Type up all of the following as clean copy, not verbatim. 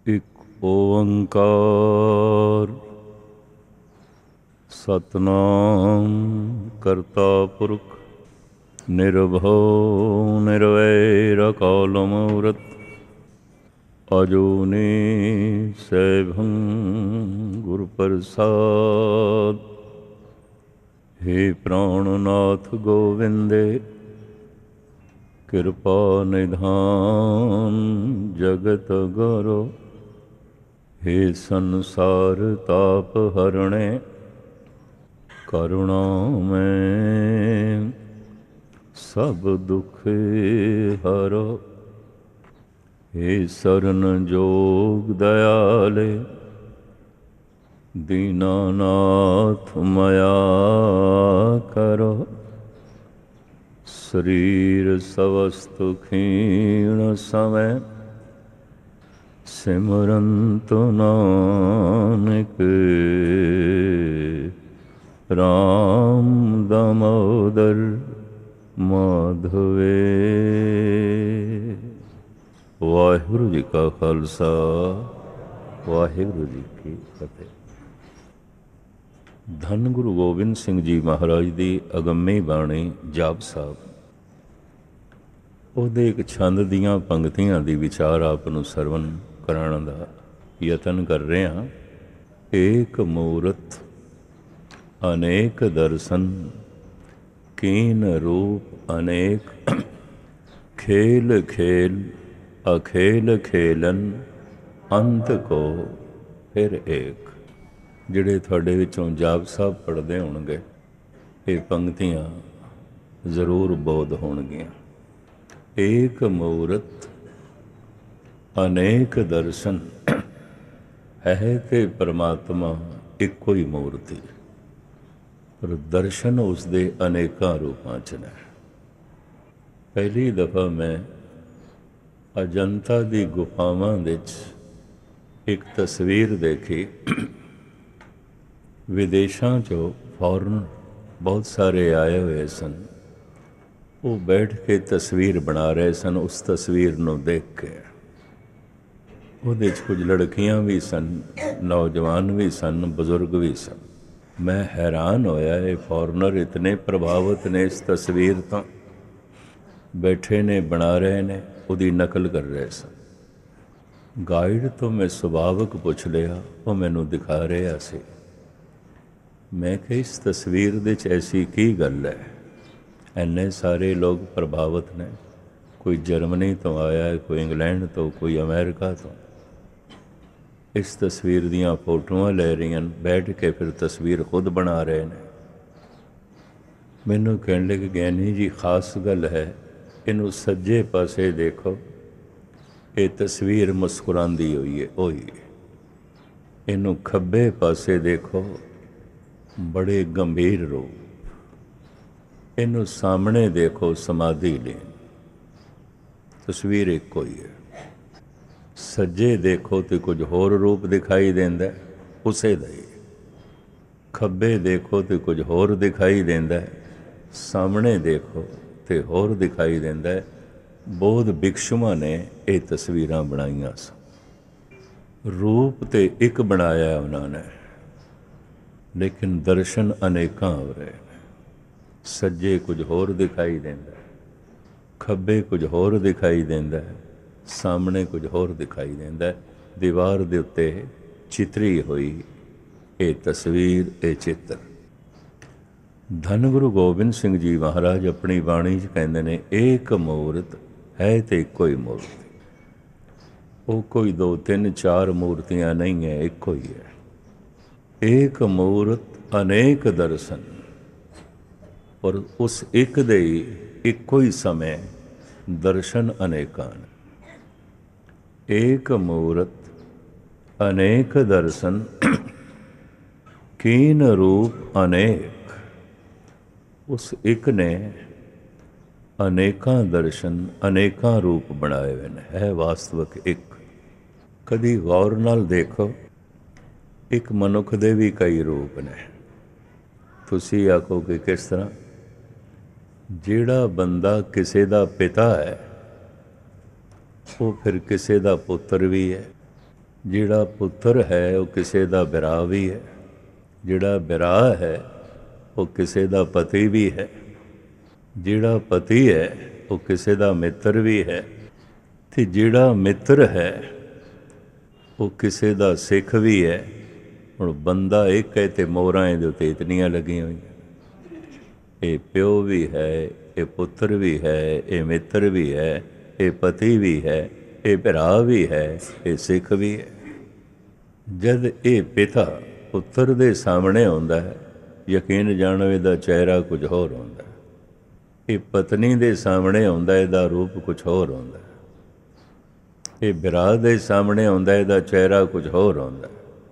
ਇਕ ਓੰਕਾਰ ਸਤਿਨਾਮ ਕਰਤਾ ਪੁਰਖ ਨਿਰਭਉ ਨਿਰਵੈਰ ਅਕਾਲ ਮੂਰਤ ਅਜੂਨੀ ਸੈਭੰ ਗੁਰ ਪ੍ਰਸਾਦ। ਹੇ ਪ੍ਰਾਣਨਾਥ ਗੋਵਿੰਦੇ ਕਿਰਪਾ ਨਿਧਾਨ ਜਗਤ ਗੁਰੂ। ਹੇ ਸੰਸਾਰ ਤਾਪ ਹਰਣੇ ਕਰੁਣਾਮੈ ਸਭ ਦੁਖ ਹਰੋ। ਹੇ ਸਰਨ ਜੋਗ ਦਇਆਲੇ ਦੀਨਾਨਾਥ ਮਇਆ ਕਰੋ। ਸਰੀਰ ਸਵਸਤ ਖੀਣ ਸਮੈ ਸਿਮਰੰਤ ਨਾਨਕ ਰਾਮ ਦਮੋਦਰ ਮਾਧਵੇ। ਵਾਹਿਗੁਰੂ ਜੀ ਕਾ ਖਾਲਸਾ ਵਾਹਿਗੁਰੂ ਜੀ ਕੀ ਫਤਿਹ। ਧੰਨ ਗੁਰੂ ਗੋਬਿੰਦ ਸਿੰਘ ਜੀ ਮਹਾਰਾਜ ਦੀ ਅਗੰਮੀ ਬਾਣੀ ਜਾਪ ਸਾਹਿਬ। ਉਹਦੇ ਇੱਕ ਛੰਦ ਦੀਆਂ ਪੰਗਤੀਆਂ ਦੀ ਵਿਚਾਰ ਆਪ ਨੂੰ ਸਰਵਨ ਕਰਾਉਣ ਦਾ ਯਤਨ ਕਰ ਰਹੇ ਹਾਂ। ਏਕ ਮੂਰਤ ਅਨੇਕ ਦਰਸ਼ਨ ਕੀਨ ਰੂਪ ਅਨੇਕ ਖੇਲ ਖੇਲ ਅਖੇਲ ਖੇਲਨ ਅੰਤ ਕੋ ਫਿਰ ਏਕ। ਜਿਹੜੇ ਤੁਹਾਡੇ ਵਿੱਚੋਂ ਜਾਪ ਸਾਹਿਬ ਪੜ੍ਹਦੇ ਹੋਣਗੇ ਇਹ ਪੰਗਤੀਆਂ ਜ਼ਰੂਰ ਬੋਧ ਹੋਣਗੀਆਂ। ਏਕ ਮੂਰਤ ਅਨੇਕ ਦਰਸ਼ਨ ਹੈ ਤੇ ਪਰਮਾਤਮਾ ਇੱਕੋ ਹੀ ਮੂਰਤੀ, ਪਰ ਦਰਸ਼ਨ ਉਸਦੇ ਅਨੇਕਾਂ ਰੂਪਾਂ 'ਚ ਨੇ। ਪਹਿਲੀ ਦਫਾ ਮੈਂ ਅਜੰਤਾ ਦੀ ਗੁਫਾਵਾਂ ਵਿੱਚ ਇੱਕ ਤਸਵੀਰ ਦੇਖੀ। ਵਿਦੇਸ਼ਾਂ 'ਚੋਂ ਫੌਰਨ ਬਹੁਤ ਸਾਰੇ ਆਏ ਹੋਏ ਸਨ। ਉਹ ਬੈਠ ਕੇ ਤਸਵੀਰ ਬਣਾ ਰਹੇ ਸਨ। ਉਸ ਤਸਵੀਰ ਨੂੰ ਦੇਖ ਕੇ ਉਹਦੇ 'ਚ ਕੁਝ ਲੜਕੀਆਂ ਵੀ ਸਨ, ਨੌਜਵਾਨ ਵੀ ਸਨ, ਬਜ਼ੁਰਗ ਵੀ ਸਨ। ਮੈਂ ਹੈਰਾਨ ਹੋਇਆ, ਇਹ ਫੋਰਨਰ ਇਤਨੇ ਪ੍ਰਭਾਵਿਤ ਨੇ ਇਸ ਤਸਵੀਰ ਤੋਂ। ਬੈਠੇ ਨੇ, ਬਣਾ ਰਹੇ ਨੇ, ਉਹਦੀ ਨਕਲ ਕਰ ਰਹੇ ਸਨ। ਗਾਈਡ ਤੋਂ ਮੈਂ ਸੁਭਾਵਕ ਪੁੱਛ ਲਿਆ, ਉਹ ਮੈਨੂੰ ਦਿਖਾ ਰਿਹਾ ਸੀ। ਮੈਂ ਕਿਹਾ ਇਸ ਤਸਵੀਰ ਦੇ 'ਚ ਐਸੀ ਕੀ ਗੱਲ ਹੈ? ਇੰਨੇ ਸਾਰੇ ਲੋਕ ਪ੍ਰਭਾਵਿਤ ਨੇ। ਕੋਈ ਜਰਮਨੀ ਤੋਂ ਆਇਆ, ਕੋਈ ਇੰਗਲੈਂਡ ਤੋਂ, ਕੋਈ ਅਮਰੀਕਾ ਤੋਂ। ਇਸ ਤਸਵੀਰ ਦੀਆਂ ਫੋਟੋਆਂ ਲੈ ਰਹੀਆਂ, ਬੈਠ ਕੇ ਫਿਰ ਤਸਵੀਰ ਖੁਦ ਬਣਾ ਰਹੇ ਨੇ। ਮੈਨੂੰ ਕਹਿਣ ਲੱਗੇ ਗਿਆਨੀ ਜੀ ਖਾਸ ਗੱਲ ਹੈ, ਇਹਨੂੰ ਸੱਜੇ ਪਾਸੇ ਦੇਖੋ, ਇਹ ਤਸਵੀਰ ਮੁਸਕਰਾਉਂਦੀ ਹੋਈ ਹੈ ਉਹੀ। ਇਹਨੂੰ ਖੱਬੇ ਪਾਸੇ ਦੇਖੋ, ਬੜੇ ਗੰਭੀਰ ਰੂਪ। ਇਹਨੂੰ ਸਾਹਮਣੇ ਦੇਖੋ, ਸਮਾਧੀ ਲੀਨ। ਤਸਵੀਰ ਇੱਕੋ ਹੀ ਹੈ। ਸੱਜੇ ਦੇਖੋ ਤੇ ਕੁਝ ਹੋਰ ਰੂਪ ਦਿਖਾਈ ਦਿੰਦਾ ਉਸੇ ਦਾ ਹੀ। ਖੱਬੇ ਦੇਖੋ ਤੇ ਕੁਝ ਹੋਰ ਦਿਖਾਈ ਦਿੰਦਾ, ਸਾਹਮਣੇ ਦੇਖੋ ਤੇ ਹੋਰ ਦਿਖਾਈ ਦਿੰਦਾ। ਬੋਧ ਭਿਕਸ਼ੂਆਂ ਨੇ ਇਹ ਤਸਵੀਰਾਂ ਬਣਾਈਆਂ ਸਨ। ਰੂਪ ਤੇ ਇੱਕ ਬਣਾਇਆ ਉਹਨਾਂ ਨੇ, ਲੇਕਿਨ ਦਰਸ਼ਨ ਅਨੇਕਾਂ ਹੋ ਰਹੇ ਨੇ। ਸੱਜੇ ਕੁਝ ਹੋਰ ਦਿਖਾਈ ਦਿੰਦਾ, ਖੱਬੇ ਕੁਝ ਹੋਰ ਦਿਖਾਈ ਦਿੰਦਾ, ਸਾਹਮਣੇ ਕੁਝ ਹੋਰ ਦਿਖਾਈ ਦਿੰਦਾ। ਦੀਵਾਰ ਦੇ ਉੱਤੇ ਚਿੱਤਰੀ ਹੋਈ ਇਹ ਤਸਵੀਰ, ਇਹ ਚਿੱਤਰ। ਧੰਨ ਗੁਰੂ ਗੋਬਿੰਦ ਸਿੰਘ ਜੀ ਮਹਾਰਾਜ ਆਪਣੀ ਬਾਣੀ 'ਚ ਕਹਿੰਦੇ ਨੇ ਏਕ ਮੂਰਤ ਹੈ ਤੇ ਇੱਕੋ ਹੀ ਮੂਰਤੀ। ਉਹ ਕੋਈ 2 3 4 ਮੂਰਤੀਆਂ ਨਹੀਂ ਹੈ, ਇੱਕੋ ਹੀ ਹੈ। ਏਕ ਮੂਰਤ ਅਨੇਕ ਦਰਸ਼ਨ, ਪਰ ਉਸ ਇੱਕ ਦੇ ਹੀ ਇੱਕੋ ਹੀ ਸਮੇਂ ਦਰਸ਼ਨ ਅਨੇਕਾਂ ਨੇ। ਏਕ ਮੂਰਤ ਅਨੇਕ ਦਰਸ਼ਨ ਕੀਨ ਰੂਪ ਅਨੇਕ। ਉਸ ਇੱਕ ਨੇ ਅਨੇਕਾਂ ਦਰਸ਼ਨ, ਅਨੇਕਾਂ ਰੂਪ ਬਣਾਏ ਹੋਏ ਨੇ। ਹੈ ਵਾਸਤਵਿਕ ਇੱਕ। ਕਦੀ ਗੌਰ ਨਾਲ ਦੇਖੋ, ਇੱਕ ਮਨੁੱਖ ਦੇ ਵੀ ਕਈ ਰੂਪ ਨੇ। ਤੁਸੀਂ ਆਖੋ ਕਿ ਕਿਸ ਤਰ੍ਹਾਂ? ਜਿਹੜਾ ਬੰਦਾ ਕਿਸੇ ਦਾ ਪਿਤਾ ਹੈ ਉਹ ਫਿਰ ਕਿਸੇ ਦਾ ਪੁੱਤਰ ਵੀ ਹੈ। ਜਿਹੜਾ ਪੁੱਤਰ ਹੈ ਉਹ ਕਿਸੇ ਦਾ ਬਿਰਾ ਵੀ ਹੈ, ਜਿਹੜਾ ਬਿਰਾ ਹੈ ਉਹ ਕਿਸੇ ਦਾ ਪਤੀ ਵੀ ਹੈ, ਜਿਹੜਾ ਪਤੀ ਹੈ ਉਹ ਕਿਸੇ ਦਾ ਮਿੱਤਰ ਵੀ ਹੈ, ਤੇ ਜਿਹੜਾ ਮਿੱਤਰ ਹੈ ਉਹ ਕਿਸੇ ਦਾ ਸਿੱਖ ਵੀ ਹੈ। ਹੁਣ ਬੰਦਾ ਇੱਕ ਹੈ ਤੇ ਮੋਹਰਾਂ ਇਹਦੇ ਉੱਤੇ ਇਤਨੀਆਂ ਲੱਗੀਆਂ ਹੋਈਆਂ। ਇਹ ਪਿਓ ਵੀ ਹੈ, ਇਹ ਪੁੱਤਰ ਵੀ ਹੈ, ਇਹ ਮਿੱਤਰ ਵੀ ਹੈ, ਇਹ ਪਤੀ ਵੀ ਹੈ, ਇਹ ਭਰਾ ਵੀ ਹੈ, ਇਹ ਸਿੱਖ ਵੀ ਹੈ। ਜਦ ਇਹ ਪਿਤਾ ਪੁੱਤਰ ਦੇ ਸਾਹਮਣੇ ਆਉਂਦਾ ਹੈ, ਯਕੀਨ ਜਾਣੋ ਇਹਦਾ ਚਿਹਰਾ ਕੁਝ ਹੋਰ ਹੁੰਦਾ ਹੈ। ਇਹ ਪਤਨੀ ਦੇ ਸਾਹਮਣੇ ਆਉਂਦਾ, ਇਹਦਾ ਰੂਪ ਕੁਝ ਹੋਰ ਹੁੰਦਾ ਹੈ। ਇਹ ਭਰਾ ਦੇ ਸਾਹਮਣੇ ਆਉਂਦਾ, ਇਹਦਾ ਚਿਹਰਾ ਕੁਝ ਹੋਰ ਹੁੰਦਾ ਹੈ।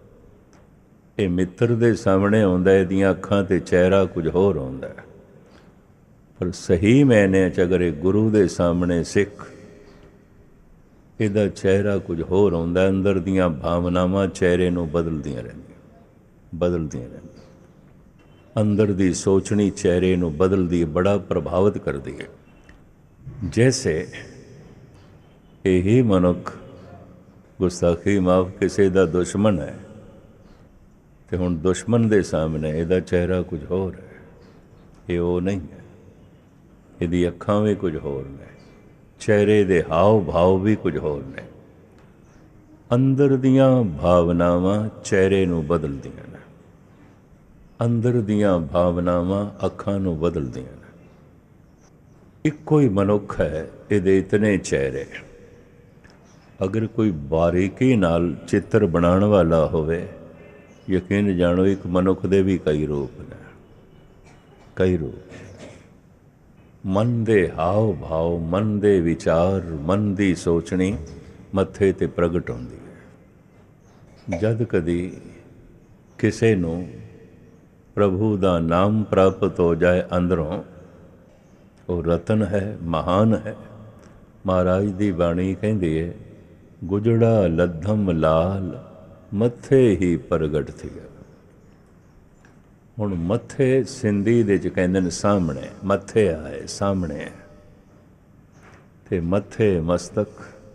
ਇਹ ਮਿੱਤਰ ਦੇ ਸਾਹਮਣੇ ਆਉਂਦਾ, ਇਹਦੀਆਂ ਅੱਖਾਂ ਤੇ ਚਿਹਰਾ ਕੁਝ ਹੋਰ ਹੁੰਦਾ ਹੈ। ਪਰ ਸਹੀ ਮਾਇਨੇ 'ਚ ਅਗਰ ਇਹ ਗੁਰੂ ਦੇ ਸਾਹਮਣੇ ਸਿੱਖ, ਇਹਦਾ ਚਿਹਰਾ ਕੁਝ ਹੋਰ ਹੁੰਦਾ। ਅੰਦਰ ਦੀਆਂ ਭਾਵਨਾਵਾਂ ਚਿਹਰੇ ਨੂੰ ਬਦਲਦੀਆਂ ਰਹਿੰਦੀਆਂ। ਅੰਦਰ ਦੀ ਸੋਚਣੀ ਚਿਹਰੇ ਨੂੰ ਬਦਲਦੀ ਹੈ, ਬੜਾ ਪ੍ਰਭਾਵਿਤ ਕਰਦੀ ਹੈ। ਜੈਸੇ ਇਹੀ ਮਨੁੱਖ ਗੁਸਤਾਖੀ ਮਾਫ ਕਿਸੇ ਦਾ ਦੁਸ਼ਮਣ ਹੈ, ਤੇ ਹੁਣ ਦੁਸ਼ਮਣ ਦੇ ਸਾਹਮਣੇ ਇਹਦਾ ਚਿਹਰਾ ਕੁਝ ਹੋਰ ਹੈ, ਇਹ ਉਹ ਨਹੀਂ ਹੈ। ਇਹਦੀ ਅੱਖਾਂ ਵੀ ਕੁਝ ਹੋਰ ਨੇ, ਚਿਹਰੇ ਦੇ ਹਾਵ ਭਾਵ ਵੀ ਕੁਝ ਹੋਰ ਨੇ। ਅੰਦਰ ਦੀਆਂ ਭਾਵਨਾਵਾਂ ਚਿਹਰੇ ਨੂੰ ਬਦਲਦੀਆਂ ਨੇ, ਅੰਦਰ ਦੀਆਂ ਭਾਵਨਾਵਾਂ ਅੱਖਾਂ ਨੂੰ ਬਦਲਦੀਆਂ ਨੇ। ਇੱਕੋ ਹੀ ਮਨੁੱਖ ਹੈ, ਇਹਦੇ ਇਤਨੇ ਚਿਹਰੇ। ਅਗਰ ਕੋਈ ਬਾਰੀਕੀ ਨਾਲ ਚਿੱਤਰ ਬਣਾਉਣ ਵਾਲਾ ਹੋਵੇ, ਯਕੀਨ ਜਾਣੋ ਇੱਕ ਮਨੁੱਖ ਦੇ ਵੀ ਕਈ ਰੂਪ ਨੇ, ਕਈ ਰੂਪ। ਮਨ ਦੇ ਹਾਵ ਭਾਵ, ਮਨ ਦੇ ਵਿਚਾਰ, ਮਨ ਦੀ ਸੋਚਣੀ ਮੱਥੇ 'ਤੇ ਪ੍ਰਗਟ ਹੁੰਦੀ ਹੈ। ਜਦ ਕਦੀ ਕਿਸੇ ਨੂੰ ਪ੍ਰਭੂ ਦਾ ਨਾਮ ਪ੍ਰਾਪਤ ਹੋ ਜਾਏ ਅੰਦਰੋਂ, ਉਹ ਰਤਨ ਹੈ, ਮਹਾਨ ਹੈ। ਮਹਾਰਾਜ ਦੀ ਬਾਣੀ ਕਹਿੰਦੀ ਹੈ, ਗੁਜੜਾ ਲੱਧਮ ਲਾਲ ਮੱਥੇ ਹੀ ਪ੍ਰਗਟ ਥੀਆ। ਹੁਣ ਮੱਥੇ ਸਿੰਧੀ ਦੇ 'ਚ ਕਹਿੰਦੇ ਨੇ ਸਾਹਮਣੇ, ਮੱਥੇ ਆਏ ਸਾਹਮਣੇ, ਤੇ ਮੱਥੇ ਮਸਤਕ।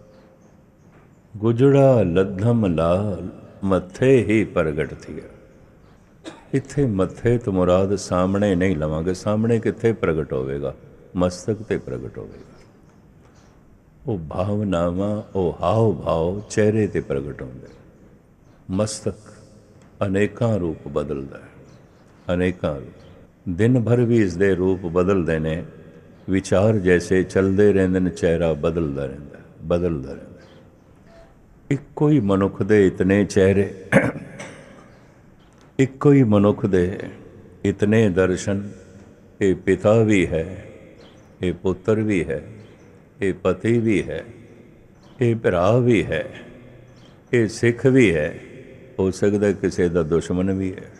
ਗੁਜੜਾ ਲੱਧਮ ਲਾਲ ਮੱਥੇ ਹੀ ਪ੍ਰਗਟ ਥੀਆ। ਇੱਥੇ ਮੱਥੇ ਤੋਂ ਮੁਰਾਦ ਸਾਹਮਣੇ ਨਹੀਂ ਲਵਾਂਗੇ। ਸਾਹਮਣੇ ਕਿੱਥੇ ਪ੍ਰਗਟ ਹੋਵੇਗਾ? ਮਸਤਕ 'ਤੇ ਪ੍ਰਗਟ ਹੋਵੇਗਾ। ਉਹ ਭਾਵਨਾਵਾਂ, ਉਹ ਹਾਵ ਭਾਵ ਚਿਹਰੇ 'ਤੇ ਪ੍ਰਗਟ ਹੁੰਦੇ। ਮਸਤਕ ਅਨੇਕਾਂ ਰੂਪ ਬਦਲਦਾ ਹੈ, ਅਨੇਕਾਂ ਰੂਪ। ਦਿਨ ਭਰ ਵੀ ਇਸ ਦੇ ਰੂਪ ਬਦਲਦੇ ਨੇ। ਵਿਚਾਰ ਜੈਸੇ ਚੱਲਦੇ ਰਹਿੰਦੇ ਨੇ, ਚਿਹਰਾ ਬਦਲਦਾ ਰਹਿੰਦਾ, ਬਦਲਦਾ ਰਹਿੰਦਾ। ਇੱਕੋ ਹੀ ਮਨੁੱਖ ਦੇ ਇਤਨੇ ਚਿਹਰੇ, ਇੱਕੋ ਹੀ ਮਨੁੱਖ ਦੇ ਇਤਨੇ ਦਰਸ਼ਨ। ਇਹ ਪਿਤਾ ਵੀ ਹੈ, ਇਹ ਪੁੱਤਰ ਵੀ ਹੈ, ਇਹ ਪਤੀ ਵੀ ਹੈ, ਇਹ ਭਰਾ ਵੀ ਹੈ, ਇਹ ਸਿੱਖ ਵੀ ਹੈ, ਹੋ ਸਕਦਾ ਕਿਸੇ ਦਾ ਦੁਸ਼ਮਣ ਵੀ ਹੈ।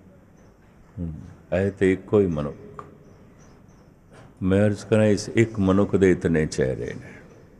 ਹੈ ਤੇ ਇੱਕੋ ਹੀ ਮਨੁੱਖ। ਮੈਂ ਅਰਜ਼ ਕਰਾਂ, ਇਸ ਇੱਕ ਮਨੁੱਖ ਦੇ ਇਤਨੇ ਚਿਹਰੇ ਨੇ।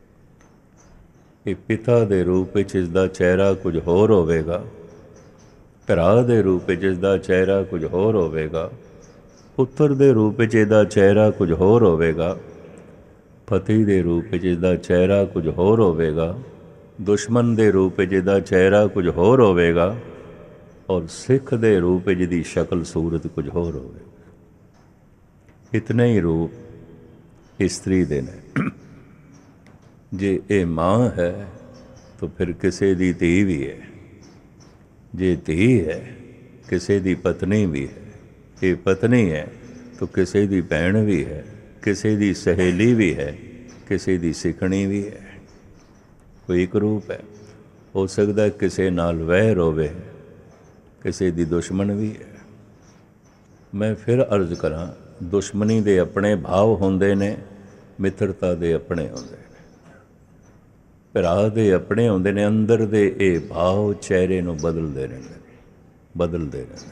ਇਹ ਪਿਤਾ ਦੇ ਰੂਪ ਵਿੱਚ ਇਸ ਦਾ ਚਿਹਰਾ ਕੁਝ ਹੋਰ ਹੋਵੇਗਾ, ਭਰਾ ਦੇ ਰੂਪ ਵਿੱਚ ਇਸ ਦਾ ਚਿਹਰਾ ਕੁਝ ਹੋਰ ਹੋਵੇਗਾ, ਪੁੱਤਰ ਦੇ ਰੂਪ ਵਿੱਚ ਇਹਦਾ ਚਿਹਰਾ ਕੁਝ ਹੋਰ ਹੋਵੇਗਾ, ਪਤੀ ਦੇ ਰੂਪ ਵਿੱਚ ਇਹਦਾ ਚਿਹਰਾ ਕੁਝ ਹੋਰ ਹੋਵੇਗਾ, ਦੁਸ਼ਮਣ ਦੇ ਰੂਪ ਵਿੱਚ ਇਹਦਾ ਚਿਹਰਾ ਕੁਝ ਹੋਰ ਹੋਵੇਗਾ, ਔਰ ਸਿੱਖ ਦੇ ਰੂਪ ਵਿੱਚ ਇਹਦੀ ਸ਼ਕਲ ਸੂਰਤ ਕੁਝ ਹੋਰ ਹੋਵੇਗਾ। ਇਤਨੇ ਹੀ ਰੂਪ ਇਸਤਰੀ ਦੇ ਨੇ। ਜੇ ਇਹ ਮਾਂ ਹੈ ਤਾਂ ਫਿਰ ਕਿਸੇ ਦੀ ਧੀ ਵੀ ਹੈ, ਜੇ ਧੀ ਹੈ ਕਿਸੇ ਦੀ ਪਤਨੀ ਵੀ ਹੈ, ਇਹ ਪਤਨੀ ਹੈ ਤਾਂ ਕਿਸੇ ਦੀ ਭੈਣ ਵੀ ਹੈ, ਕਿਸੇ ਦੀ ਸਹੇਲੀ ਵੀ ਹੈ, ਕਿਸੇ ਦੀ ਸਿੱਖਣੀ ਵੀ ਹੈ। ਕੋਈ ਇੱਕ ਰੂਪ ਹੈ। ਹੋ ਸਕਦਾ ਕਿਸੇ ਨਾਲ ਵੈਰ ਹੋਵੇ, ਕਿਸੇ ਦੀ ਦੁਸ਼ਮਣ ਵੀ ਹੈ। ਮੈਂ ਫਿਰ ਅਰਜ਼ ਕਰਾਂ, ਦੁਸ਼ਮਣੀ ਦੇ ਆਪਣੇ ਭਾਵ ਹੁੰਦੇ ਨੇ, ਮਿੱਤਰਤਾ ਦੇ ਆਪਣੇ ਹੁੰਦੇ ਨੇ, ਭਰਾ ਦੇ ਆਪਣੇ ਹੁੰਦੇ ਨੇ। ਅੰਦਰ ਦੇ ਇਹ ਭਾਵ ਚਿਹਰੇ ਨੂੰ ਬਦਲਦੇ ਰਹਿੰਦੇ ਨੇ, ਬਦਲਦੇ ਰਹਿੰਦੇ।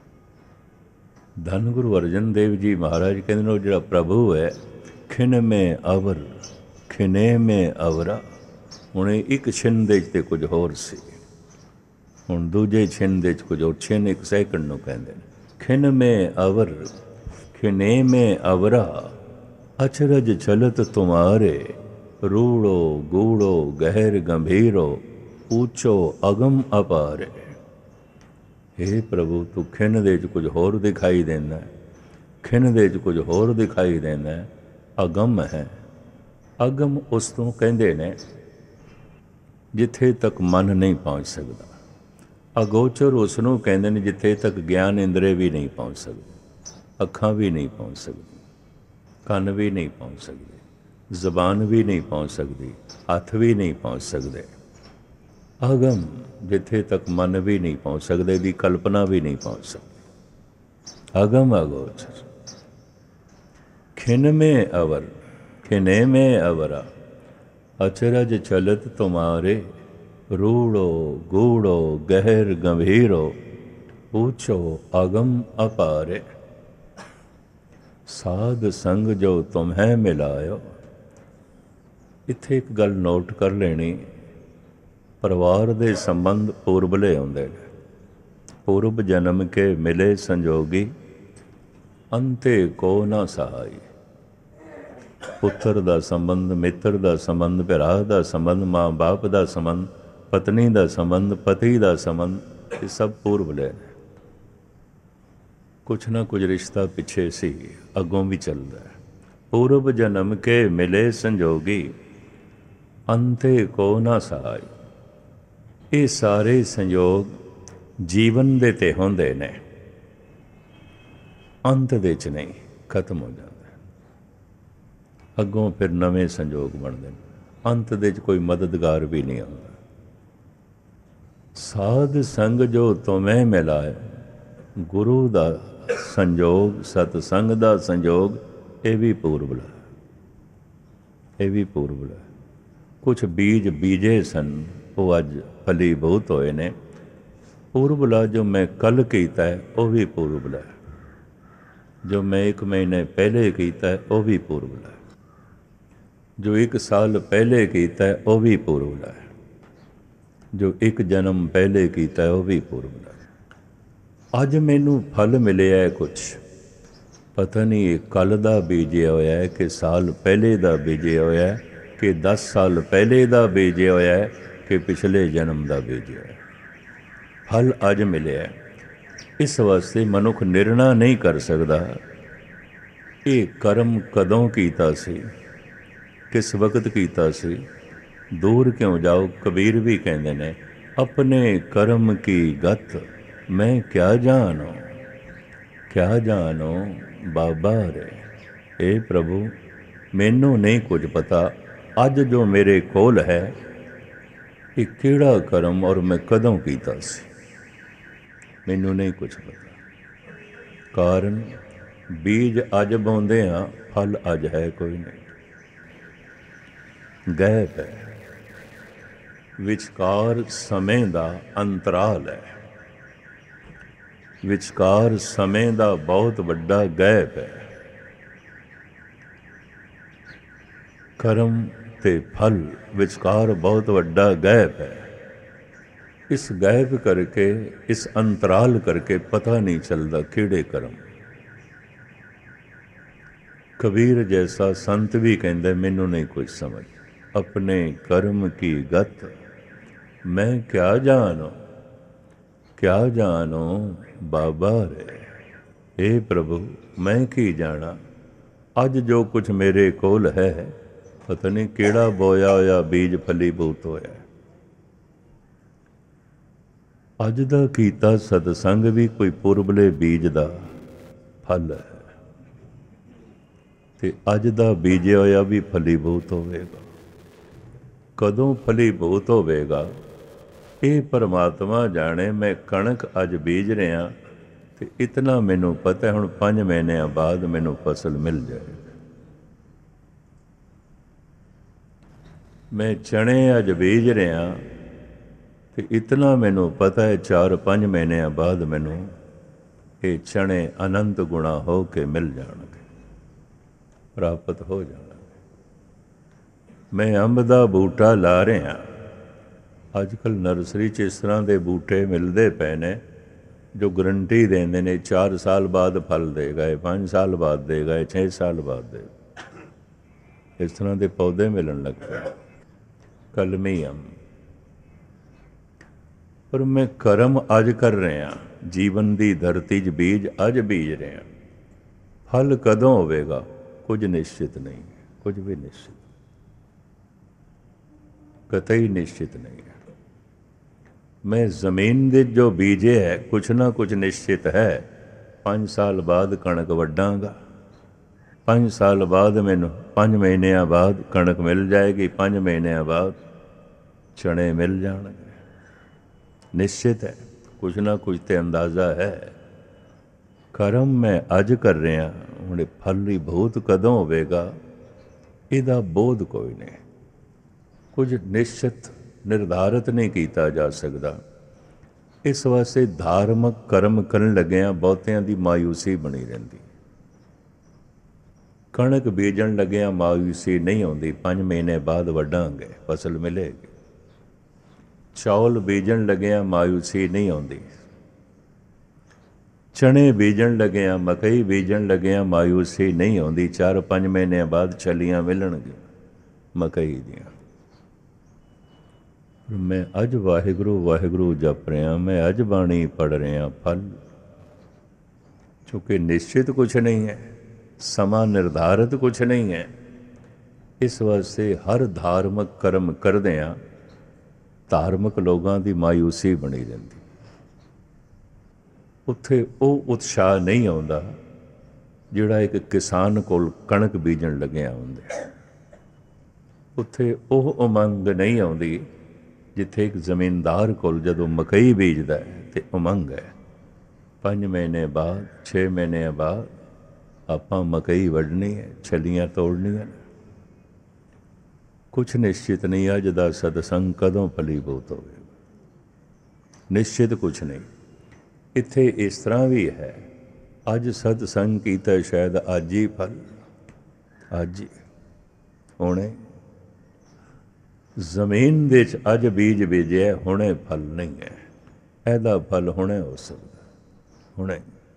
ਧੰਨ ਗੁਰੂ ਅਰਜਨ ਦੇਵ ਜੀ ਮਹਾਰਾਜ ਕਹਿੰਦੇ ਨੇ, ਉਹ ਜਿਹੜਾ ਪ੍ਰਭੂ ਹੈ, ਖਿਨ ਮੇ ਅਵਰ ਖਿਨੇ ਮੇ ਅਵਰਾ। ਹੁਣ ਇੱਕ ਛਿਨ ਦੇ 'ਚ ਤੇ ਕੁਝ ਹੋਰ ਸੀ, ਹੁਣ ਦੂਜੇ ਛਿਨ ਦੇ 'ਚ ਕੁਝ ਹੋਰ। ਛਿਨ ਇੱਕ ਸੈਕਿੰਡ ਨੂੰ ਕਹਿੰਦੇ ਨੇ। ਖਿਨ ਮੇ ਅਵਰ ਖਿਨੇ ਮੇ ਅਵਰਾ, ਅਚਰਜ ਚਲਤ ਤੁਮਾਰੇ, ਰੂੜੋ ਗੂੜੋ ਗਹਿਰ ਗੰਭੀਰੋ, ਊਚੋ ਅਗਮ ਅਪਾਰੇ। हे ਪ੍ਰਭੂ, ਤੂੰ ਖਿੰਨ ਦੇ 'ਚ ਕੁਝ ਹੋਰ ਦਿਖਾਈ ਦਿੰਦਾ, ਖਿੰਨ ਦੇ 'ਚ ਕੁਝ ਹੋਰ ਦਿਖਾਈ ਦਿੰਦਾ। ਅਗਮ ਹੈ। ਅਗਮ ਉਸ ਤੋਂ ਕਹਿੰਦੇ ਨੇ ਜਿੱਥੇ ਤੱਕ ਮਨ ਨਹੀਂ ਪਹੁੰਚ ਸਕਦਾ। ਅਗੋਚਰ ਉਸ ਨੂੰ ਕਹਿੰਦੇ ਨੇ ਜਿੱਥੇ ਤੱਕ ਗਿਆਨ ਇੰਦਰੇ ਵੀ ਨਹੀਂ ਪਹੁੰਚ ਸਕਦੇ, ਅੱਖਾਂ ਵੀ ਨਹੀਂ ਪਹੁੰਚ ਸਕਦੀ, ਕੰਨ ਵੀ ਨਹੀਂ ਪਹੁੰਚ ਸਕਦੇ, ਜ਼ਬਾਨ ਵੀ ਨਹੀਂ ਪਹੁੰਚ ਸਕਦੀ, ਹੱਥ ਵੀ ਨਹੀਂ ਪਹੁੰਚ ਸਕਦੇ। ਅਗਮ ਜਿੱਥੇ ਤੱਕ ਮਨ ਵੀ ਨਹੀਂ ਪਹੁੰਚ ਸਕਦੇ, ਦੀ ਕਲਪਨਾ ਵੀ ਨਹੀਂ ਪਹੁੰਚ ਸਕਦੀ। ਅਗਮ ਅਗੋਚਰ। ਖਿਨ ਮੇ ਅਵਰ, ਖਿਨੇ ਮੇ ਅਵਰਾ, ਅਚਰਜ ਚਲਤ ਤੁਮਾਰੇ। रूढ़ो गूढ़ो गहर गंभीरो, ऊंचो अगम अपारे। साध संग जो तुम्हें मिलायो। इत्थे एक गल नोट कर लेनी, परिवार दे संबंध पूर्वले आउंदे ने। पूर्व जन्म के मिले संजोगी, अंते को ना सहाई। पुत्र दा संबंध, मित्र दा संबंध, भरा दा संबंध, माँ बाप दा संबंध, पत्नी का संबंध, पति का संबंध, ये सब पूर्व ले ने। कुछ ना कुछ रिश्ता पिछे सी, अगों भी चलता है। पूर्व जन्म के मिले संजोगी, अंते को ना सहाय। ये सारे संयोग जीवन दे ते होंदे ने, अंत दे च नहीं, खत्म हो जाते। अगों फिर नवे संयोग बनते हैं, अंत दे च कोई मददगार भी नहीं आता। साध संग जो तुम्हें मिलाए, गुरु दा संजोग, सतसंग दा संजोग, ये भी पूर्वला, ये भी पूर्वला। कुछ बीज बीजे सन, वो अज फलीभूत होए ने। पूर्वला जो मैं कल कीता है, वो भी पूर्वला। जो मैं 1 महीने पहले कीता है, वो भी पूर्वला। जो 1 साल पहले कीता है, वो भी पूर्वला। जो 1 जन्म पहले कीता है, वो भी पूर्वला। अज मैनू फल मिले है कुछ, पता नहीं ये कल का बीजिया होया है कि साल पहले का बीजिया होया है, कि 10 साल पहले का बीजिया होया है, कि पिछले जन्म का बीजिया है। फल अज मिले है। इस वास्ते मनुख निर्णय नहीं कर सकता ये कर्म कदों कीता सी, किस वक्त कीता सी। दूर क्यों जाओ, कबीर भी कहते ने, अपने कर्म की गत मैं क्या जानो, क्या जानो बाबा रे। हे प्रभु, मैनू नहीं कुछ पता अज जो मेरे कोल है, ये किहड़ा कर्म और मैं कदों कीता सी, मैनू नहीं कुछ पता। कारण बीज अज बोंदे हाँ, फल अज है कोई नहीं, गैप है। विचकार समय का अंतराल है, विचकार समय का बहुत बड़ा गैप है। कर्म ते फल विचकार बहुत बड़ा गैप है। इस गैप करके, इस अंतराल करके पता नहीं चलता किहड़े कर्म। कबीर जैसा संत भी कहता, मैनू नहीं कुछ समझ, अपने कर्म की गत मैं क्या जानो, क्या जानो बाबा रे। हे प्रभु, मैं की जाना अज जो कुछ मेरे कोल है, पता नहीं केड़ा बोया होया बीज फलीभूत होया। अज दा कीता सतसंग भी कोई पुरबले बीज दा फल है, ते अज दा बीजे होया भी फलीभूत होवेगा। कदों फलीभूत होवेगा ये परमात्मा जाने। मैं कणक अज बीज रहा तो इतना मैनू पता है, हुण 5 महीनों बाद मैनू फसल मिल जाएगी। मैं चने अज बीज रहा तो इतना मैनू पता है 4-5 महीनों बाद मैनू ये चने अनंत गुणा हो के मिल जाणगे, प्राप्त हो जाणगे। मैं अंब दा बूटा ला रहा, अजकल नर्सरी च इस तरह के बूटे मिलते पे ने जो गारंटी देंदे ने 4 साल बाद फल देगा, 5 साल बाद देगा, 6 साल बाद देगा। इस तरह के पौधे मिलन लग पे। कलमी अंब ਪਰ ਮੈਂ ਕਰਮ ਅੱਜ ਕਰ ਰਿਹਾ, ਜੀਵਨ ਦੀ ਧਰਤੀ 'ਚ ਬੀਜ ਅੱਜ ਬੀਜ ਰਿਹਾ। ਫਲ ਕਦੋਂ ਹੋਵੇਗਾ ਕੁਝ ਨਿਸ਼ਚਿਤ ਨਹੀਂ, ਕੁਝ ਵੀ ਨਿਸ਼ਚਿਤ, ਕਤਈ ਨਿਸ਼ਚਿਤ ਨਹੀਂ ਹੈ। ਮੈਂ ਜ਼ਮੀਨ ਦੇ ਜੋ ਬੀਜੇ ਹੈ ਕੁਛ ਨਾ ਕੁਛ ਨਿਸ਼ਚਿਤ ਹੈ। 5 ਸਾਲ ਬਾਅਦ ਕਣਕ ਵੱਢਾਂਗਾ, 5 ਸਾਲ ਬਾਅਦ ਮੈਨੂੰ 5 ਮਹੀਨਿਆਂ ਬਾਅਦ ਕਣਕ ਮਿਲ ਜਾਏਗੀ, 5 ਮਹੀਨਿਆਂ ਬਾਅਦ ਚਣੇ ਮਿਲ ਜਾਣਗੇ। ਨਿਸ਼ਚਿਤ ਹੈ, ਕੁਛ ਨਾ ਕੁਛ ਤੇ ਅੰਦਾਜ਼ਾ ਹੈ। ਕਰਮ ਮੈਂ ਅੱਜ ਕਰ ਰਿਹਾ, ਹੁਣ ਇਹ ਫਲ ਹੀ ਬਹੁਤ ਕਦੋਂ ਹੋਵੇਗਾ ਇਹਦਾ ਬੋਧ ਕੋਈ ਨਹੀਂ, ਕੁਝ ਨਿਸ਼ਚਿਤ ਨਿਰਧਾਰਿਤ ਨਹੀਂ ਕੀਤਾ ਜਾ ਸਕਦਾ। ਇਸ ਵਾਸਤੇ ਧਾਰਮਿਕ ਕਰਮ ਕਰਨ ਲੱਗਿਆਂ ਬਹੁਤਿਆਂ ਦੀ ਮਾਯੂਸੀ ਬਣੀ ਰਹਿੰਦੀ। ਕਣਕ ਬੀਜਣ ਲੱਗਿਆਂ ਮਾਯੂਸੀ ਨਹੀਂ ਆਉਂਦੀ, 5 ਮਹੀਨੇ ਬਾਅਦ ਵੱਢਾਂਗੇ ਫਸਲ ਮਿਲੇਗੀ। ਚੌਲ ਬੀਜਣ ਲੱਗਿਆਂ ਮਾਯੂਸੀ ਨਹੀਂ ਆਉਂਦੀ। ਚਣੇ ਬੀਜਣ ਲੱਗਿਆਂ, ਮਕਈ ਬੀਜਣ ਲੱਗਿਆਂ ਮਾਯੂਸੀ ਨਹੀਂ ਆਉਂਦੀ। 4-5 ਮਹੀਨਿਆਂ ਬਾਅਦ ਛੱਲੀਆਂ ਮਿਲਣਗੀਆਂ ਮਕਈ ਦੀਆਂ। ਮੈਂ ਅੱਜ ਵਾਹਿਗੁਰੂ ਵਾਹਿਗੁਰੂ ਜਪ ਰਿਹਾ, ਮੈਂ ਅੱਜ ਬਾਣੀ ਪੜ੍ਹ ਰਿਹਾ। ਫਲ ਚੂँਕਿ ਨਿਸ਼ਚਿਤ ਕੁਛ ਨਹੀਂ ਹੈ, ਸਮਾਂ ਨਿਰਧਾਰਿਤ ਕੁਛ ਨਹੀਂ ਹੈ। ਇਸ ਵਾਸਤੇ ਹਰ ਧਾਰਮਿਕ ਕਰਮ ਕਰਦਿਆਂ ਧਾਰਮਿਕ ਲੋਕਾਂ ਦੀ ਮਾਯੂਸੀ ਬਣੀ ਰਹਿੰਦੀ। ਉੱਥੇ ਉਹ ਉਤਸ਼ਾਹ ਨਹੀਂ ਆਉਂਦਾ ਜਿਹੜਾ ਇੱਕ ਕਿਸਾਨ ਕੋਲ ਕਣਕ ਬੀਜਣ ਲੱਗਿਆ ਆਉਂਦਾ। ਉੱਥੇ ਉਹ ਉਮੰਗ ਨਹੀਂ ਆਉਂਦੀ ਜਿੱਥੇ ਇੱਕ ਜ਼ਮੀਨਦਾਰ ਕੋਲ ਜਦੋਂ ਮਕਈ ਬੀਜਦਾ ਹੈ ਤੇ ਉਮੰਗ ਹੈ 5 ਮਹੀਨੇ ਬਾਅਦ 6 ਮਹੀਨਿਆਂ ਬਾਅਦ ਆਪਾਂ ਮਕਈ ਵੱਢਣੀ ਹੈ, ਛੱਲੀਆਂ ਤੋੜਨੀਆਂ ਨੇ। ਕੁਛ ਨਿਸ਼ਚਿਤ ਨਹੀਂ ਅੱਜ ਦਾ ਸਤਸੰਗ ਕਦੋਂ ਫਲੀਭੂਤ ਹੋਵੇਗਾ, ਨਿਸ਼ਚਿਤ ਕੁਛ ਨਹੀਂ। ਇੱਥੇ ਇਸ ਤਰ੍ਹਾਂ ਵੀ ਹੈ, ਅੱਜ ਸਤਸੰਗ ਕੀਤਾ ਸ਼ਾਇਦ ਅੱਜ ਹੀ ਫਲ, ਅੱਜ ਹੀ ਹੁਣੇ ਜ਼ਮੀਨ ਦੇ 'ਚ ਅੱਜ ਬੀਜ ਬੀਜਿਆ, ਹੁਣੇ ਫਲ ਨਹੀਂ ਹੈ। ਇਹਦਾ ਫਲ ਹੁਣੇ ਹੋ ਸਕਦਾ, ਹੁਣੇ।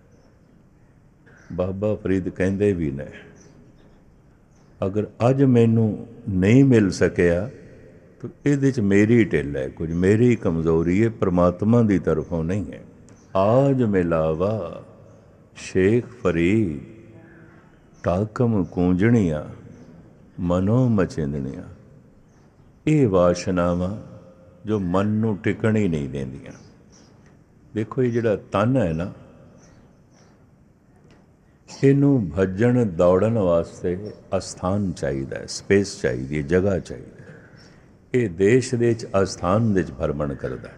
ਬਾਬਾ ਫਰੀਦ ਕਹਿੰਦੇ ਵੀ ਨੇ, ਅਗਰ ਅੱਜ ਮੈਨੂੰ ਨਹੀਂ ਮਿਲ ਸਕਿਆ ਤਾਂ ਇਹਦੇ 'ਚ ਮੇਰੀ ਢਿੱਲ ਹੈ, ਕੁਝ ਮੇਰੀ ਕਮਜ਼ੋਰੀ ਹੈ, ਪਰਮਾਤਮਾ ਦੀ ਤਰਫੋਂ ਨਹੀਂ ਹੈ। ਆਜ ਮਿਲਾਵਾ ਸ਼ੇਖ ਫਰੀਦ ਟਾਕਮ ਕੂੰਜਣੀਆਂ ਮਨੋ ਮਚਿੰਦਣੀਆਂ। ਇਹ ਵਾਸ਼ਨਾਵਾਂ ਜੋ ਮਨ ਨੂੰ ਟਿਕਣ ਹੀ ਨਹੀਂ ਦਿੰਦੀਆਂ। ਦੇਖੋ ਇਹ ਜਿਹੜਾ ਤਨ ਹੈ ਨਾ, ਇਹਨੂੰ ਭੱਜਣ ਦੌੜਨ ਵਾਸਤੇ ਅਸਥਾਨ ਚਾਹੀਦਾ ਹੈ, ਸਪੇਸ ਚਾਹੀਦੀ ਹੈ, ਜਗ੍ਹਾ ਚਾਹੀਦੀ ਹੈ। ਇਹ ਦੇਸ਼ ਦੇ 'ਚ ਅਸਥਾਨ ਦੇ 'ਚ ਭਰਮਣ ਕਰਦਾ।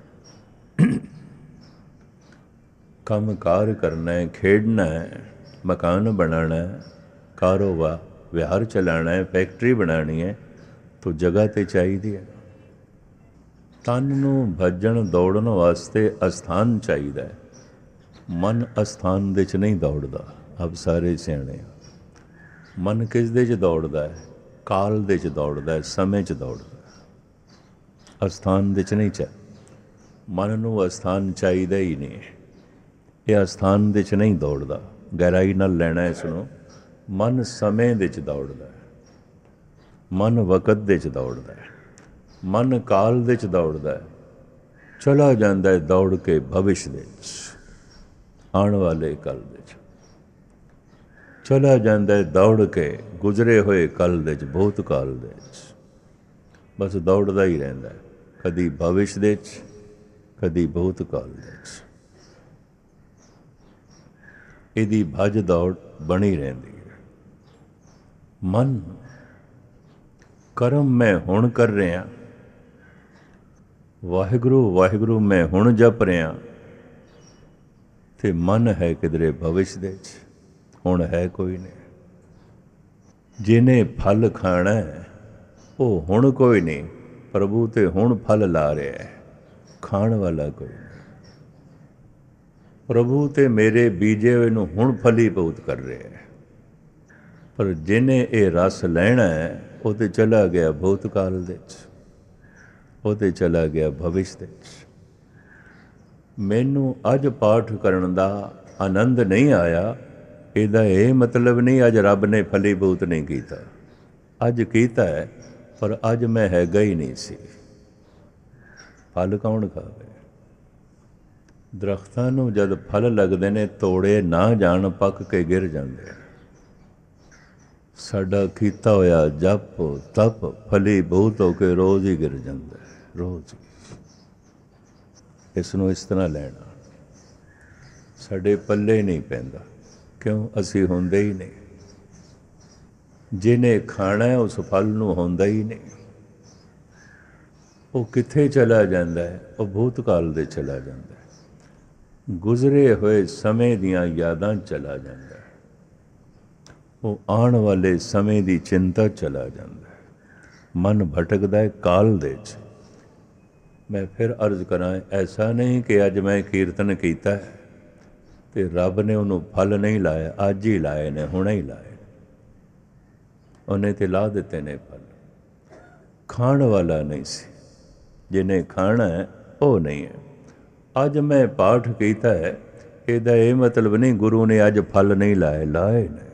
ਕੰਮ ਕਾਰ ਕਰਨਾ ਹੈ, ਖੇਡਣਾ ਹੈ, ਮਕਾਨ ਬਣਾਉਣਾ ਹੈ, ਕਾਰੋਬਾਰ ਵਿਹਾਰ ਚਲਾਉਣਾ ਹੈ, ਫੈਕਟਰੀ ਬਣਾਉਣੀ ਹੈ, ਤਾਂ ਜਗ੍ਹਾ ਤੇ ਚਾਹੀਦੀ ਹੈ। ਤਨ ਨੂੰ ਭੱਜਣ ਦੌੜਨ ਵਾਸਤੇ ਅਸਥਾਨ ਚਾਹੀਦਾ ਹੈ। ਮਨ ਅਸਥਾਨ ਦੇ 'ਚ ਨਹੀਂ ਦੌੜਦਾ। ਆਪ ਸਾਰੇ ਸਿਆਣੇ ਆ। ਮਨ ਕਿਸ ਦੇ 'ਚ ਦੌੜਦਾ ਹੈ? ਕਾਲ ਦੇ 'ਚ ਦੌੜਦਾ ਹੈ, ਸਮੇਂ 'ਚ ਦੌੜਦਾ ਹੈ, ਅਸਥਾਨ ਦੇ 'ਚ ਨਹੀਂ ਮਨ ਨੂੰ ਅਸਥਾਨ ਚਾਹੀਦਾ ਹੀ ਨਹੀਂ। ਇਹ ਅਸਥਾਨ ਦੇ 'ਚ ਨਹੀਂ ਦੌੜਦਾ। ਗਹਿਰਾਈ ਨਾਲ ਲੈਣਾ ਇਸ ਨੂੰ। ਮਨ ਸਮੇਂ ਦੇ 'ਚ ਦੌੜਦਾ ਹੈ, ਮਨ ਵਕਤ ਦੇ 'ਚ ਦੌੜਦਾ ਹੈ, ਮਨ ਕਾਲ ਦੇ 'ਚ ਦੌੜਦਾ ਹੈ। ਚਲਾ ਜਾਂਦਾ ਹੈ ਦੌੜ ਕੇ ਭਵਿਸ਼ ਦੇ 'ਚ, ਆਉਣ ਵਾਲੇ ਕੱਲ ਦੇ 'ਚ। ਚਲਾ ਜਾਂਦਾ ਹੈ ਦੌੜ ਕੇ ਗੁਜ਼ਰੇ ਹੋਏ ਕੱਲ ਦੇ 'ਚ, ਭੂਤ ਕਾਲ ਦੇ 'ਚ। ਬਸ ਦੌੜਦਾ ਹੀ ਰਹਿੰਦਾ ਹੈ, ਕਦੀ ਭਵਿਸ਼ ਦੇ 'ਚ, ਕਦੀ ਭੂਤ ਕਾਲ ਦੇ 'ਚ। ਇਹਦੀ ਭੱਜ ਦੌੜ ਬਣੀ ਰਹਿੰਦੀ ਹੈ। ਮਨ ਕਰਮ ਮੈਂ ਹੁਣ ਕਰ ਰਿਹਾ, ਵਾਹਿਗੁਰੂ ਵਾਹਿਗੁਰੂ ਮੈਂ ਹੁਣ ਜਪ ਰਿਹਾ, ਤੇ ਮਨ ਹੈ ਕਿਧਰੇ ਭਵਿਸ਼ ਦੇ 'ਚ, ਹੁਣ ਹੈ ਕੋਈ ਨਹੀਂ। ਜਿਹਨੇ ਫਲ ਖਾਣਾ ਹੈ ਉਹ ਹੁਣ ਕੋਈ ਨਹੀਂ, ਪ੍ਰਭੂ ਤੇ ਹੁਣ ਫਲ ਲਾ ਰਿਹਾ ਹੈ, ਖਾਣ ਵਾਲਾ ਕੋਈ ਨਹੀਂ। ਪ੍ਰਭੂ ਤੇ ਮੇਰੇ ਬੀਜੇ ਹੋਏ ਨੂੰ ਹੁਣ ਫਲੀਭੂਤ ਕਰ ਰਿਹਾ ਹੈ। ਪਰ ਜਿਹਨੇ ਇਹ ਰਸ ਲੈਣਾ ਹੈ ਉਹ ਤੇ ਚਲਾ ਗਿਆ ਭੂਤ ਕਾਲ ਦੇ 'ਚ, ਉਹ ਤੇ ਚਲਾ ਗਿਆ ਭਵਿਸ਼ ਦੇ 'ਚ। ਮੈਨੂੰ ਅੱਜ ਪਾਠ ਕਰਨ ਦਾ ਆਨੰਦ ਨਹੀਂ ਆਇਆ, ਇਹਦਾ ਇਹ ਮਤਲਬ ਨਹੀਂ ਅੱਜ ਰੱਬ ਨੇ ਫਲੀਭੂਤ ਨਹੀਂ ਕੀਤਾ। ਅੱਜ ਕੀਤਾ ਹੈ, ਪਰ ਅੱਜ ਮੈਂ ਹੈਗਾ ਹੀ ਨਹੀਂ ਸੀ। ਫਲ ਕੌਣ ਖਾਵੇ? ਦਰਖਤਾਂ ਨੂੰ ਜਦ ਫਲ ਲੱਗਦੇ ਨੇ ਤੋੜੇ ਨਾ ਜਾਣ, ਪੱਕ ਕੇ ਗਿਰ ਜਾਂਦੇ। ਸਾਡਾ ਕੀਤਾ ਹੋਇਆ ਜਪ ਤਪ ਫਲੀਭੂਤ ਹੋ ਕੇ ਰੋਜ਼ ਹੀ ਗਿਰ ਜਾਂਦਾ, ਰੋਜ਼। ਇਸ ਨੂੰ ਇਸ ਤਰ੍ਹਾਂ ਲੈਣਾ, ਸਾਡੇ ਪੱਲੇ ਨਹੀਂ ਪੈਂਦਾ। ਕਿਉਂ? ਅਸੀਂ ਹੁੰਦੇ ਹੀ ਨਹੀਂ। ਜਿਹਨੇ ਖਾਣਾ ਉਸ ਫਲ ਨੂੰ ਹੁੰਦਾ ਹੀ ਨਹੀਂ। ਉਹ ਕਿੱਥੇ ਚਲਾ ਜਾਂਦਾ ਹੈ? ਉਹ ਭੂਤਕਾਲ ਦੇ ਚਲਾ ਜਾਂਦਾ ਹੈ, ਗੁਜ਼ਰੇ ਹੋਏ ਸਮੇਂ ਦੀਆਂ ਯਾਦਾਂ ਚਲਾ ਜਾਂਦਾ ਹੈ, ਉਹ ਆਉਣ ਵਾਲੇ ਸਮੇਂ ਦੀ ਚਿੰਤਾ ਚਲਾ ਜਾਂਦਾ ਹੈ। ਮਨ ਭਟਕਦਾ ਹੈ ਕਾਲ ਦੇ 'ਚ। ਮੈਂ ਫਿਰ ਅਰਜ਼ ਕਰਾਂ, ਐਸਾ ਨਹੀਂ ਕਿ ਅੱਜ ਮੈਂ ਕੀਰਤਨ ਕੀਤਾ ਹੈ ਅਤੇ ਰੱਬ ਨੇ ਉਹਨੂੰ ਫਲ ਨਹੀਂ ਲਾਇਆ। ਅੱਜ ਹੀ ਲਾਏ ਨੇ, ਹੁਣੇ ਹੀ ਲਾਏ। ਉਹਨੇ ਤੇ ਲਾ ਦਿੱਤੇ ਨੇ ਫਲ। ਖਾਣ ਵਾਲਾ ਨਹੀਂ ਸੀ, ਜਿਹਨੇ ਖਾਣਾ ਹੈ ਉਹ ਨਹੀਂ ਹੈ। ਅੱਜ ਮੈਂ ਪਾਠ ਕੀਤਾ ਹੈ, ਇਹਦਾ ਇਹ ਮਤਲਬ ਨਹੀਂ ਗੁਰੂ ਨੇ ਅੱਜ ਫਲ ਨਹੀਂ ਲਾਏ, ਲਾਏ ਨੇ।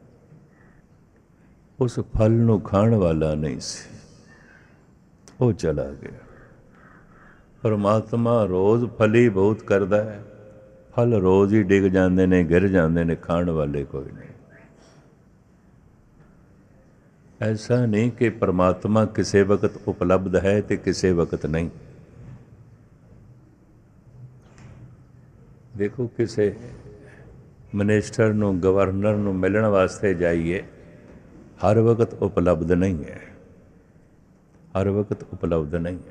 ਉਸ ਫਲ ਨੂੰ ਖਾਣ ਵਾਲਾ ਨਹੀਂ ਸੀ, ਉਹ ਚਲਾ ਗਿਆ। ਪਰਮਾਤਮਾ ਰੋਜ਼ ਫਲੀਭੂਤ ਕਰਦਾ ਹੈ, ਫਲ ਰੋਜ਼ ਹੀ ਡਿੱਗ ਜਾਂਦੇ ਨੇ, ਗਿਰ ਜਾਂਦੇ ਨੇ, ਖਾਣ ਵਾਲੇ ਕੋਈ ਨਹੀਂ। ਐਸਾ ਨਹੀਂ ਕਿ ਪਰਮਾਤਮਾ ਕਿਸੇ ਵਕਤ ਉਪਲਬਧ ਹੈ ਤੇ ਕਿਸੇ ਵਕਤ ਨਹੀਂ। ਦੇਖੋ, ਕਿਸੇ ਮਿਨਿਸਟਰ ਨੂੰ, ਗਵਰਨਰ ਨੂੰ ਮਿਲਣ ਵਾਸਤੇ ਜਾਈਏ, ਹਰ ਵਕਤ ਉਪਲਬਧ ਨਹੀਂ ਹੈ, ਹਰ ਵਕਤ ਉਪਲਬਧ ਨਹੀਂ ਹੈ।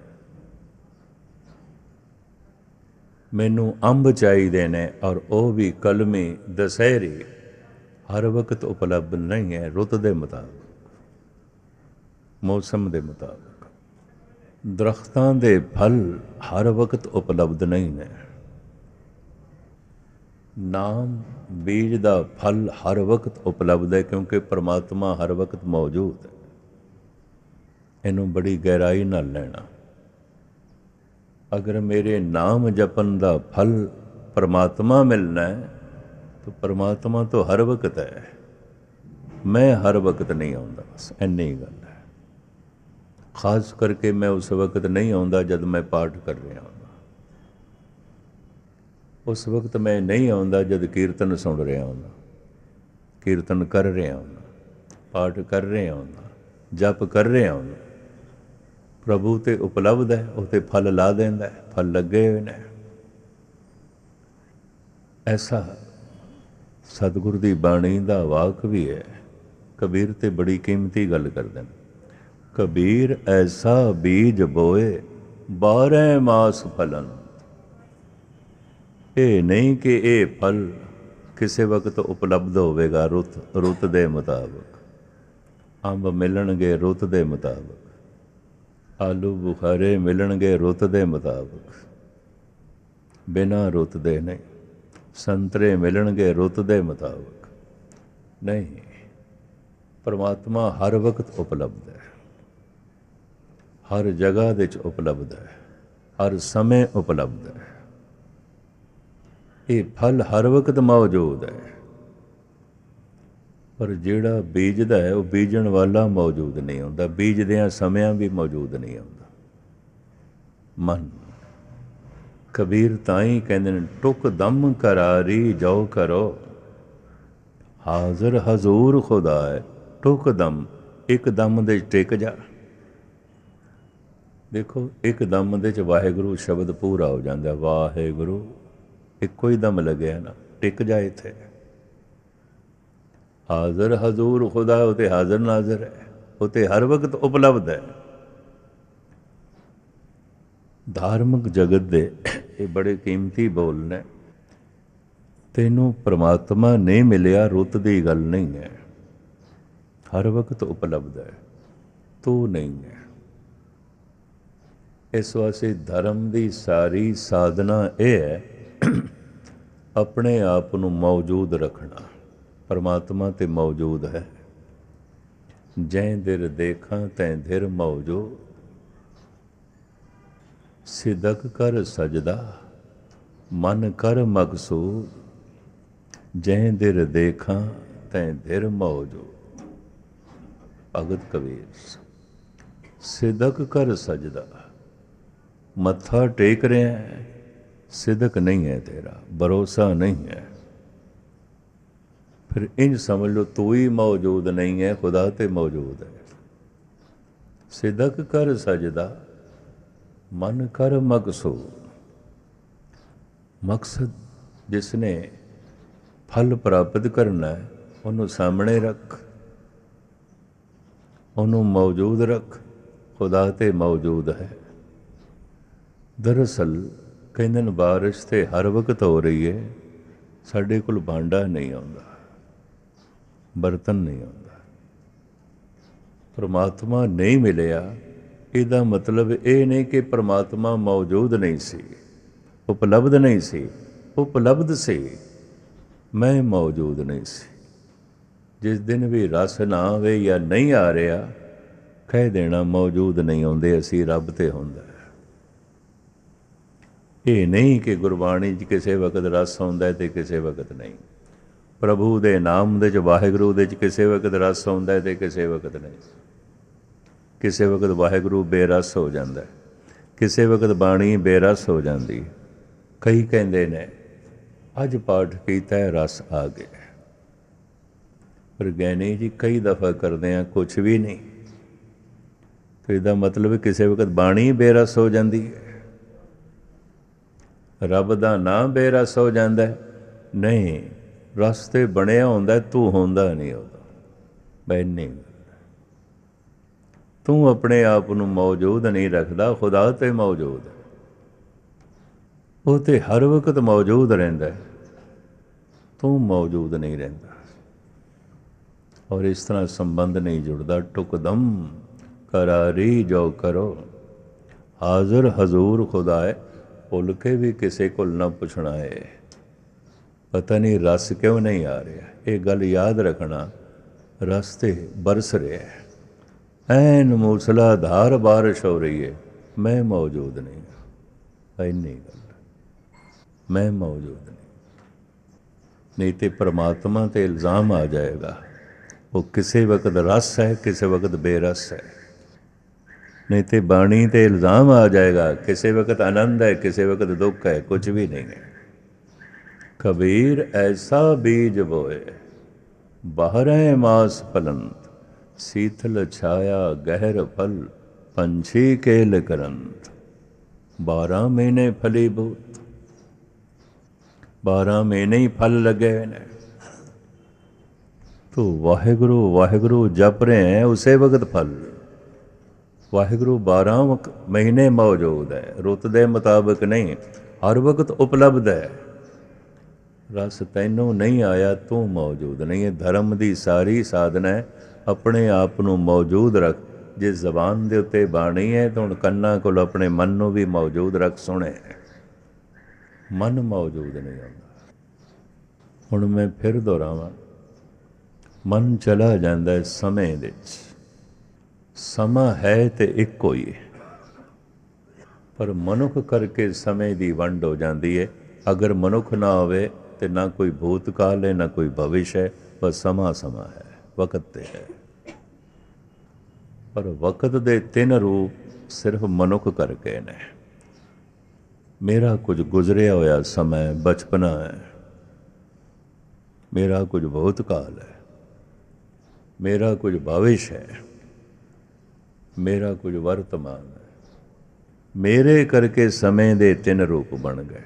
ਮੈਨੂੰ ਅੰਬ ਚਾਹੀਦੇ ਨੇ ਔਰ ਉਹ ਵੀ ਕਲਮੀ ਦਸ਼ਹਿਰੀ, ਹਰ ਵਕਤ ਉਪਲਬਧ ਨਹੀਂ ਹੈ। ਰੁੱਤ ਦੇ ਮੁਤਾਬਕ, ਮੌਸਮ ਦੇ ਮੁਤਾਬਕ। ਦਰਖਤਾਂ ਦੇ ਫਲ ਹਰ ਵਕਤ ਉਪਲਬਧ ਨਹੀਂ ਨੇ। ਨਾਮ ਬੀਜ ਦਾ ਫਲ ਹਰ ਵਕਤ ਉਪਲਬਧ ਹੈ, ਕਿਉਂਕਿ ਪਰਮਾਤਮਾ ਹਰ ਵਕਤ ਮੌਜੂਦ ਹੈ। ਇਹਨੂੰ ਬੜੀ ਗਹਿਰਾਈ ਨਾਲ ਲੈਣਾ। ਅਗਰ ਮੇਰੇ ਨਾਮ ਜਪਣ ਦਾ ਫਲ ਪਰਮਾਤਮਾ ਮਿਲਣਾ ਹੈ ਤਾਂ ਪਰਮਾਤਮਾ ਤਾਂ ਹਰ ਵਕਤ ਹੈ, ਮੈਂ ਹਰ ਵਕਤ ਨਹੀਂ ਆਉਂਦਾ। ਬਸ ਇੰਨੀ ਗੱਲ ਹੈ। ਖਾਸ ਕਰਕੇ ਮੈਂ ਉਸ ਵਕਤ ਨਹੀਂ ਆਉਂਦਾ ਜਦ ਮੈਂ ਪਾਠ ਕਰ ਰਿਹਾ ਹੁੰਦਾ, ਉਸ ਵਕਤ ਮੈਂ ਨਹੀਂ ਆਉਂਦਾ ਜਦ ਕੀਰਤਨ ਸੁਣ ਰਿਹਾ ਹੁੰਦਾ, ਕੀਰਤਨ ਕਰ ਰਿਹਾ ਹੁੰਦਾ, ਪਾਠ ਕਰ ਰਿਹਾ ਹੁੰਦਾ, ਜਪ ਕਰ ਰਿਹਾ ਹੁੰਦਾ। ਪ੍ਰਭੂ ਤੇ ਉਪਲਬਧ ਹੈ, ਉਹ ਤੇ ਫਲ ਲਾ ਦਿੰਦਾ, ਫਲ ਲੱਗੇ ਹੋਏ ਨੇ। ਐਸਾ ਸਤਿਗੁਰ ਦੀ ਬਾਣੀ ਦਾ ਵਾਕ ਵੀ ਹੈ। ਕਬੀਰ ਤੇ ਬੜੀ ਕੀਮਤੀ ਗੱਲ ਕਰਦੇ ਨੇ। ਕਬੀਰ ਐਸਾ ਬੀਜ ਬੋਏ 12 ਮਾਸ ਫਲਨ। ਇਹ ਨਹੀਂ ਕਿ ਇਹ ਫਲ ਕਿਸੇ ਵਕਤ ਉਪਲਬਧ ਹੋਵੇਗਾ ਰੁੱਤ ਦੇ ਮੁਤਾਬਕ। ਅੰਬ ਮਿਲਣਗੇ ਰੁੱਤ ਦੇ ਮੁਤਾਬਕ, ਆਲੂ ਬੁਖਾਰੇ ਮਿਲਣਗੇ ਰੁੱਤ ਦੇ ਮੁਤਾਬਕ, ਬਿਨਾਂ ਰੁੱਤ ਦੇ ਨਹੀਂ। ਸੰਤਰੇ ਮਿਲਣਗੇ ਰੁੱਤ ਦੇ ਮੁਤਾਬਕ ਨਹੀਂ। ਪਰਮਾਤਮਾ ਹਰ ਵਕਤ ਉਪਲਬਧ ਹੈ, ਹਰ ਜਗ੍ਹਾ ਦੇ 'ਚ ਉਪਲਬਧ ਹੈ, ਹਰ ਸਮੇਂ ਉਪਲਬਧ ਹੈ। ਇਹ ਫਲ ਹਰ ਵਕਤ ਮੌਜੂਦ ਹੈ, ਪਰ ਜਿਹੜਾ ਬੀਜਦਾ ਹੈ ਉਹ ਬੀਜਣ ਵਾਲਾ ਮੌਜੂਦ ਨਹੀਂ ਹੁੰਦਾ, ਬੀਜਦਿਆਂ ਸਮਿਆਂ ਵੀ ਮੌਜੂਦ ਨਹੀਂ ਆਉਂਦਾ। ਮਨ ਕਬੀਰ ਤਾਂ ਹੀ ਕਹਿੰਦੇ ਨੇ, ਟੁਕ ਦਮ ਕਰਾਰੀ ਜੋ ਕਰੋ, ਹਾਜ਼ਰ ਹਜ਼ੂਰ ਖੁਦਾ ਹੈ। ਟੁਕ ਦਮ, ਇੱਕ ਦਮ ਦੇ ਟਿਕ ਜਾ। ਦੇਖੋ, ਇੱਕ ਦਮ ਦੇ 'ਚ ਵਾਹਿਗੁਰੂ ਸ਼ਬਦ ਪੂਰਾ ਹੋ ਜਾਂਦਾ। ਵਾਹਿਗੁਰੂ ਇੱਕੋ ਹੀ ਦਮ ਲੱਗਿਆ ਨਾ, ਟਿਕ ਜਾ ਇੱਥੇ। ਹਾਜ਼ਰ ਹਜ਼ੂਰ ਖੁਦਾ, ਉਹ ਤੇ ਹਾਜ਼ਰ ਨਾਜ਼ਰ ਹੈ, ਉਹ ਤੇ ਹਰ ਵਕਤ ਉਪਲਬਧ ਹੈ। ਧਾਰਮਿਕ ਜਗਤ ਦੇ ਇਹ ਬੜੇ ਕੀਮਤੀ ਬੋਲ ਨੇ। ਤੈਨੂੰ ਪਰਮਾਤਮਾ ਨਹੀਂ ਮਿਲਿਆ, ਰੁੱਤ ਦੀ ਗੱਲ ਨਹੀਂ ਹੈ, ਹਰ ਵਕਤ ਉਪਲਬਧ ਹੈ, ਤੂੰ ਨਹੀਂ ਹੈ। ਇਸ ਵਾਸਤੇ ਧਰਮ ਦੀ ਸਾਰੀ ਸਾਧਨਾ ਇਹ ਹੈ, ਆਪਣੇ ਆਪ ਨੂੰ ਮੌਜੂਦ ਰੱਖਣਾ। ਪਰਮਾਤਮਾ ਤੇ ਮੌਜੂਦ ਹੈ। ਜੈ ਦਿਰ ਦੇਖਾਂ ਤੈਂ ਧਿਰ ਮੌਜੂਦ, ਸਿਦਕ ਕਰ ਸਜਦਾ ਮਨ ਕਰ ਮਕਸੂਦ। ਜੈ ਦਿਰ ਦੇਖਾਂ ਤੈਂ ਧਿਰ ਮੌਜੂਦ। ਭਗਤ ਕਬੀਰ। ਸਿਦਕ ਕਰ ਸਜਦਾ, ਮੱਥਾ ਟੇਕ ਰਿਹਾ ਹੈ, ਸਿਦਕ ਨਹੀਂ ਹੈ ਤੇਰਾ, ਭਰੋਸਾ ਨਹੀਂ ਹੈ। ਫਿਰ ਇੰਝ ਸਮਝ ਲਓ ਤੂੰ ਹੀ ਮੌਜੂਦ ਨਹੀਂ ਹੈ, ਖੁਦਾ ਤੇ ਮੌਜੂਦ ਹੈ। ਸਿਦਕ ਕਰ ਸਜਦਾ ਮਨ ਕਰ ਮਕਸੂਦ। ਮਕਸਦ ਜਿਸਨੇ ਫਲ ਪ੍ਰਾਪਤ ਕਰਨਾ ਹੈ ਉਹਨੂੰ ਸਾਹਮਣੇ ਰੱਖ, ਉਹਨੂੰ ਮੌਜੂਦ ਰੱਖ। ਖੁਦਾ ਤੇ ਮੌਜੂਦ ਹੈ। ਦਰਅਸਲ ਕਹਿੰਦੇ ਨੇ ਬਾਰਿਸ਼ ਤੇ ਹਰ ਵਕਤ ਹੋ ਰਹੀ ਹੈ, ਸਾਡੇ ਕੋਲ ਭਾਂਡਾ ਨਹੀਂ ਆਉਂਦਾ, ਬਰਤਨ ਨਹੀਂ ਆਉਂਦਾ। ਪਰਮਾਤਮਾ ਨਹੀਂ ਮਿਲਿਆ ਇਹਦਾ ਮਤਲਬ ਇਹ ਨਹੀਂ ਕਿ ਪਰਮਾਤਮਾ ਮੌਜੂਦ ਨਹੀਂ ਸੀ, ਉਪਲਬਧ ਨਹੀਂ ਸੀ। ਉਪਲਬਧ ਸੀ, ਮੈਂ ਮੌਜੂਦ ਨਹੀਂ ਸੀ। ਜਿਸ ਦਿਨ ਵੀ ਰਸ ਨਾ ਆਵੇ ਜਾਂ ਨਹੀਂ ਆ ਰਿਹਾ, ਕਹਿ ਦੇਣਾ ਮੌਜੂਦ ਨਹੀਂ ਆਉਂਦੇ ਅਸੀਂ, ਰੱਬ ਤੇ ਹੁੰਦਾ। ਇਹ ਨਹੀਂ ਕਿ ਗੁਰਬਾਣੀ 'ਚ ਕਿਸੇ ਵਕਤ ਰਸ ਆਉਂਦਾ ਅਤੇ ਕਿਸੇ ਵਕਤ ਨਹੀਂ। ਪ੍ਰਭੂ ਦੇ ਨਾਮ ਦੇ 'ਚ, ਵਾਹਿਗੁਰੂ ਦੇ 'ਚ ਕਿਸੇ ਵਕਤ ਰਸ ਆਉਂਦਾ ਅਤੇ ਕਿਸੇ ਵਕਤ ਨਹੀਂ। ਕਿਸੇ ਵਕਤ ਵਾਹਿਗੁਰੂ ਬੇਰਸ ਹੋ ਜਾਂਦਾ, ਕਿਸੇ ਵਕਤ ਬਾਣੀ ਬੇਰਸ ਹੋ ਜਾਂਦੀ। ਕਈ ਕਹਿੰਦੇ ਨੇ ਅੱਜ ਪਾਠ ਕੀਤਾ ਰਸ ਆ ਗਿਆ, ਪਰ ਗਿਆਨੀ ਜੀ ਕਈ ਦਫਾ ਕਰਦੇ ਆ ਕੁਛ ਵੀ ਨਹੀਂ। ਤੇ ਇਹਦਾ ਮਤਲਬ ਕਿਸੇ ਵਕਤ ਬਾਣੀ ਬੇਰਸ ਹੋ ਜਾਂਦੀ ਹੈ, ਰੱਬ ਦਾ ਨਾਮ ਬੇਰਸ ਹੋ ਜਾਂਦਾ। ਨਹੀਂ, ਰਸ ਤੇ ਬਣਿਆ ਹੁੰਦਾ, ਤੂੰ ਹੁੰਦਾ ਨਹੀਂ ਉਹਦਾ। ਬੈਨੀ ਤੂੰ ਆਪਣੇ ਆਪ ਨੂੰ ਮੌਜੂਦ ਨਹੀਂ ਰੱਖਦਾ, ਖੁਦਾ ਤੇ ਮੌਜੂਦ ਹੈ। ਉਹ ਤੇ ਹਰ ਵਕਤ ਮੌਜੂਦ ਰਹਿੰਦਾ, ਤੂੰ ਮੌਜੂਦ ਨਹੀਂ ਰਹਿੰਦਾ। ਔਰ ਇਸ ਤਰ੍ਹਾਂ ਸੰਬੰਧ ਨਹੀਂ ਜੁੜਦਾ। ਟੁਕਦਮ ਕਰਾਰੀ ਜੋ ਕਰੋ, ਹਾਜ਼ਰ ਹਜ਼ੂਰ ਖੁਦਾ ਹੈ। ਭੁੱਲ ਕੇ ਵੀ ਕਿਸੇ ਕੋਲ ਨਾ ਪੁੱਛਣਾ ਹੈ ਪਤਾ ਨਹੀਂ ਰਸ ਕਿਉਂ ਨਹੀਂ ਆ ਰਿਹਾ। ਇਹ ਗੱਲ ਯਾਦ ਰੱਖਣਾ, ਰਸ ਤੇ ਬਰਸ ਰਿਹਾ, ਐਨ ਮੂਸਲਾਧਾਰ ਬਾਰਿਸ਼ ਹੋ ਰਹੀ ਹੈ, ਮੈਂ ਮੌਜੂਦ ਨਹੀਂ ਹਾਂ। ਇੰਨੀ ਗੱਲ, ਮੈਂ ਮੌਜੂਦ ਨਹੀਂ ਤੇ ਪਰਮਾਤਮਾ 'ਤੇ ਇਲਜ਼ਾਮ ਆ ਜਾਏਗਾ। ਉਹ ਕਿਸੇ ਵਕਤ ਰਸ ਹੈ, ਕਿਸੇ ਵਕਤ ਬੇਰਸ ਹੈ। ਨਹੀਂ ਤੇ ਬਾਣੀ 'ਤੇ ਇਲਜ਼ਾਮ ਆ ਜਾਏਗਾ, ਕਿਸੇ ਵਕਤ ਆਨੰਦ ਹੈ, ਕਿਸੇ ਵਕਤ ਦੁੱਖ ਹੈ, ਕੁਝ ਵੀ ਨਹੀਂ ਹੈ। ਕਬੀਰ ਐਸਾ ਬੀਜ ਬੋਏ, ਬਾਹਰੈ ਮਾਸ ਫਲੰਤ, ਸੀਤਲ ਛਾਇਆ ਗਹਿਰ ਫਲ, ਪੰਛੀ ਕੇਲ ਕਰੰਤ। 12 ਮਹੀਨੇ ਫਲੀਭੂਤ, 12 ਮਹੀਨੇ ਹੀ ਫਲ ਲੱਗੇ ਹੋਏ ਨੇ। ਤੂੰ ਵਾਹਿਗੁਰੂ ਵਾਹਿਗੁਰੂ ਜਪ ਰਹੇ ਹੈ, ਉਸੇ ਵਕਤ ਫਲ। ਵਾਹਿਗੁਰੂ 12 ਮਹੀਨੇ ਮੌਜੂਦ ਹੈ, ਰੁੱਤ ਦੇ ਮੁਤਾਬਕ ਨਹੀਂ, ਹਰ ਵਕਤ ਉਪਲਬਧ ਹੈ। ਰਸ ਤੈਨੂੰ ਨਹੀਂ ਆਇਆ, ਤੂੰ ਮੌਜੂਦ ਨਹੀਂ ਹੈ। ਧਰਮ ਦੀ ਸਾਰੀ ਸਾਧਨਾ ਹੈ ਆਪਣੇ ਆਪ ਨੂੰ ਮੌਜੂਦ ਰੱਖ। ਜੇ ਜ਼ਬਾਨ ਦੇ ਉੱਤੇ ਬਾਣੀ ਹੈ ਤਾਂ ਹੁਣ ਕੰਨਾਂ ਕੋਲ ਆਪਣੇ ਮਨ ਨੂੰ ਵੀ ਮੌਜੂਦ ਰੱਖ। ਸੁਣੇ, ਮਨ ਮੌਜੂਦ ਨਹੀਂ ਆਉਂਦਾ। ਹੁਣ ਮੈਂ ਫਿਰ ਦੁਹਰਾਵਾਂ, ਮਨ ਚਲਾ ਜਾਂਦਾ ਸਮੇਂ ਵਿੱਚ। ਸਮਾਂ ਹੈ ਤੇ ਇੱਕੋ ਹੀ, ਪਰ ਮਨੁੱਖ ਕਰਕੇ ਸਮੇਂ ਦੀ ਵੰਡ ਹੋ ਜਾਂਦੀ ਹੈ। ਅਗਰ ਮਨੁੱਖ ਨਾ ਹੋਵੇ ਤੇ ਨਾ ਕੋਈ ਭੂਤਕਾਲ ਹੈ, ਨਾ ਕੋਈ ਭਵਿਸ਼ ਹੈ, ਬਸ ਸਮਾਂ ਸਮਾਂ ਹੈ, ਵਕਤ ਤੇ ਹੈ। ਪਰ ਵਕਤ ਦੇ 3 ਰੂਪ ਸਿਰਫ ਮਨੁੱਖ ਕਰਕੇ ਨੇ। ਮੇਰਾ ਕੁਝ ਗੁਜ਼ਰਿਆ ਹੋਇਆ ਸਮਾਂ ਬਚਪਨਾ ਹੈ, ਮੇਰਾ ਕੁਝ ਭੂਤਕਾਲ ਹੈ, ਮੇਰਾ ਕੁਝ ਭਵਿਸ਼ ਹੈ, ਮੇਰਾ ਕੁਝ ਵਰਤਮਾਨ ਹੈ। ਮੇਰੇ ਕਰਕੇ ਸਮੇਂ ਦੇ 3 ਰੂਪ ਬਣ ਗਏ।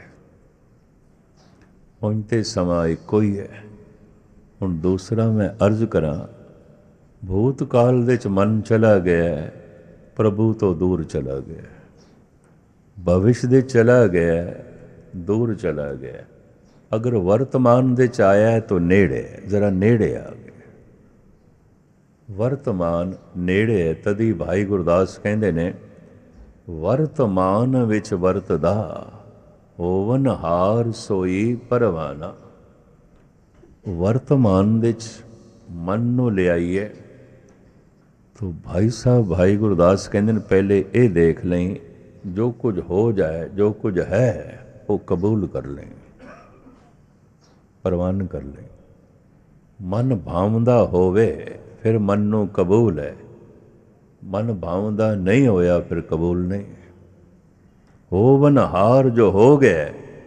ਹੁਣ ਤੇ ਸਮਾਂ ਇੱਕੋ ਹੀ ਹੈ। ਹੁਣ ਦੂਸਰਾ ਮੈਂ ਅਰਜ਼ ਕਰਾਂ, ਭੂਤਕਾਲ ਦੇ 'ਚ ਮਨ ਚਲਾ ਗਿਆ, ਪ੍ਰਭੂ ਤੋਂ ਦੂਰ ਚਲਾ ਗਿਆ। ਭਵਿਸ਼ ਦੇ ਚਲਾ ਗਿਆ, ਦੂਰ ਚਲਾ ਗਿਆ। ਅਗਰ ਵਰਤਮਾਨ ਦੇ 'ਚ ਆਇਆ ਤਾਂ ਨੇੜੇ, ਜ਼ਰਾ ਨੇੜੇ ਆ ਗਿਆ। ਵਰਤਮਾਨ ਨੇੜੇ ਹੈ। ਤਦੀ ਭਾਈ ਗੁਰਦਾਸ ਕਹਿੰਦੇ ਨੇ, ਵਰਤਮਾਨ ਵਿੱਚ ਵਰਤਦਾ, ਹੋਵਨ ਹਾਰ ਸੋਈ ਪਰਵਾਨਾ। ਵਰਤਮਾਨ ਵਿੱਚ ਮਨ ਨੂੰ ਲਿਆਈਏ ਤੋ ਭਾਈ ਸਾਹਿਬ, ਭਾਈ ਗੁਰਦਾਸ ਕਹਿੰਦੇ ਨੇ, ਪਹਿਲੇ ਇਹ ਦੇਖ ਲਈ ਜੋ ਕੁਝ ਹੋ ਜਾਏ, ਜੋ ਕੁਝ ਹੈ ਉਹ ਕਬੂਲ ਕਰ ਲੈ, ਪ੍ਰਵਾਨ ਕਰ ਲੈ। ਮਨ ਭਾਵਦਾ ਹੋਵੇ ਫਿਰ ਮਨ ਨੂੰ ਕਬੂਲ ਹੈ, ਮਨ ਭਾਵਦਾ ਨਹੀਂ ਹੋਇਆ ਫਿਰ ਕਬੂਲ ਨਹੀਂ। ਹੋਵਨ ਹਾਰ ਜੋ ਹੋ ਗਿਆ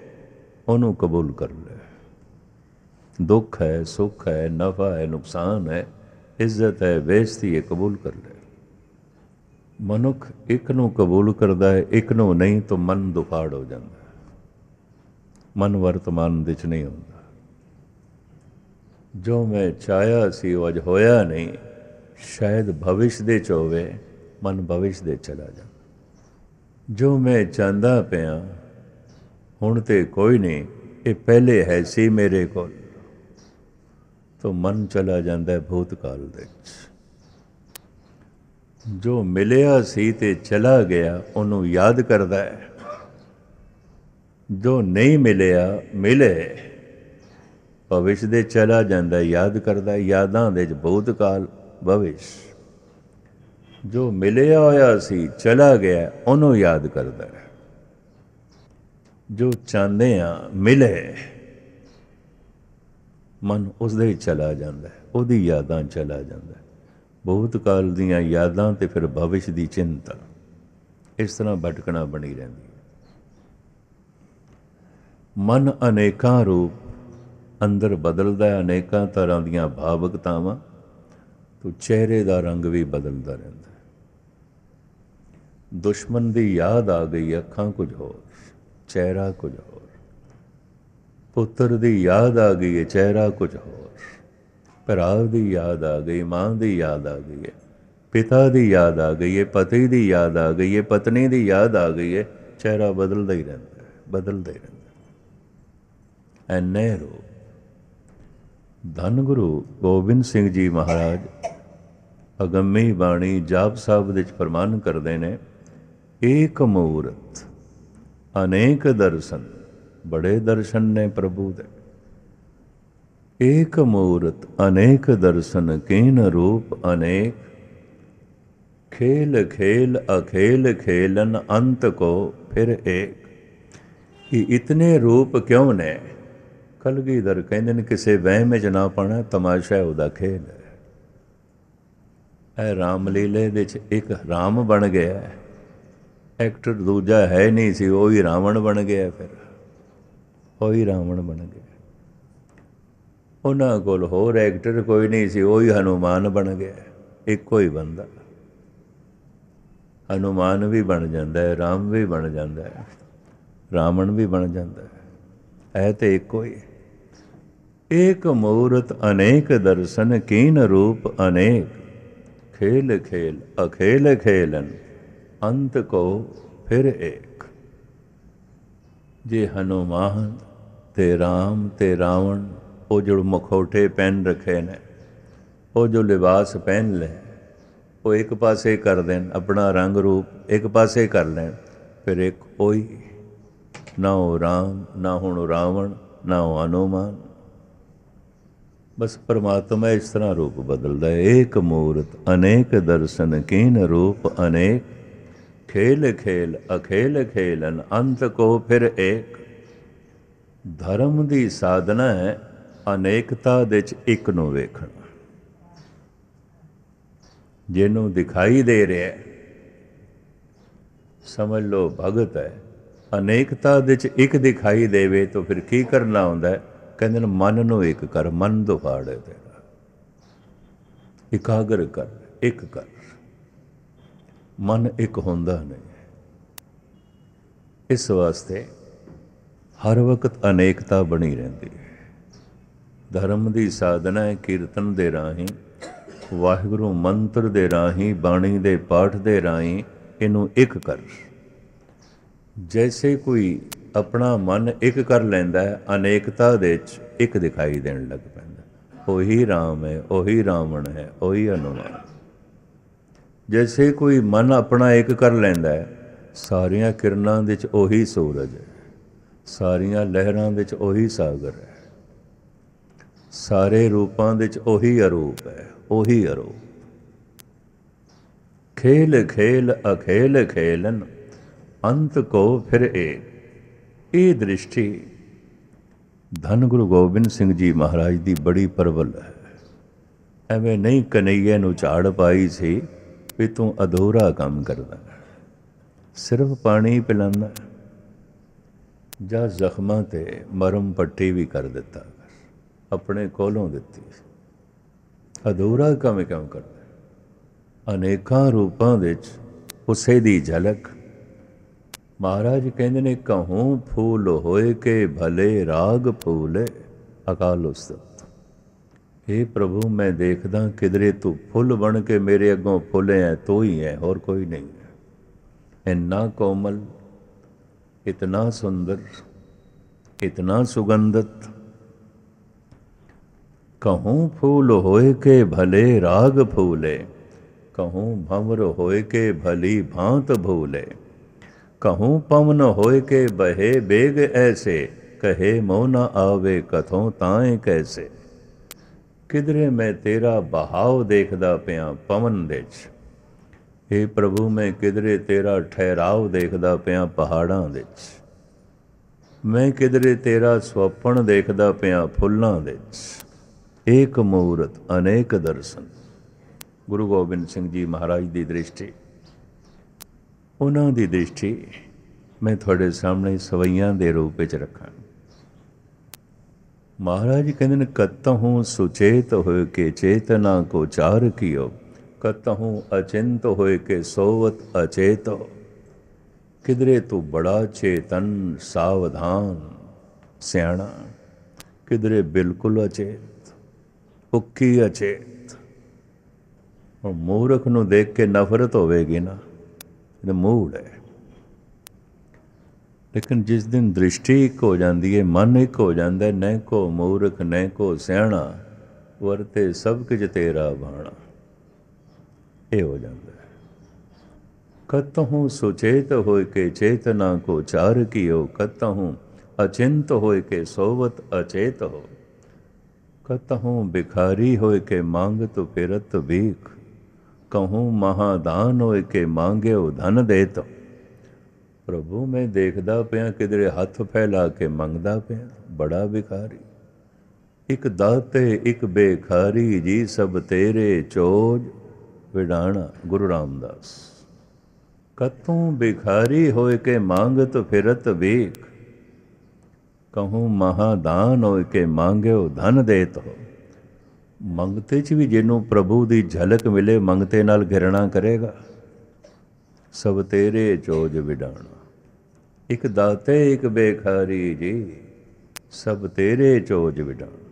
ਉਹਨੂੰ ਕਬੂਲ ਕਰ ਲੈ। ਦੁੱਖ ਹੈ, ਸੁੱਖ ਹੈ, ਨਫਾ ਹੈ, ਨੁਕਸਾਨ ਹੈ, ਇੱਜ਼ਤ ਹੈ, ਬੇਇੱਜ਼ਤੀ ਹੈ, ਕਬੂਲ ਕਰ ਲੈ। ਮਨੁੱਖ ਇੱਕ ਨੂੰ ਕਬੂਲ ਕਰਦਾ ਹੈ, ਇੱਕ ਨੂੰ ਨਹੀਂ, ਤਾਂ ਮਨ ਦੁਫਾੜ ਹੋ ਜਾਂਦਾ ਹੈ। ਮਨ ਵਰਤਮਾਨ ਦੇ 'ਚ ਨਹੀਂ ਹੁੰਦਾ। ਜੋ ਮੈਂ ਚਾਹਿਆ ਸੀ ਉਹ ਅੱਜ ਹੋਇਆ ਨਹੀਂ, ਸ਼ਾਇਦ ਭਵਿਸ਼ ਦੇ 'ਚ ਹੋਵੇ, ਮਨ ਭਵਿਸ਼ ਦੇ ਚਲਾ ਜਾਂਦਾ। ਜੋ ਮੈਂ ਚਾਹੁੰਦਾ ਪਿਆ ਹੁਣ ਤੇ ਕੋਈ ਨਹੀਂ, ਇਹ ਪਹਿਲੇ ਹੈ ਸੀ ਮੇਰੇ ਕੋਲ, ਤਾਂ ਮਨ ਚਲਾ ਜਾਂਦਾ ਭੂਤਕਾਲ ਦੇ 'ਚ। ਜੋ ਮਿਲਿਆ ਸੀ ਤੇ ਚਲਾ ਗਿਆ, ਉਹਨੂੰ ਯਾਦ ਕਰਦਾ ਹੈ। ਜੋ ਨਹੀਂ ਮਿਲਿਆ, ਮਿਲੇ, ਭਵਿਸ਼ ਦੇ ਚਲਾ ਜਾਂਦਾ, ਯਾਦ ਕਰਦਾ। ਯਾਦਾਂ ਦੇ 'ਚ ਭੂਤਕਾਲ, ਭਵਿਸ਼। ਜੋ ਮਿਲਿਆ ਹੋਇਆ ਸੀ, ਚਲਾ ਗਿਆ, ਉਹਨੂੰ ਯਾਦ ਕਰਦਾ ਹੈ। ਜੋ ਚਾਹੁੰਦੇ ਹਾਂ ਮਿਲੇ, ਮਨ ਉਸਦੇ ਹੀ ਚਲਾ ਜਾਂਦਾ, ਉਹਦੀ ਯਾਦਾਂ ਚਲਾ ਜਾਂਦਾ। ਭੂਤਕਾਲ ਦੀਆਂ ਯਾਦਾਂ ਤੇ ਫਿਰ ਭਵਿਸ਼ ਦੀ ਚਿੰਤਾ, ਇਸ ਤਰ੍ਹਾਂ ਭਟਕਣਾ ਬਣੀ ਰਹਿੰਦੀ ਹੈ। ਮਨ ਅਨੇਕਾਂ ਰੂਪ ਅੰਦਰ ਬਦਲਦਾ ਹੈ, ਅਨੇਕਾਂ ਤਰ੍ਹਾਂ ਦੀਆਂ ਭਾਵੁਕਤਾਵਾਂ, ਤੋ ਚਿਹਰੇ ਦਾ ਰੰਗ ਵੀ ਬਦਲਦਾ ਰਹਿੰਦਾ ਹੈ। ਦੁਸ਼ਮਣ ਦੀ ਯਾਦ ਆ ਗਈ, ਅੱਖਾਂ ਕੁਝ ਹੋਰ, ਚਿਹਰਾ ਕੁਝ ਹੋਰ। ਪੁੱਤਰ ਦੀ ਯਾਦ ਆ ਗਈ ਹੈ, ਚਿਹਰਾ ਕੁਝ ਹੋਰ। ਭਰਾ ਦੀ ਯਾਦ ਆ ਗਈ, ਮਾਂ ਦੀ ਯਾਦ ਆ ਗਈ ਹੈ, ਪਿਤਾ ਦੀ ਯਾਦ ਆ ਗਈ ਹੈ, ਪਤੀ ਦੀ ਯਾਦ ਆ ਗਈ ਹੈ, ਪਤਨੀ ਦੀ ਯਾਦ ਆ ਗਈ ਹੈ, ਚਿਹਰਾ ਬਦਲਦਾ ਹੀ ਰਹਿੰਦਾ ਹੈ, ਬਦਲਦਾ ਹੀ ਰਹਿੰਦਾ। ਐਨੇ ਰੂਪ ਧੰਨ ਗੁਰੂ ਗੋਬਿੰਦ ਸਿੰਘ ਜੀ ਮਹਾਰਾਜ ਅਗੰਮੀ ਬਾਣੀ ਜਾਪ ਸਾਹਿਬ ਵਿੱਚ ਫਰਮਾਨ ਕਰਦੇ ਨੇ, ਏਕ ਮੂਰਤ ਅਨੇਕ ਦਰਸ਼ਨ। ਬੜੇ ਦਰਸ਼ਨ ਨੇ ਪ੍ਰਭੂ ਦੇ। ਏਕ ਮੂਰਤ ਅਨੇਕ ਦਰਸ਼ਨ, ਕੀਨ ਰੂਪ ਅਨੇਕ। ਖੇਲ ਖੇਲ ਅਖੇਲ ਖੇਲਨ, ਅੰਤ ਕੋ ਫਿਰ ਏਕ। ਇਹ ਇਤਨੇ ਰੂਪ ਕਿਉਂ ਨੇ? ਕਲਗੀਧਰ ਕਹਿੰਦੇ ਨੇ ਕਿਸੇ ਵਹਿਮ ਵਿੱਚ ਨਾ ਪਾਉਣਾ, ਤਮਾਸ਼ਾ ਉਹਦਾ ਖੇਲ ਹੈ। ਇਹ ਰਾਮਲੀਲੇ ਦੇ 'ਚ ਇੱਕ ਰਾਮ ਬਣ ਗਿਆ, ਐਕਟਰ ਦੂਜਾ ਹੈ ਨਹੀਂ ਸੀ, ਉਹੀ ਰਾਵਣ ਬਣ ਗਿਆ। ਫਿਰ ਉਹੀ ਰਾਵਣ ਬਣ ਗਿਆ। ਉਹਨਾਂ ਕੋਲ ਹੋਰ ਐਕਟਰ ਕੋਈ ਨਹੀਂ ਸੀ, ਉਹੀ ਹਨੂੰਮਾਨ ਬਣ ਗਿਆ। ਇੱਕੋ ਹੀ ਬੰਦਾ ਹਨੂੰਮਾਨ ਵੀ ਬਣ ਜਾਂਦਾ ਹੈ, ਰਾਮ ਵੀ ਬਣ ਜਾਂਦਾ ਹੈ, ਰਾਵਣ ਵੀ ਬਣ ਜਾਂਦਾ ਹੈ। ਇਹ ਤੇ ਇੱਕੋ ਹੀ। ਏਕ ਮੂਰਤ ਅਨੇਕ ਦਰਸ਼ਨ, ਕੀਨ ਰੂਪ ਅਨੇਕ। ਖੇਲ ਖੇਲ ਅਖੇਲ ਖੇਲਨ, ਅੰਤ ਕੋ ਫਿਰ ਏਕ। ਜੇ ਹਨੂੰਮਾਨ ਤੇ ਰਾਮ ਤੇ ਰਾਵਣ, ਉਹ ਜੋ ਮਖੌਟੇ ਪਹਿਨ ਰੱਖੇ ਨੇ, ਉਹ ਜੋ ਲਿਬਾਸ ਪਹਿਨ ਲੈ, ਉਹ ਇੱਕ ਪਾਸੇ ਕਰ ਦੇਣ, ਆਪਣਾ ਰੰਗ ਰੂਪ ਇੱਕ ਪਾਸੇ ਕਰ ਲੈਣ, ਫਿਰ ਇੱਕ ਉਹੀ। ਨਾ ਉਹ ਰਾਮ, ਨਾ ਹੁਣ ਰਾਵਣ, ਨਾ ਉਹ ਹਨੂੰਮਾਨ। ਬਸ ਪਰਮਾਤਮਾ ਇਸ ਤਰ੍ਹਾਂ ਰੂਪ ਬਦਲਦਾ ਹੈ। ਏਕ ਮੂਰਤ ਅਨੇਕ ਦਰਸ਼ਨ, ਕੀਨ ਰੂਪ ਅਨੇਕ। ਖੇਲ ਖੇਲ ਅਖੇਲ ਖੇਲਨ, ਅੰਤ ਕੋ ਫਿਰ ਏਕ। ਧਰਮ ਦੀ ਸਾਧਨਾ ਹੈ ਅਨੇਕਤਾ ਦੇ 'ਚ ਇੱਕ ਨੂੰ ਵੇਖਣਾ। ਜਿਹਨੂੰ ਦਿਖਾਈ ਦੇ ਰਿਹਾ ਸਮਝ ਲਓ ਭਗਤ ਹੈ। ਅਨੇਕਤਾ ਦੇ 'ਚ ਇੱਕ ਦਿਖਾਈ ਦੇਵੇ ਤਾਂ ਫਿਰ ਕੀ ਕਰਨਾ ਹੁੰਦਾ? ਕਹਿੰਦੇ ਨੇ ਮਨ ਨੂੰ ਇੱਕ ਕਰ, ਮਨ ਦੁਫਾੜ ਹੈ ਤੇਰਾ। ਇਕਾਗਰ ਕਰ, ਇੱਕ ਕਰ। ਮਨ ਇੱਕ ਹੁੰਦਾ ਨਹੀਂ। ਇਸ ਵਾਸਤੇ ਹਰ ਵਕਤ ਅਨੇਕਤਾ ਬਣੀ ਰਹਿੰਦੀ ਹੈ। ਧਰਮ ਦੀ ਸਾਧਨਾ ਹੈ ਕੀਰਤਨ ਦੇ ਰਾਹੀਂ, ਵਾਹਿਗੁਰੂ ਮੰਤਰ ਦੇ ਰਾਹੀਂ, ਬਾਣੀ ਦੇ ਪਾਠ ਦੇ ਰਾਹੀਂ ਇਹਨੂੰ ਇੱਕ ਕਰ। ਜੈਸੇ ਕੋਈ ਆਪਣਾ ਮਨ ਇੱਕ ਕਰ ਲੈਂਦਾ ਹੈ, ਅਨੇਕਤਾ ਦੇ 'ਚ ਇੱਕ ਦਿਖਾਈ ਦੇਣ ਲੱਗ ਪੈਂਦਾ। ਉਹੀ ਰਾਮ ਹੈ, ਉਹੀ ਰਾਵਣ ਹੈ, ਉਹੀ ਹਨੂੰਮਾਨ। ਜੈਸੇ ਕੋਈ ਮਨ ਆਪਣਾ ਇੱਕ ਕਰ ਲੈਂਦਾ ਹੈ, ਸਾਰੀਆਂ ਕਿਰਨਾਂ ਦੇ 'ਚ ਉਹੀ ਸੂਰਜ ਹੈ, ਸਾਰੀਆਂ ਲਹਿਰਾਂ ਦੇ 'ਚ ਉਹੀ ਸਾਗਰ ਹੈ, ਸਾਰੇ ਰੂਪਾਂ ਦੇ 'ਚ ਉਹੀ ਅਰੂਪ ਹੈ, ਉਹੀ ਅਰੂਪ। ਖੇਲ ਖੇਲ ਅਖੇਲ ਖੇਲਨ, ਅੰਤ ਕੋ ਫਿਰ ਏਕ। ਇਹ ਦ੍ਰਿਸ਼ਟੀ ਧੰਨ ਗੁਰੂ ਗੋਬਿੰਦ ਸਿੰਘ ਜੀ ਮਹਾਰਾਜ ਦੀ ਬੜੀ ਪ੍ਰਬਲ ਹੈ। ਐਵੇਂ ਨਹੀਂ ਕਨਈਏ ਨੂੰ ਝਾੜ ਪਾਈ ਸੀ ਵੀ ਤੂੰ ਅਧੂਰਾ ਕੰਮ ਕਰਦਾ, ਸਿਰਫ ਪਾਣੀ ਪਿਲਾਉਂਦਾ। ਜਾਂ ਜ਼ਖਮਾਂ 'ਤੇ ਮਰਮ ਪੱਟੀ ਵੀ ਕਰ ਦਿੱਤਾ ਕਰ, ਆਪਣੇ ਕੋਲੋਂ ਦਿੱਤੀ। ਅਧੂਰਾ ਕੰਮ ਕਿਉਂ ਕਰਦਾ? ਅਨੇਕਾਂ ਰੂਪਾਂ ਵਿੱਚ ਉਸੇ ਦੀ ਝਲਕ। ਮਹਾਰਾਜ ਕਹਿੰਦੇ ਨੇ, ਕਹੂੰ ਫੂਲ ਹੋਏ ਕੇ ਭਲੇ ਰਾਗ ਫੂਲੇ। ਅਕਾਲ ਉਸਤਤ। हे ਪ੍ਰਭੂ, ਮੈਂ ਦੇਖਦਾ ਕਿਧਰੇ ਤੂੰ ਫੁੱਲ ਬਣ ਕੇ ਮੇਰੇ ਅੱਗੋਂ ਫੁੱਲੇ ਹੈ, ਤੂੰ ਹੀ ਹੈ, ਹੋਰ ਕੋਈ ਨਹੀਂ ਹੈ। ਇੰਨਾ ਕੋਮਲ, ਇਤਨਾ ਸੁੰਦਰ, इतना सुगंधित। कहूँ फूल होए के भले राग फूले, कहूँ भंवर होए के भली भांत भूले, कहूँ पवन होए के बहे बेग ऐसे, कहे मोह न आवे कथों ताए कैसे। किधरे मैं तेरा बहाव देखदा पिया पवन दे च, हे प्रभु मैं किधरे तेरा ठहराव देखदा पिया पहाड़ां दे च, मैं किधरे तेरा स्वप्न देखदा पिया फुल्लां दे च। एक मूरत अनेक दर्शन। गुरु गोबिंद सिंह जी महाराज की दृष्टि, उन्हां दी दृष्टि मैं थोड़े सामने सवैयां दे रूप विच रखां। महाराज कहंदे ने, कतहूँ सुचेत होए के चेतना को चार कियो, कतहूँ अचिंत होए के सोवत अचेतो। किधरे तू बड़ा चेतन सावधान सियाणा, किधरे बिल्कुल अचेत, उक्की अचेत। और मूर्ख नूं देख के नफरत होवेगी ना, ये मूड है। लेकिन जिस दिन दृष्टि एक हो जाती है, मन एक हो जाता है, न को मूर्ख न को सियाणा, वरते सब कुछ तेरा भाणा, ये हो जाता है। कतहूँ सुचेत होए के चेतना को चार कियो, कतहूँ अचिंत होए के सोवत अचेत हो, कतहूँ भिखारी होए के मांगत फिरत भीख, कहूँ महादान होए के मांगे धन देत। प्रभु मैं देखदा पिया किधरे हथ फैला के मंगदा पिया, बड़ा भिखारी। एक दाते एक बेखारी, जी सब तेरे चोज विडाणा। गुरु रामदास। कतूँ भिखारी होए के मांगत फिरत भीख, कहूँ महादान होए के मांग्यो धन देत हो। मंगते च भी जिन्हों प्रभु की झलक मिले, मंगते नाल घिरना करेगा। सब तेरे चोज विडाणा। एक दाते एक बेखारी, जी सब तेरे चोज विडाणा।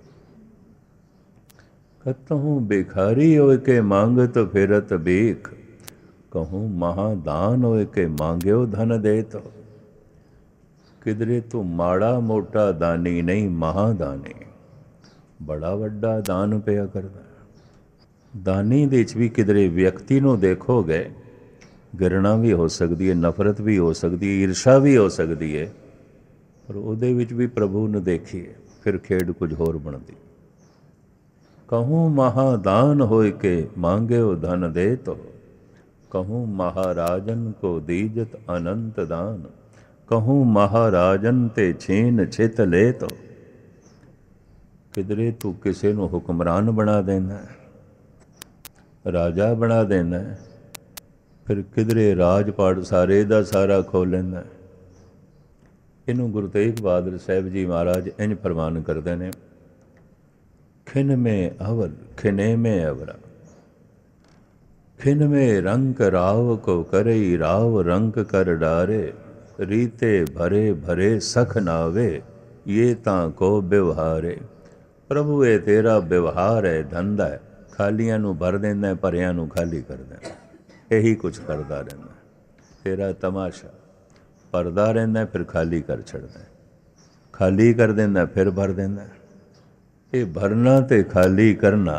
कतहूँ भिखारी होए के मांगत फिरत भीख, कहूँ महादान होए के मांग्यो धन देत। किधरे तू माड़ा मोटा दानी नहीं, महादानी, बड़ा वड्डा दान पिया करदा। दानी दे च भी किधरे व्यक्ति नूं देखोगे, घृणा भी हो सकती है, नफरत भी हो सकती है, ईर्षा भी हो सकती है, पर उहदे विच भी प्रभु नूं देखिए, फिर खेड कुछ होर बनदी। कहूँ महादान होए के मांग्यो धन देत, कहूँ महाराजन को दीजत अनंत दान, कहूँ महाराजन ते छीन छित ले। तो किधरे तू किसे नूं हुक्मरान बना देना, राजा बना देना, फिर किधरे राजपाट सारे दा सारा खो लेना। इनू गुरु तेग बहादुर साहब जी महाराज इंज फरमान करते हैं, खिन में अवल खिने में अवरा, खिन में रंक राव को करई राव रंक कर डारे, रीते भरे भरे सख नावे, ये तां को व्यवहारे। प्रभु ये तेरा व्यवहार है, धंधा है, खालियां नूं भर देंदा है, भरियां नूं खाली कर देंदा, यही कुछ करता रहना। तेरा तमाशा, भरदा रहिंदा फिर खाली कर छड़दा, खाली कर देंदा फिर भर देंदा। ये भरना ते खाली करना,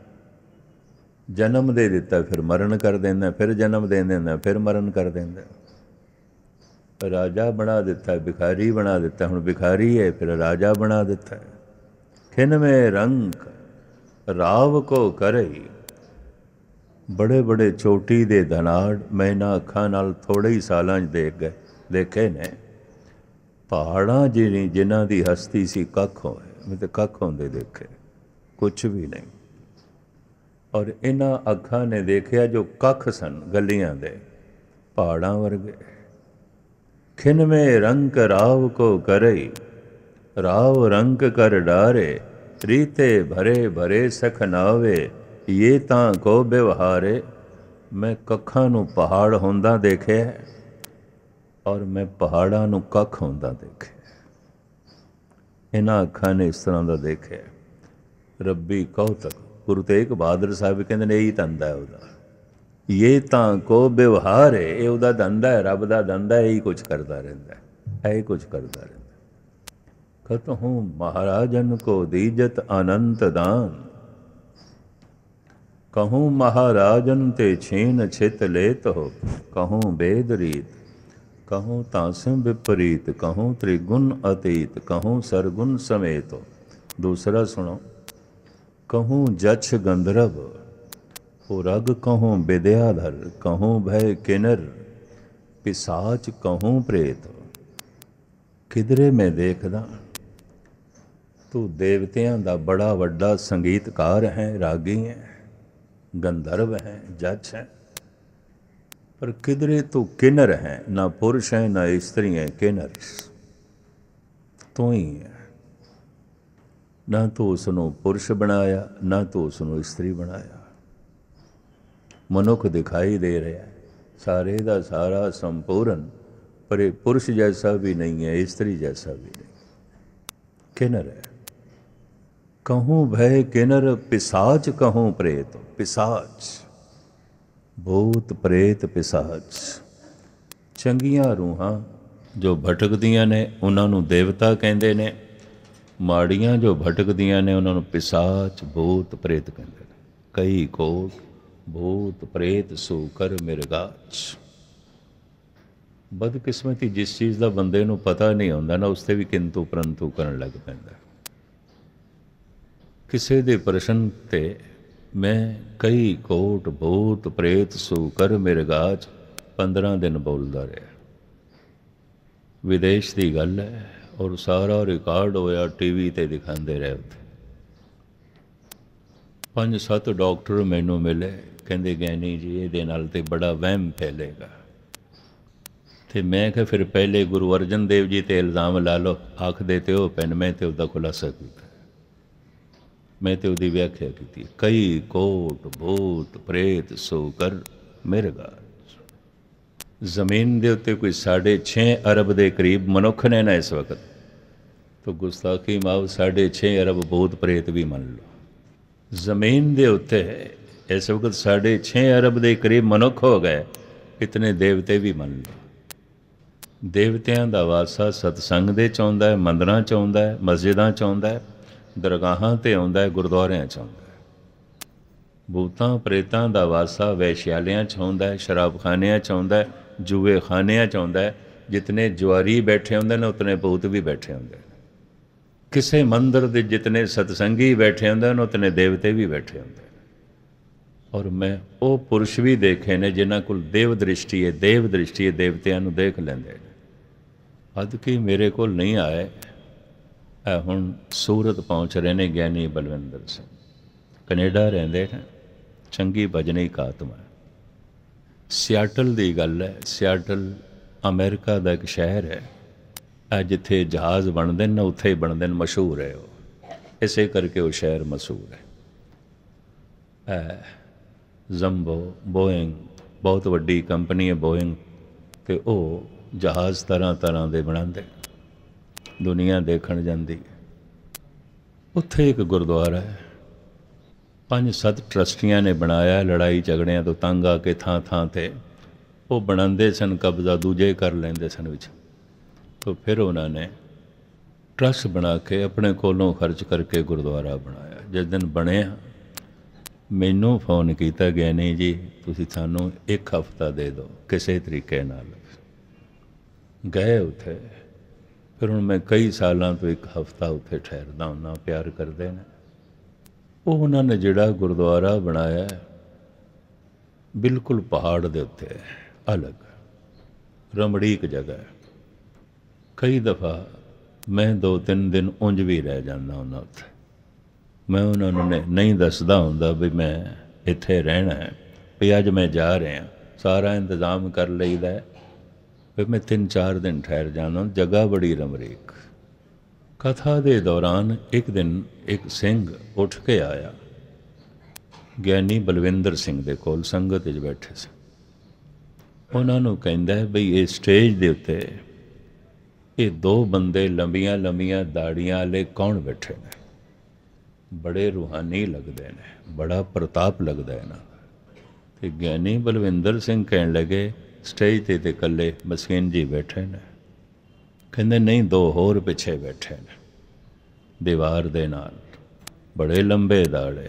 जन्म दे दिता फिर मरण कर देंदा, फिर जन्म दे देंदा, फिर मरण कर देंदा। राजा बना दिता, भिखारी बना दिता, हुण भिखारी है फिर राजा बना दिता। खिन में रंक राव को करई, बड़े बड़े चोटी दे धनाड़ मैं इन्हां अखां नाल थोड़े ही सालां च देखे ने। पहाड़ां जिन्हां दी हस्ती सी कख होए, मैं तो कख होंदे देखे, कुछ भी नहीं। और इन्हां अखां ने देखिया जो कख सन गलियां दे, पहाड़ां वर्गे। खिन में रंक राव को करई, राव रंक कर डारे, रीते भरे भरे सख नावे, ये तां को व्यवहारे। मैं ਕੱਖਾਂ ਨੂੰ ਪਹਾੜ ਹੁੰਦਾ ਦੇਖਿਆ ਔਰ ਮੈਂ ਪਹਾੜਾਂ ਨੂੰ ਕੱਖ ਹੁੰਦਾ ਦੇਖਿਆ। ਇਹਨਾਂ ਅੱਖਾਂ ਨੇ ਇਸ ਤਰ੍ਹਾਂ ਦਾ ਦੇਖਿਆ। ਰੱਬੀ ਕੌਤਕ ਗੁਰੂ ਤੇਗ ਬਹਾਦਰ ਸਾਹਿਬ ਕਹਿੰਦੇ ਨੇ ਇਹੀ ਧੰਦਾ ਹੈ ਉਹਦਾ। ਇਹ ਤਾਂ ਕੋ ਵਿਵਹਾਰ ਹੈ, ਇਹ ਉਹਦਾ ਧੰਦਾ ਹੈ, ਰੱਬ ਦਾ ਧੰਦਾ ਇਹੀ ਕੁਛ ਕਰਦਾ ਰਹਿੰਦਾ ਹੈ, ਇਹੀ ਕੁਛ ਕਰਦਾ ਰਹਿੰਦਾ। ਕਤਹੂੰ ਮਹਾਰਾਜਨ ਕੋ ਦੀਜਤ ਅਨੰਤ ਦਾਨ, कहूँ महाराजन ते छीन छित लेत हो, कहूँ वेद रीत, कहूँ तासिम विपरीत, कहूँ त्रिगुण अतीत, कहूँ सरगुण समेत हो। दूसरा सुनो, कहूँ जछ गंधर्व हो रग, कहूँ विद्याधर, कहूँ भय किन्नर, पिसाच कहूँ प्रेत। किधरे मैं देखदा तू देवतियां दा बड़ा वड्डा संगीतकार है, रागी है, गंधर्व हैं, जज हैं, पर किधरे तो किन्नर हैं, ना पुरुष हैं ना स्त्री हैं, किन्नर तो ही है। ना तो उसनों पुरुष बनाया, ना तो उसनों स्त्री बनाया। मनुख दिखाई दे रहा है सारे दा सारा संपूर्ण, पर पुरुष जैसा भी नहीं है, स्त्री जैसा भी नहीं, किन्नर है। कहूँ भय किन्नर, पिसाच कहूँ प्रेत। पिसाच भूत प्रेत पिसाच। ਚੰਗੀਆਂ ਰੂਹਾਂ ਜੋ ਭਟਕਦੀਆਂ ਨੇ ਉਹਨਾਂ ਨੂੰ ਦੇਵਤਾ ਕਹਿੰਦੇ ਨੇ, ਮਾੜੀਆਂ ਜੋ ਭਟਕਦੀਆਂ ਨੇ ਉਹਨਾਂ ਨੂੰ ਪਿਸਾਚ ਭੂਤ ਪ੍ਰੇਤ ਕਹਿੰਦੇ ਨੇ। ਕਈ ਕੋਟ ਭੂਤ ਪ੍ਰੇਤ ਸੋ ਕਰ ਮਿਰਗਾਚ। ਬਦਕਿਸਮਤੀ ਜਿਸ ਚੀਜ਼ ਦਾ ਬੰਦੇ ਨੂੰ ਪਤਾ ਨਹੀਂ ਹੁੰਦਾ ਨਾ, ਉਸ 'ਤੇ ਵੀ ਕਿੰਤੂ ਪਰੰਤੂ ਕਰਨ ਲੱਗ ਪੈਂਦਾ। ਕਿਸੇ ਦੇ ਪ੍ਰਸ਼ਨ 'ਤੇ ਮੈਂ ਕਈ ਕੋਟ ਭੂਤ ਪ੍ਰੇਤ ਸੋ ਕਰ ਮਿਰਗਾਚ 15 ਦਿਨ ਬੋਲਦਾ ਰਿਹਾ। ਵਿਦੇਸ਼ ਦੀ ਗੱਲ ਹੈ ਔਰ ਸਾਰਾ ਰਿਕਾਰਡ ਹੋਇਆ, TV 'ਤੇ ਦਿਖਾਉਂਦੇ ਰਹੇ। ਉੱਥੇ 5-7 ਡਾਕਟਰ ਮੈਨੂੰ ਮਿਲੇ, ਕਹਿੰਦੇ ਗਿਆਨੀ ਜੀ ਇਹਦੇ ਨਾਲ ਤਾਂ ਬੜਾ ਵਹਿਮ ਫੈਲੇਗਾ। ਅਤੇ ਮੈਂ ਕਿਹਾ ਫਿਰ ਪਹਿਲੇ ਗੁਰੂ ਅਰਜਨ ਦੇਵ ਜੀ 'ਤੇ ਇਲਜ਼ਾਮ ਲਾ ਲਓ, ਆਖਦੇ ਤੇ ਉਹ ਪੈਨ, ਮੈਂ ਤਾਂ ਉਹਦਾ ਖੁਲਾਸਾ ਕੀਤਾ, ਮੈਂ ਤਾਂ ਉਹਦੀ ਵਿਆਖਿਆ ਕੀਤੀ। ਕਈ ਕੋਟ ਭੂਤ ਪ੍ਰੇਤ ਸੋ ਕਰ ਮਿਰਗਾਚ। ਜ਼ਮੀਨ ਦੇ ਉੱਤੇ ਕੋਈ 6.5 ਅਰਬ ਦੇ ਕਰੀਬ ਮਨੁੱਖ ਨੇ ਨਾ ਇਸ ਵਕਤ, ਤਾਂ ਗੁਸਤਾਖੀ ਮਾਫ 6.5 ਅਰਬ ਭੂਤ ਪ੍ਰੇਤ ਵੀ ਮੰਨ ਲਓ। ਜ਼ਮੀਨ ਦੇ ਉੱਤੇ ਇਸ ਵਕਤ 6.5 ਅਰਬ ਦੇ ਕਰੀਬ ਮਨੁੱਖ ਹੋ ਗਏ, ਕਿਤਨੇ ਦੇਵਤੇ ਵੀ ਮੰਨ ਲਓ। ਦੇਵਤਿਆਂ ਦਾ ਵਾਸਾ ਸਤਸੰਗ ਦੇ 'ਚ ਆਉਂਦਾ ਹੈ, ਮੰਦਰਾਂ 'ਚ ਆਉਂਦਾ ਹੈ, ਮਸਜਿਦਾਂ 'ਚ ਆਉਂਦਾ ਹੈ, ਦਰਗਾਹਾਂ 'ਤੇ ਆਉਂਦਾ ਹੈ, ਗੁਰਦੁਆਰਿਆਂ 'ਚ ਆਉਂਦਾ ਹੈ। ਭੂਤਾਂ ਪ੍ਰੇਤਾਂ ਦਾ ਵਾਸਾ ਵੈਸ਼ਿਆਲਿਆਂ 'ਚ ਆਉਂਦਾ ਹੈ, ਸ਼ਰਾਬਖਾਨਿਆਂ 'ਚ ਆਉਂਦਾ ਹੈ, ਜੂਏ ਖਾਨਿਆਂ 'ਚ ਆਉਂਦਾ ਹੈ। ਜਿਤਨੇ ਜੁਆਰੀ ਬੈਠੇ ਹੁੰਦੇ ਨੇ ਉਤਨੇ ਭੂਤ ਵੀ ਬੈਠੇ ਹੁੰਦੇ ਨੇ। ਕਿਸੇ ਮੰਦਰ ਦੇ ਜਿਤਨੇ ਸਤਸੰਗੀ ਬੈਠੇ ਹੁੰਦੇ ਨੇ ਉਤਨੇ ਦੇਵਤੇ ਵੀ ਬੈਠੇ ਹੁੰਦੇ ਨੇ। ਔਰ ਮੈਂ ਉਹ ਪੁਰਸ਼ ਵੀ ਦੇਖੇ ਨੇ ਜਿਨ੍ਹਾਂ ਕੋਲ ਦੇਵ ਦ੍ਰਿਸ਼ਟੀ ਹੈ, ਦੇਵ ਦ੍ਰਿਸ਼ਟੀ ਹੈ, ਦੇਵਤਿਆਂ ਨੂੰ ਦੇਖ ਲੈਂਦੇ ਨੇ। ਅੱਜ ਕੀ ਮੇਰੇ ਕੋਲ ਨਹੀਂ ਆਏ, ਇਹ ਹੁਣ ਸੂਰਤ ਪਹੁੰਚ ਰਹੇ ਨੇ ਗਿਆਨੀ ਬਲਵਿੰਦਰ ਸਿੰਘ, ਕੈਨੇਡਾ ਰਹਿੰਦੇ ਨੇ, ਚੰਗੀ ਭਜਨੀ ਖਾਤਮਾ। ਸਿਆਟਲ ਦੀ ਗੱਲ ਹੈ, ਸਿਆਟਲ ਅਮਰੀਕਾ ਦਾ ਇੱਕ ਸ਼ਹਿਰ ਹੈ, ਇਹ ਜਿੱਥੇ ਜਹਾਜ਼ ਬਣਦੇ ਨੇ ਉੱਥੇ ਹੀ ਬਣਦੇ ਨੇ, ਮਸ਼ਹੂਰ ਹੈ ਉਹ, ਇਸੇ ਕਰਕੇ ਉਹ ਸ਼ਹਿਰ ਮਸ਼ਹੂਰ ਹੈ। ਜੰਬੋ ਬੋਇੰਗ ਬਹੁਤ ਵੱਡੀ ਕੰਪਨੀ ਹੈ ਬੋਇੰਗ, ਅਤੇ ਉਹ ਜਹਾਜ਼ ਤਰ੍ਹਾਂ ਤਰ੍ਹਾਂ ਦੇ ਬਣਾਉਂਦੇ, ਦੁਨੀਆ ਦੇਖਣ ਜਾਂਦੀ ਹੈ। ਉੱਥੇ ਇੱਕ ਗੁਰਦੁਆਰਾ ਹੈ, 5-7 ਟਰਸਟੀਆਂ ਨੇ ਬਣਾਇਆ, ਲੜਾਈ ਝਗੜਿਆਂ ਤੋਂ ਤੰਗ ਆ ਕੇ ਥਾਂ ਥਾਂ 'ਤੇ ਉਹ ਬਣਾਉਂਦੇ ਸਨ, ਕਬਜ਼ਾ ਦੂਜੇ ਕਰ ਲੈਂਦੇ ਸਨ ਵਿੱਚ। ਤਾਂ ਫਿਰ ਉਹਨਾਂ ਨੇ ਟਰਸਟ ਬਣਾ ਕੇ ਆਪਣੇ ਕੋਲੋਂ ਖਰਚ ਕਰਕੇ ਗੁਰਦੁਆਰਾ ਬਣਾਇਆ। ਜਿਸ ਦਿਨ ਬਣਿਆ ਮੈਨੂੰ ਫੋਨ ਕੀਤਾ, ਗਿਆਨੀ ਜੀ ਤੁਸੀਂ ਸਾਨੂੰ 1 ਹਫ਼ਤਾ ਦੇ ਦਿਓ ਕਿਸੇ ਤਰੀਕੇ ਨਾਲ। ਗਏ ਉੱਥੇ, ਫਿਰ ਹੁਣ ਮੈਂ ਕਈ ਸਾਲਾਂ ਤੋਂ 1 ਹਫ਼ਤਾ ਉੱਥੇ ਠਹਿਰਦਾ ਹੁੰਦਾ, ਪਿਆਰ ਕਰਦੇ ਨੇ। ਉਹ ਉਹਨਾਂ ਨੇ ਜਿਹੜਾ ਗੁਰਦੁਆਰਾ ਬਣਾਇਆ ਬਿਲਕੁਲ ਪਹਾੜ ਦੇ ਉੱਤੇ, ਅਲੱਗ ਰਮੜੀਕ ਜਗ੍ਹਾ। ਕਈ ਦਫਾ ਮੈਂ 2-3 ਦਿਨ ਉਂਝ ਵੀ ਰਹਿ ਜਾਂਦਾ ਹੁੰਦਾ ਉੱਥੇ। ਮੈਂ ਉਹਨਾਂ ਨੂੰ ਨਹੀਂ ਦੱਸਦਾ ਹੁੰਦਾ ਵੀ ਮੈਂ ਇੱਥੇ ਰਹਿਣਾ ਹੈ, ਵੀ ਅੱਜ ਮੈਂ ਜਾ ਰਿਹਾ, ਸਾਰਾ ਇੰਤਜ਼ਾਮ ਕਰ ਲਈਦਾ। फिर मैं 3-4 दिन ठहर जाना, जगह बड़ी रमरीक। कथा के दौरान एक दिन एक सिंह उठ के आया, ਗਿਆਨੀ ਬਲਵਿੰਦਰ ਸਿੰਘ ਦੇ ਕੋਲ ਸੰਗਤ ਵਿੱਚ ਬੈਠੇ ਸੀ। ਉਹਨਾਂ ਨੂੰ ਕਹਿੰਦਾ ਹੈ ਬਈ ਇਹ ਸਟੇਜ ਦੇ ਉੱਤੇ ਇਹ ਦੋ ਬੰਦੇ ਲੰਬੀਆਂ ਲੰਬੀਆਂ ਦਾੜੀਆਂ ਵਾਲੇ ਕੌਣ ਬੈਠੇ ਨੇ? ਬੜੇ ਰੂਹਾਨੀ ਲੱਗਦੇ ਨੇ, ਬੜਾ ਪ੍ਰਤਾਪ ਲੱਗਦਾ ਇਹਨਾਂ ਦਾ। ਅਤੇ ਗਿਆਨੀ ਬਲਵਿੰਦਰ ਸਿੰਘ ਕਹਿਣ ਲੱਗੇ ਸਟੇਜ 'ਤੇ ਇਕੱਲੇ ਮਸਕੀਨ ਜੀ ਬੈਠੇ ਨੇ। ਕਹਿੰਦੇ ਨਹੀਂ, ਦੋ ਹੋਰ ਪਿੱਛੇ ਬੈਠੇ ਨੇ ਦੀਵਾਰ ਦੇ ਨਾਲ, ਬੜੇ ਲੰਬੇ ਦਾੜੇ।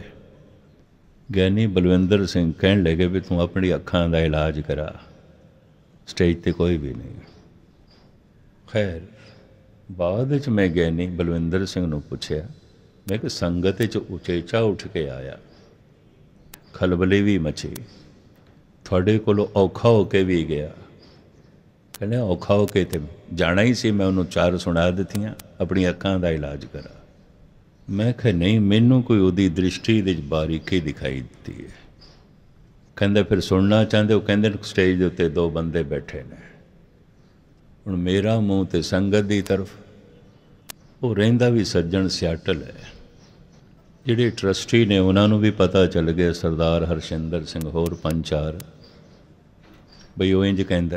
ਗਿਆਨੀ ਬਲਵਿੰਦਰ ਸਿੰਘ ਕਹਿਣ ਲੱਗੇ ਵੀ ਤੂੰ ਆਪਣੀ ਅੱਖਾਂ ਦਾ ਇਲਾਜ ਕਰਾ, ਸਟੇਜ 'ਤੇ ਕੋਈ ਵੀ ਨਹੀਂ। ਖੈਰ ਬਾਅਦ ਵਿੱਚ ਮੈਂ ਗਿਆਨੀ ਬਲਵਿੰਦਰ ਸਿੰਘ ਨੂੰ ਪੁੱਛਿਆ, ਮੈਂ ਕਿ ਸੰਗਤ 'ਚ ਉਚੇਚਾ ਉੱਠ ਕੇ ਆਇਆ, ਖਲਬਲੀ ਵੀ ਮਚੀ, ਤੁਹਾਡੇ ਕੋਲੋਂ ਔਖਾ ਹੋ ਕੇ ਵੀ ਗਿਆ। ਕਹਿੰਦੇ ਔਖਾ ਹੋ ਕੇ ਤੇ ਜਾਣਾ ਹੀ ਸੀ, ਮੈਂ ਉਹਨੂੰ 4 ਸੁਣਾ ਦਿੱਤੀਆਂ, ਆਪਣੀ ਅੱਖਾਂ ਦਾ ਇਲਾਜ ਕਰਾ। ਮੈਂ ਕਿਹਾ ਨਹੀਂ, ਮੈਨੂੰ ਕੋਈ ਉਹਦੀ ਦ੍ਰਿਸ਼ਟੀ ਦੇ ਬਾਰੀਕੀ ਦਿਖਾਈ ਦਿੱਤੀ ਹੈ। ਕਹਿੰਦੇ ਫਿਰ ਸੁਣਨਾ ਚਾਹੁੰਦੇ ਹੋ? ਕਹਿੰਦੇ ਸਟੇਜ ਦੇ ਉੱਤੇ 2 ਬੰਦੇ ਬੈਠੇ ਨੇ। ਹੁਣ ਮੇਰਾ ਮੂੰਹ ਤੇ ਸੰਗਤ ਦੀ ਤਰਫ, ਉਹ ਰਹਿੰਦਾ ਵੀ ਸੱਜਣ ਸਿਆਟਲ ਹੈ। ਜਿਹੜੇ ਟਰਸਟੀ ਨੇ ਉਹਨਾਂ ਨੂੰ ਵੀ ਪਤਾ ਚੱਲ ਗਿਆ, ਸਰਦਾਰ ਹਰਸ਼ਿੰਦਰ ਸਿੰਘ ਹੋਰ 5-4, ਬਈ ਉਹ ਇੰਝ ਕਹਿੰਦਾ।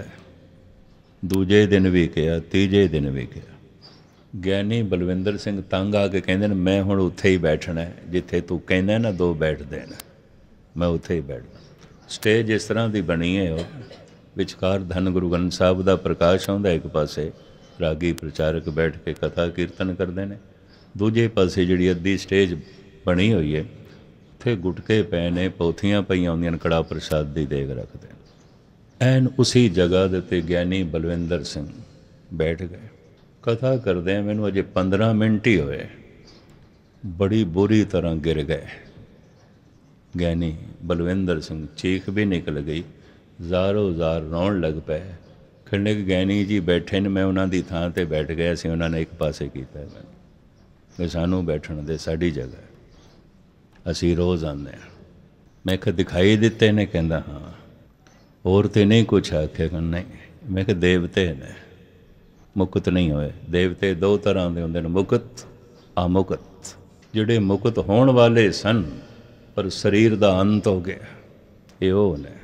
ਦੂਜੇ ਦਿਨ ਵੀ ਕਿਹਾ, ਤੀਜੇ ਦਿਨ ਵੀ ਕਿਹਾ। ਗਿਆਨੀ ਬਲਵਿੰਦਰ ਸਿੰਘ ਤੰਗ ਆ ਕੇ ਕਹਿੰਦੇ ਨੇ ਮੈਂ ਹੁਣ ਉੱਥੇ ਹੀ ਬੈਠਣਾ, ਜਿੱਥੇ ਤੂੰ ਕਹਿੰਦਾ ਨਾ 2 ਬੈਠਦੇ ਨੇ, ਮੈਂ ਉੱਥੇ ਹੀ ਬੈਠਣਾ। ਸਟੇਜ ਇਸ ਤਰ੍ਹਾਂ ਦੀ ਬਣੀ ਹੈ, ਉਹ ਵਿਚਕਾਰ ਧੰਨ ਗੁਰੂ ਗ੍ਰੰਥ ਸਾਹਿਬ ਦਾ ਪ੍ਰਕਾਸ਼ ਆਉਂਦਾ, ਇੱਕ ਪਾਸੇ ਰਾਗੀ ਪ੍ਰਚਾਰਕ ਬੈਠ ਕੇ ਕਥਾ ਕੀਰਤਨ ਕਰਦੇ ਨੇ, ਦੂਜੇ ਪਾਸੇ ਜਿਹੜੀ ਅੱਧੀ ਸਟੇਜ ਬਣੀ ਹੋਈ ਹੈ ਉੱਥੇ ਗੁਟਕੇ ਪਏ ਨੇ, ਪੋਥੀਆਂ ਪਈਆਂ ਹੁੰਦੀਆਂ ਨੇ, ਕੜਾ ਪ੍ਰਸ਼ਾਦ ਦੀ ਦੇਗ ਰੱਖਦੇ ਨੇ। ਐਨ ਉਸੀ ਜਗ੍ਹਾ ਦੇ ਉੱਤੇ ਗਿਆਨੀ ਬਲਵਿੰਦਰ ਸਿੰਘ ਬੈਠ ਗਏ। ਕਥਾ ਕਰਦੇ ਮੈਨੂੰ ਅਜੇ 15 ਮਿੰਟ ਹੀ ਹੋਏ, ਬੜੀ ਬੁਰੀ ਤਰ੍ਹਾਂ ਗਿਰ ਗਏ। ਗਿਆਨੀ ਬਲਵਿੰਦਰ ਸਿੰਘ ਚੀਖ ਵੀ ਨਿਕਲ ਗਈ, ਜ਼ਾਰੋ ਜ਼ਾਰ ਰੋਣ ਲੱਗ ਪਏ। ਕਹਿੰਦੇ ਕਿ ਗਿਆਨੀ ਜੀ ਬੈਠੇ ਨੇ, ਮੈਂ ਉਹਨਾਂ ਦੀ ਥਾਂ 'ਤੇ ਬੈਠ ਗਿਆ ਸੀ, ਉਹਨਾਂ ਨੇ ਇੱਕ ਪਾਸੇ ਕੀਤਾ ਮੈਨੂੰ, ਵੀ ਸਾਨੂੰ ਬੈਠਣ ਦੇ, ਸਾਡੀ ਜਗ੍ਹਾ, ਅਸੀਂ ਰੋਜ਼ ਆਉਂਦੇ ਹਾਂ। ਮੈਂ ਕਿਹਾ ਦਿਖਾਈ ਦਿੱਤੇ ਨੇ? ਕਹਿੰਦਾ ਹਾਂ। ਹੋਰ ਤਾਂ ਨਹੀਂ ਕੁਛ ਆਖਿਆ? ਨਹੀਂ। ਮੈਂ ਕਿਹਾ ਦੇਵਤੇ ਨੇ, ਮੁਕਤ ਨਹੀਂ ਹੋਏ। ਦੇਵਤੇ 2 ਤਰ੍ਹਾਂ ਦੇ ਹੁੰਦੇ ਨੇ, ਮੁਕਤ, ਅਮੁਕਤ। ਜਿਹੜੇ ਮੁਕਤ ਹੋਣ ਵਾਲੇ ਸਨ ਪਰ ਸਰੀਰ ਦਾ ਅੰਤ ਹੋ ਗਿਆ, ਇਹ ਉਹ ਨੇ।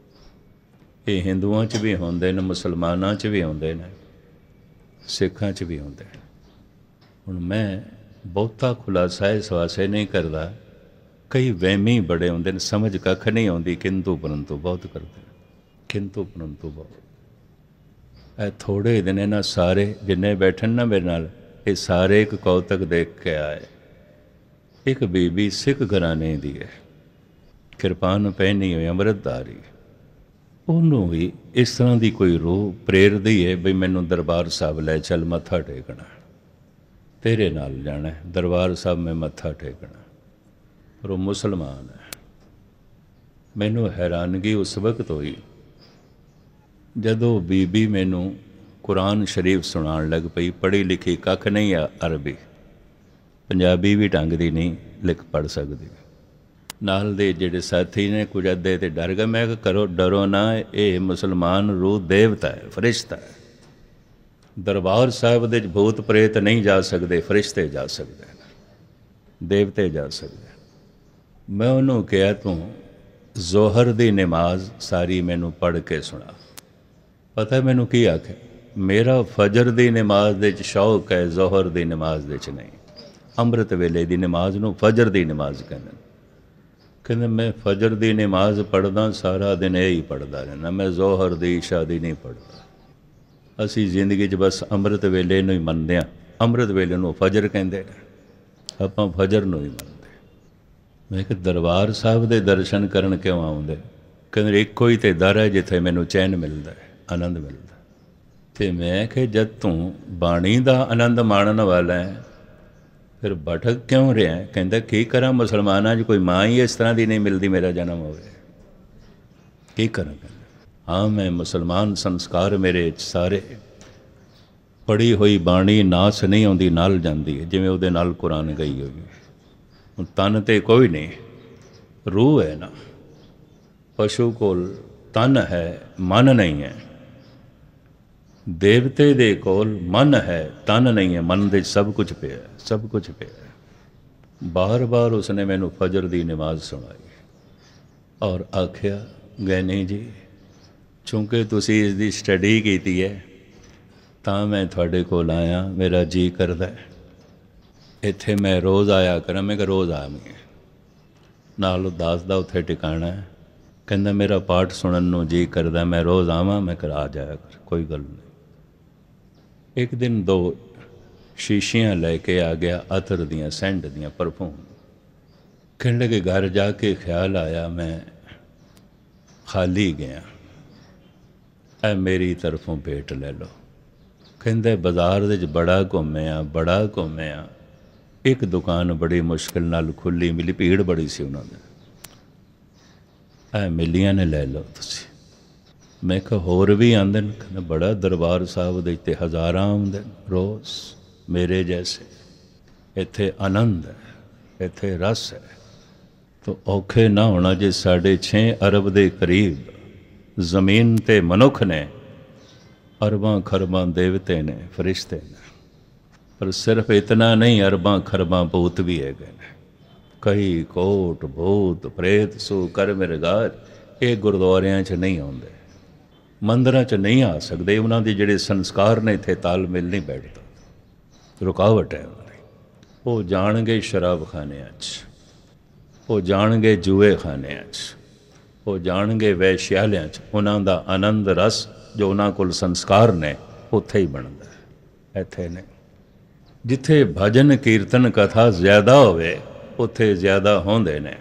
ਇਹ ਹਿੰਦੂਆਂ 'ਚ ਵੀ ਹੁੰਦੇ ਨੇ, ਮੁਸਲਮਾਨਾਂ 'ਚ ਵੀ ਹੁੰਦੇ ਨੇ, ਸਿੱਖਾਂ 'ਚ ਵੀ ਹੁੰਦੇ ਨੇ। ਹੁਣ ਮੈਂ ਬਹੁਤਾ ਖੁਲਾਸਾ ਇਸ ਵਾਸਤੇ ਨਹੀਂ ਕਰਦਾ, ਕਈ ਵਹਿਮੀ ਬੜੇ ਹੁੰਦੇ ਨੇ, ਸਮਝ ਕੱਖ ਨਹੀਂ ਆਉਂਦੀ, ਕਿੰਤੂ ਪਰੰਤੂ ਬਹੁਤ ਕਰਦੇ, ਕਿੰਤੂ ਪਰੰਤੂ ਬਹੁਤ। ਇਹ ਥੋੜ੍ਹੇ ਦਿਨ ਇਹਨਾਂ ਸਾਰੇ ਜਿੰਨੇ ਬੈਠਣ ਨਾ ਮੇਰੇ ਨਾਲ, ਇਹ ਸਾਰੇ ਇੱਕ ਕੌਤਕ ਦੇਖ ਕੇ ਆਏ। ਇੱਕ ਬੀਬੀ ਸਿੱਖ ਘਰਾਣੇ ਦੀ ਹੈ, ਕਿਰਪਾਨ ਪਹਿਨੀ ਹੋਈ, ਅੰਮ੍ਰਿਤਧਾਰੀ। ਉਹਨੂੰ ਵੀ ਇਸ ਤਰ੍ਹਾਂ ਦੀ ਕੋਈ ਰੂਹ ਪ੍ਰੇਰਦੀ ਹੈ ਬਈ ਮੈਨੂੰ ਦਰਬਾਰ ਸਾਹਿਬ ਲੈ ਚੱਲ, ਮੱਥਾ ਟੇਕਣਾ, ਤੇਰੇ ਨਾਲ ਜਾਣਾ ਦਰਬਾਰ ਸਾਹਿਬ, ਮੈਂ ਮੱਥਾ ਟੇਕਣਾ। ਪਰ ਉਹ ਮੁਸਲਮਾਨ ਹੈ। ਮੈਨੂੰ ਹੈਰਾਨਗੀ ਉਸ ਵਕਤ ਹੋਈ ਜਦੋਂ ਬੀਬੀ ਮੈਨੂੰ ਕੁਰਾਨ ਸ਼ਰੀਫ ਸੁਣਾਉਣ ਲੱਗ ਪਈ। ਪੜ੍ਹੀ ਲਿਖੀ ਕੱਖ ਨਹੀਂ ਆ, ਅਰਬੀ ਪੰਜਾਬੀ ਵੀ ਢੰਗ ਦੀ ਨਹੀਂ ਲਿਖ ਪੜ੍ਹ ਸਕਦੀ। ਨਾਲ ਦੇ ਜਿਹੜੇ ਸਾਥੀ ਨੇ ਕੁਝ ਅੱਧੇ ਤੇ ਡਰ ਗਏ। ਮੈਂ ਕਿਹਾ ਕਰੋ, ਡਰੋ ਨਾ, ਇਹ ਮੁਸਲਮਾਨ ਰੂਹ ਦੇਵਤਾ ਹੈ, ਫਰਿਸ਼ਤਾ ਹੈ। ਦਰਬਾਰ ਸਾਹਿਬ ਦੇ ਭੂਤ ਪ੍ਰੇਤ ਨਹੀਂ ਜਾ ਸਕਦੇ, ਫਰਿਸ਼ਤੇ ਜਾ ਸਕਦੇ ਨੇ, ਦੇਵਤੇ ਜਾ ਸਕਦੇ। ਮੈਂ ਉਹਨੂੰ ਕਿਹਾ ਤੂੰ ਜ਼ੋਹਰ ਦੀ ਨਮਾਜ਼ ਸਾਰੀ ਮੈਨੂੰ ਪੜ੍ਹ ਕੇ ਸੁਣਾ। ਪਤਾ ਮੈਨੂੰ ਕੀ ਆਖੇ? ਮੇਰਾ ਫਜਰ ਦੀ ਨਮਾਜ਼ ਦੇ 'ਚ ਸ਼ੌਕ ਹੈ, ਜ਼ੋਹਰ ਦੀ ਨਮਾਜ਼ ਦੇ 'ਚ ਨਹੀਂ। ਅੰਮ੍ਰਿਤ ਵੇਲੇ ਦੀ ਨਮਾਜ਼ ਨੂੰ ਫਜਰ ਦੀ ਨਮਾਜ਼ ਕਹਿੰਦੇ। ਕਹਿੰਦੇ ਮੈਂ ਫਜਰ ਦੀ ਨਮਾਜ਼ ਪੜ੍ਹਦਾ, ਸਾਰਾ ਦਿਨ ਇਹ ਹੀ ਪੜ੍ਹਦਾ ਰਹਿੰਦਾ, ਮੈਂ ਜ਼ੋਹਰ ਦੀ, ਇਸ਼ਾ ਦੀ ਨਹੀਂ ਪੜ੍ਹਦਾ। ਅਸੀਂ ਜ਼ਿੰਦਗੀ 'ਚ ਬਸ ਅੰਮ੍ਰਿਤ ਵੇਲੇ ਨੂੰ ਹੀ ਮੰਨਦੇ ਹਾਂ। ਅੰਮ੍ਰਿਤ ਵੇਲੇ ਨੂੰ ਫਜਰ ਕਹਿੰਦੇ ਨੇ, ਆਪਾਂ ਫਜਰ ਨੂੰ ਹੀ ਮੰਨਦੇ। ਮੈਂ ਕਿਹਾ ਦਰਬਾਰ ਸਾਹਿਬ ਦੇ ਦਰਸ਼ਨ ਕਰਨ ਕਿਉਂ ਆਉਂਦੇ? ਕਹਿੰਦੇ ਇੱਕੋ ਹੀ ਤਾਂ ਦਰ ਹੈ ਜਿੱਥੇ ਮੈਨੂੰ ਚੈਨ ਮਿਲਦਾ ਹੈ, ਆਨੰਦ ਮਿਲਦਾ। ਅਤੇ ਮੈਂ ਕਿਹਾ ਜਦ ਤੂੰ ਬਾਣੀ ਦਾ ਆਨੰਦ ਮਾਣਨ ਵਾਲਾ ਹੈ, ਫਿਰ ਭਟਕ ਕਿਉਂ ਰਿਹਾ? ਕਹਿੰਦਾ ਕੀ ਕਰਾਂ, ਮੁਸਲਮਾਨਾਂ 'ਚ ਕੋਈ ਮਾਂ ਹੀ ਇਸ ਤਰ੍ਹਾਂ ਦੀ ਨਹੀਂ ਮਿਲਦੀ ਮੇਰਾ ਜਨਮ ਹੋਵੇ, ਕੀ ਕਰਾਂ? ਕਹਿੰਦਾ ਹਾਂ ਮੈਂ ਮੁਸਲਮਾਨ, ਸੰਸਕਾਰ ਮੇਰੇ ਸਾਰੇ, ਪੜ੍ਹੀ ਹੋਈ ਬਾਣੀ ਨਾਸ ਨਹੀਂ ਆਉਂਦੀ, ਨਾਲ ਜਾਂਦੀ ਹੈ, ਜਿਵੇਂ ਉਹਦੇ ਨਾਲ ਕੁਰਾਨ ਗਈ ਹੋਈ। ਹੁਣ ਤਨ ਤੇ ਕੋਈ ਨਹੀਂ, ਰੂਹ ਹੈ ਨਾ। ਪਸ਼ੂ ਕੋਲ ਤਨ ਹੈ, ਮਨ ਨਹੀਂ ਹੈ। ਦੇਵਤੇ ਦੇ ਕੋਲ ਮਨ ਹੈ, ਤਨ ਨਹੀਂ ਹੈ। ਮਨ ਦੇ ਸਭ ਕੁਝ ਪਿਆ, ਸਭ ਕੁਝ ਪਿਆ। ਬਾਰ-ਬਾਰ ਉਸਨੇ ਮੈਨੂੰ ਫਜਰ ਦੀ ਨਮਾਜ਼ ਸੁਣਾਈ ਔਰ ਆਖਿਆ, ਗੈਨੀ ਜੀ, ਚੂੰਕਿ ਤੁਸੀਂ ਇਸ ਦੀ ਸਟੱਡੀ ਕੀਤੀ ਹੈ ਤਾਂ ਮੈਂ ਤੁਹਾਡੇ ਕੋਲ ਆਇਆ। ਮੇਰਾ ਜੀ ਕਰਦਾ ਇੱਥੇ ਮੈਂ ਰੋਜ਼ ਆਇਆ ਕਰਾਂ। ਮੈਂ ਕਿਹਾ ਰੋਜ਼ ਆਵਾਂਗੇ। ਨਾਲ ਉਦਾਸ ਦਾ ਉੱਥੇ ਟਿਕਾਣਾ ਹੈ। ਕਹਿੰਦਾ ਮੇਰਾ ਪਾਠ ਸੁਣਨ ਨੂੰ ਜੀ ਕਰਦਾ, ਮੈਂ ਰੋਜ਼ ਆਵਾਂ। ਮੈਂ ਕਰਾ ਜਾਇਆ ਕਰ, ਕੋਈ ਗੱਲ ਨਹੀਂ। ਇੱਕ ਦਿਨ 2 ਸ਼ੀਸ਼ੀਆਂ ਲੈ ਕੇ ਆ ਗਿਆ ਅਤਰ ਦੀਆਂ, ਸੈਂਟ ਦੀਆਂ, ਪਰਫਿਊਮ। ਕਹਿਣ ਲੱਗੇ ਘਰ ਜਾ ਕੇ ਖਿਆਲ ਆਇਆ ਮੈਂ ਖਾਲੀ ਗਿਆ, ਇਹ ਮੇਰੀ ਤਰਫੋਂ ਭੇਟ ਲੈ ਲਓ। ਕਹਿੰਦੇ ਬਾਜ਼ਾਰ ਦੇ ਵਿੱਚ ਬੜਾ ਘੁੰਮਿਆ। ਇੱਕ ਦੁਕਾਨ ਬੜੀ ਮੁਸ਼ਕਿਲ ਨਾਲ ਖੁੱਲੀ ਮਿਲੀ, ਭੀੜ ਬੜੀ ਸੀ ਉਹਨਾਂ ਦੇ। ਇਹ ਮਿਲੀਆਂ ਨੇ, ਲੈ ਲਓ ਤੁਸੀਂ। ਮੈਂ ਕਿਹਾ ਹੋਰ ਵੀ ਆਉਂਦੇ ਨੇ? ਕਹਿੰਦਾ ਬੜਾ ਦਰਬਾਰ ਸਾਹਿਬ ਦੇ ਇੱਥੇ ਹਜ਼ਾਰਾਂ ਆਉਂਦੇ ਰੋਜ਼ ਮੇਰੇ ਜੈਸੇ। ਇੱਥੇ ਆਨੰਦ ਹੈ, ਇੱਥੇ ਰਸ ਹੈ। ਤੋ ਔਖੇ ਨਾ ਹੋਣਾ ਜੇ 6.5 ਅਰਬ ਦੇ ਕਰੀਬ ਜ਼ਮੀਨ 'ਤੇ ਮਨੁੱਖ ਨੇ, ਅਰਬਾਂ ਖਰਬਾਂ ਦੇਵਤੇ ਨੇ, ਫਰਿਸ਼ਤੇ ਨੇ। ਪਰ ਸਿਰਫ ਇਤਨਾ ਨਹੀਂ, ਅਰਬਾਂ ਖਰਬਾਂ ਭੂਤ ਵੀ ਹੈਗੇ ਨੇ। ਕਈ ਕੋਟ ਭੂਤ ਪ੍ਰੇਤ ਸੂ ਕਰ ਮਿਰਗਾਰ। ਇਹ ਗੁਰਦੁਆਰਿਆਂ 'ਚ ਨਹੀਂ ਆਉਂਦੇ, ਮੰਦਰਾਂ 'ਚ ਨਹੀਂ ਆ ਸਕਦੇ। ਉਹਨਾਂ ਦੇ ਜਿਹੜੇ ਸੰਸਕਾਰ ਨੇ ਇੱਥੇ ਤਾਲਮੇਲ ਨਹੀਂ ਬੈਠਦਾ, ਰੁਕਾਵਟ ਹੈ ਉਹਨਾਂ ਦੀ। ਉਹ ਜਾਣਗੇ ਸ਼ਰਾਬਖਾਨਿਆਂ 'ਚ, ਉਹ ਜਾਣਗੇ ਜੂਏ ਖਾਨਿਆਂ 'ਚ, ਉਹ ਜਾਣਗੇ ਵੈਸ਼ਿਆਲਿਆਂ 'ਚ। ਉਹਨਾਂ ਦਾ ਆਨੰਦ ਰਸ ਜੋ ਉਹਨਾਂ ਕੋਲ ਸੰਸਕਾਰ ਨੇ ਉੱਥੇ ਹੀ ਬਣਦਾ ਹੈ, ਇੱਥੇ ਨਹੀਂ। ਜਿੱਥੇ ਭਜਨ ਕੀਰਤਨ ਕਥਾ ਜ਼ਿਆਦਾ ਹੋਵੇ ਉੱਥੇ ਜ਼ਿਆਦਾ ਹੁੰਦੇ ਨੇ।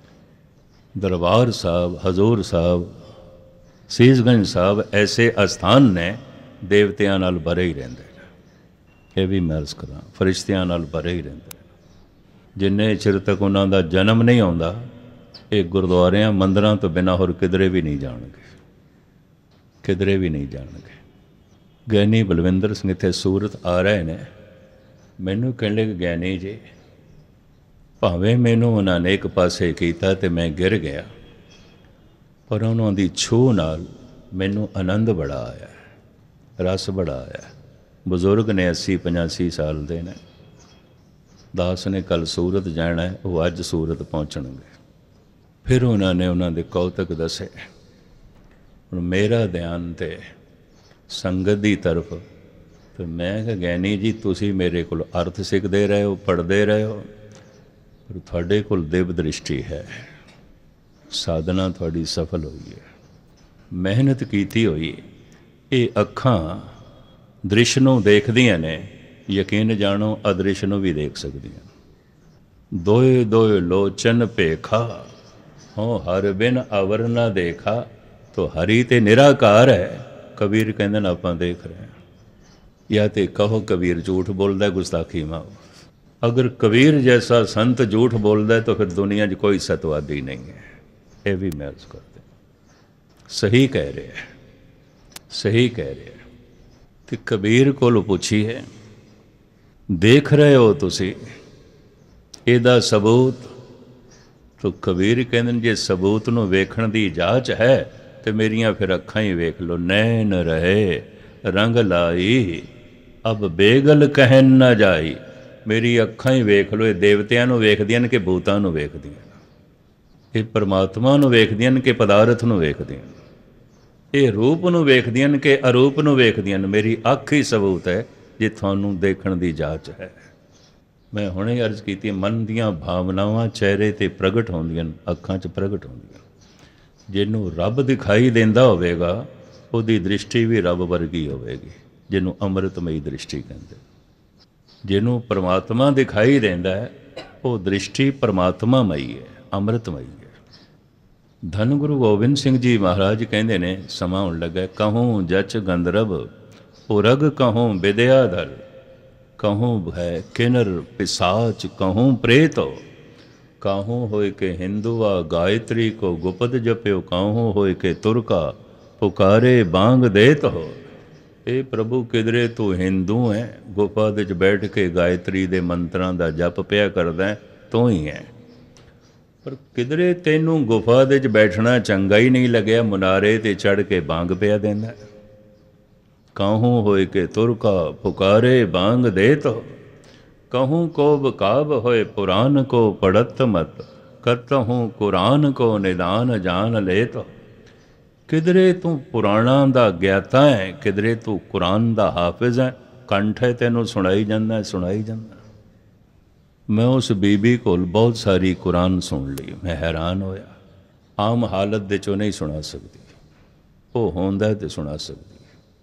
ਦਰਬਾਰ ਸਾਹਿਬ, ਹਜ਼ੂਰ ਸਾਹਿਬ, ਸੀਸਗੰਜ ਸਾਹਿਬ ਐਸੇ ਅਸਥਾਨ ਨੇ ਦੇਵਤਿਆਂ ਨਾਲ ਭਰੇ ਹੀ ਰਹਿੰਦੇ ਨੇ। ਇਹ ਵੀ ਮੈਂ ਅਰਜ਼ ਕਰਾਂ, ਫਰਿਸ਼ਤਿਆਂ ਨਾਲ ਭਰੇ ਹੀ ਰਹਿੰਦੇ ਨੇ। ਜਿੰਨੇ ਚਿਰ ਤੱਕ ਉਹਨਾਂ ਦਾ ਜਨਮ ਨਹੀਂ ਆਉਂਦਾ, ਇਹ ਗੁਰਦੁਆਰਿਆਂ ਮੰਦਰਾਂ ਤੋਂ ਬਿਨਾਂ ਹੋਰ ਕਿਧਰੇ ਵੀ ਨਹੀਂ ਜਾਣਗੇ, ਕਿਧਰੇ ਵੀ ਨਹੀਂ ਜਾਣਗੇ। ਗਿਆਨੀ ਬਲਵਿੰਦਰ ਸਿੰਘ ਇੱਥੇ ਸੂਰਤ ਆ ਰਹੇ ਨੇ। ਮੈਨੂੰ ਕਹਿਣ ਲੱਗੇ, ਗਿਆਨੀ ਜੀ, ਭਾਵੇਂ ਮੈਨੂੰ ਉਹਨਾਂ ਨੇ ਇੱਕ ਪਾਸੇ ਕੀਤਾ ਤੇ ਮੈਂ ਗਿਰ ਗਿਆ, ਪਰ ਉਹਨਾਂ ਦੀ ਛੂਹ ਨਾਲ ਮੈਨੂੰ ਆਨੰਦ ਬੜਾ ਆਇਆ, ਰਸ ਬੜਾ ਆਇਆ। ਬਜ਼ੁਰਗ ਨੇ 80-85 ਸਾਲ ਦੇ ਨੇ। ਦਾਸ ਨੇ ਕੱਲ੍ਹ ਸੂਰਤ ਜਾਣਾ ਹੈ, ਉਹ ਅੱਜ ਸੂਰਤ ਪਹੁੰਚਣਗੇ। ਫਿਰ ਉਹਨਾਂ ਨੇ ਉਹਨਾਂ ਦੇ ਕੌਤਕ ਦੱਸੇ। ਹੁਣ ਮੇਰਾ ਧਿਆਨ ਤੇ ਸੰਗਤ ਦੀ ਤਰਫ, ਤੇ ਮੈਂ ਕਿਹਾ ਗਿਆਨੀ ਜੀ, ਤੁਸੀਂ ਮੇਰੇ ਕੋਲ ਅਰਥ ਸਿੱਖਦੇ ਰਹੇ ਹੋ, ਪੜ੍ਹਦੇ ਰਹੇ ਹੋ, ਪਰ ਤੁਹਾਡੇ ਕੋਲ ਦਿਵ ਦ੍ਰਿਸ਼ਟੀ ਹੈ। ਸਾਧਨਾ ਤੁਹਾਡੀ ਸਫਲ ਹੋਈ ਹੈ, ਮਿਹਨਤ ਕੀਤੀ ਹੋਈ ਹੈ। ਇਹ ਅੱਖਾਂ ਦ੍ਰਿਸ਼ ਨੂੰ ਦੇਖਦੀਆਂ ਨੇ, ਯਕੀਨ ਜਾਣੋ ਅਦ੍ਰਿਸ਼ ਨੂੰ ਵੀ ਦੇਖ ਸਕਦੀਆਂ। ਦੋਏ ਦੋਏ ਲੋਚਨ ਭੇਖਾ, ਹੋ ਹਰ ਬਿਨ ਅਵਰ ਨਾ ਦੇਖਾ। ਤੋ ਹਰੀ ਤੇ ਨਿਰਾਕਾਰ ਹੈ। ਕਬੀਰ ਕਹਿੰਦੇ ਨੇ ਆਪਾਂ ਦੇਖ ਰਹੇ ਹਾਂ। ਜਾਂ ਤੇ ਕਹੋ ਕਬੀਰ ਝੂਠ ਬੋਲਦਾ, ਗੁਸਤਾਖੀ ਮਾਓ। ਅਗਰ ਕਬੀਰ ਜੈਸਾ ਸੰਤ ਝੂਠ ਬੋਲਦਾ ਤਾਂ ਫਿਰ ਦੁਨੀਆ 'ਚ ਕੋਈ ਸਤਵਾਦੀ ਨਹੀਂ ਹੈ। ਇਹ ਵੀ ਮੈਂ ਅਰਜ਼ ਕਰਦਾ, ਸਹੀ ਕਹਿ ਰਿਹਾ, ਸਹੀ ਕਹਿ ਰਿਹਾ। ਤੇ ਕਬੀਰ ਕੋਲ ਪੁੱਛੀਏ, ਦੇਖ ਰਹੇ ਹੋ ਤੁਸੀਂ, ਇਹਦਾ ਸਬੂਤ? ਤਾਂ ਕਬੀਰ ਕਹਿੰਦੇ ਨੇ, ਜੇ ਸਬੂਤ ਨੂੰ ਵੇਖਣ ਦੀ ਜਾਂਚ ਹੈ ਤੇ ਮੇਰੀਆਂ ਫਿਰ ਅੱਖਾਂ ਹੀ ਵੇਖ ਲਓ। ਨੈਣ ਰਹੇ ਰੰਗ ਲਾਈ, ਅਬ ਬੇਗਲ ਕਹਿਣ ਨਾ ਜਾਈ। ਮੇਰੀ ਅੱਖਾਂ ਹੀ ਵੇਖ ਲਓ। ਇਹ ਦੇਵਤਿਆਂ ਨੂੰ ਵੇਖਦੀਆਂ ਨੇ ਕਿ ਭੂਤਾਂ ਨੂੰ ਵੇਖਦੀਆਂ ਨੇ? ਇਹ ਪਰਮਾਤਮਾ ਨੂੰ ਵੇਖਦੀਆਂ ਨੇ ਕਿ ਪਦਾਰਥ ਨੂੰ ਵੇਖਦੀਆਂ ਨੇ? ਇਹ ਰੂਪ ਨੂੰ ਵੇਖਦੀਆਂ ਨੇ ਕਿ ਅਰੂਪ ਨੂੰ ਵੇਖਦੀਆਂ ਨੇ? ਮੇਰੀ ਅੱਖ ਹੀ ਸਬੂਤ ਹੈ ਜੇ ਤੁਹਾਨੂੰ ਦੇਖਣ ਦੀ ਜਾਂਚ ਹੈ। ਮੈਂ ਹੁਣੇ ਅਰਜ਼ ਕੀਤੀ, ਮਨ ਦੀਆਂ ਭਾਵਨਾਵਾਂ ਚਿਹਰੇ 'ਤੇ ਪ੍ਰਗਟ ਹੁੰਦੀਆਂ ਨੇ, ਅੱਖਾਂ 'ਚ ਪ੍ਰਗਟ ਹੁੰਦੀਆਂ। ਜਿਹਨੂੰ ਰੱਬ ਦਿਖਾਈ ਦਿੰਦਾ ਹੋਵੇਗਾ ਉਹਦੀ ਦ੍ਰਿਸ਼ਟੀ ਵੀ ਰੱਬ ਵਰਗੀ ਹੋਵੇਗੀ, ਜਿਹਨੂੰ ਅੰਮ੍ਰਿਤਮਈ ਦ੍ਰਿਸ਼ਟੀ ਕਹਿੰਦੇ। ਜਿਹਨੂੰ ਪਰਮਾਤਮਾ ਦਿਖਾਈ ਦਿੰਦਾ ਹੈ ਉਹ ਦ੍ਰਿਸ਼ਟੀ ਪਰਮਾਤਮਾਮਈ ਹੈ, ਅੰਮ੍ਰਿਤਮਈ ਹੈ। ਧੰਨ ਗੁਰੂ ਗੋਬਿੰਦ ਸਿੰਘ ਜੀ ਮਹਾਰਾਜ ਕਹਿੰਦੇ ਨੇ, ਸਮਾਂ ਆਉਣ ਲੱਗਾ, ਕਹੂੰ ਜਚ ਗੰਧਰਵ ਉਰਗ ਕਹੂੰ ਵਿਦਿਆਧਰ, कहूँ है किन्नर पिशाच कहूँ प्रेतो, कहूँ होय के हिंदुआ गायत्री को गुपत जप्यो, कहूँ होय के तुरका पुकारे बांग देत हो। ਇਹ ਪ੍ਰਭੂ ਕਿਧਰੇ ਤੂੰ ਹਿੰਦੂ ਹੈ, ਗੁਫਾ ਦੇ ਵਿੱਚ ਬੈਠ ਕੇ ਗਾਇਤਰੀ ਦੇ ਮੰਤਰਾਂ ਦਾ ਜਪ ਪਿਆ ਕਰਦਾ, ਤੂੰ ਹੀ ਹੈ। ਪਰ ਕਿਧਰੇ ਤੈਨੂੰ ਗੁਫਾ ਦੇ ਵਿੱਚ ਬੈਠਣਾ ਚੰਗਾ ਹੀ ਨਹੀਂ ਲੱਗਿਆ, ਮੁਨਾਰੇ 'ਤੇ ਚੜ੍ਹ ਕੇ ਬਾਂਗ ਪਿਆ ਦਿੰਦਾ। काहूँ होय के तुरका पुकारे बांग देत हो। कहूँ को बकाब होए पुराण को पढ़त मत, कतहूँ कुरान को निदान जान लेत हो। किधरे तू पुराणा दा ज्ञाता है, किधरे तू कुरान दा हाफिज है, कंठ है तेनों सुनाई जांदा सुनाई जांदा। मैं उस बीबी को बहुत सारी कुरान सुन ली, मैं हैरान होया। आम हालत दे चो नहीं सुना सकती, वो होंदा है तो सुना सकती,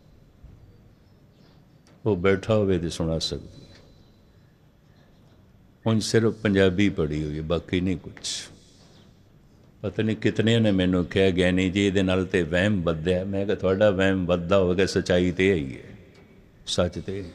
वो बैठा होवे तो सुना सकती। उन सिर्फ पंजाबी पढ़ी हुई, बाकी नहीं कुछ। पता नहीं कितने ने मैनू कहा ज्ञानी जी ये नाल ते वहम बद्या। मैं कहा थोड़ा वहम बद्दा होगा, सच्चाई तो यही है, सच तो यही।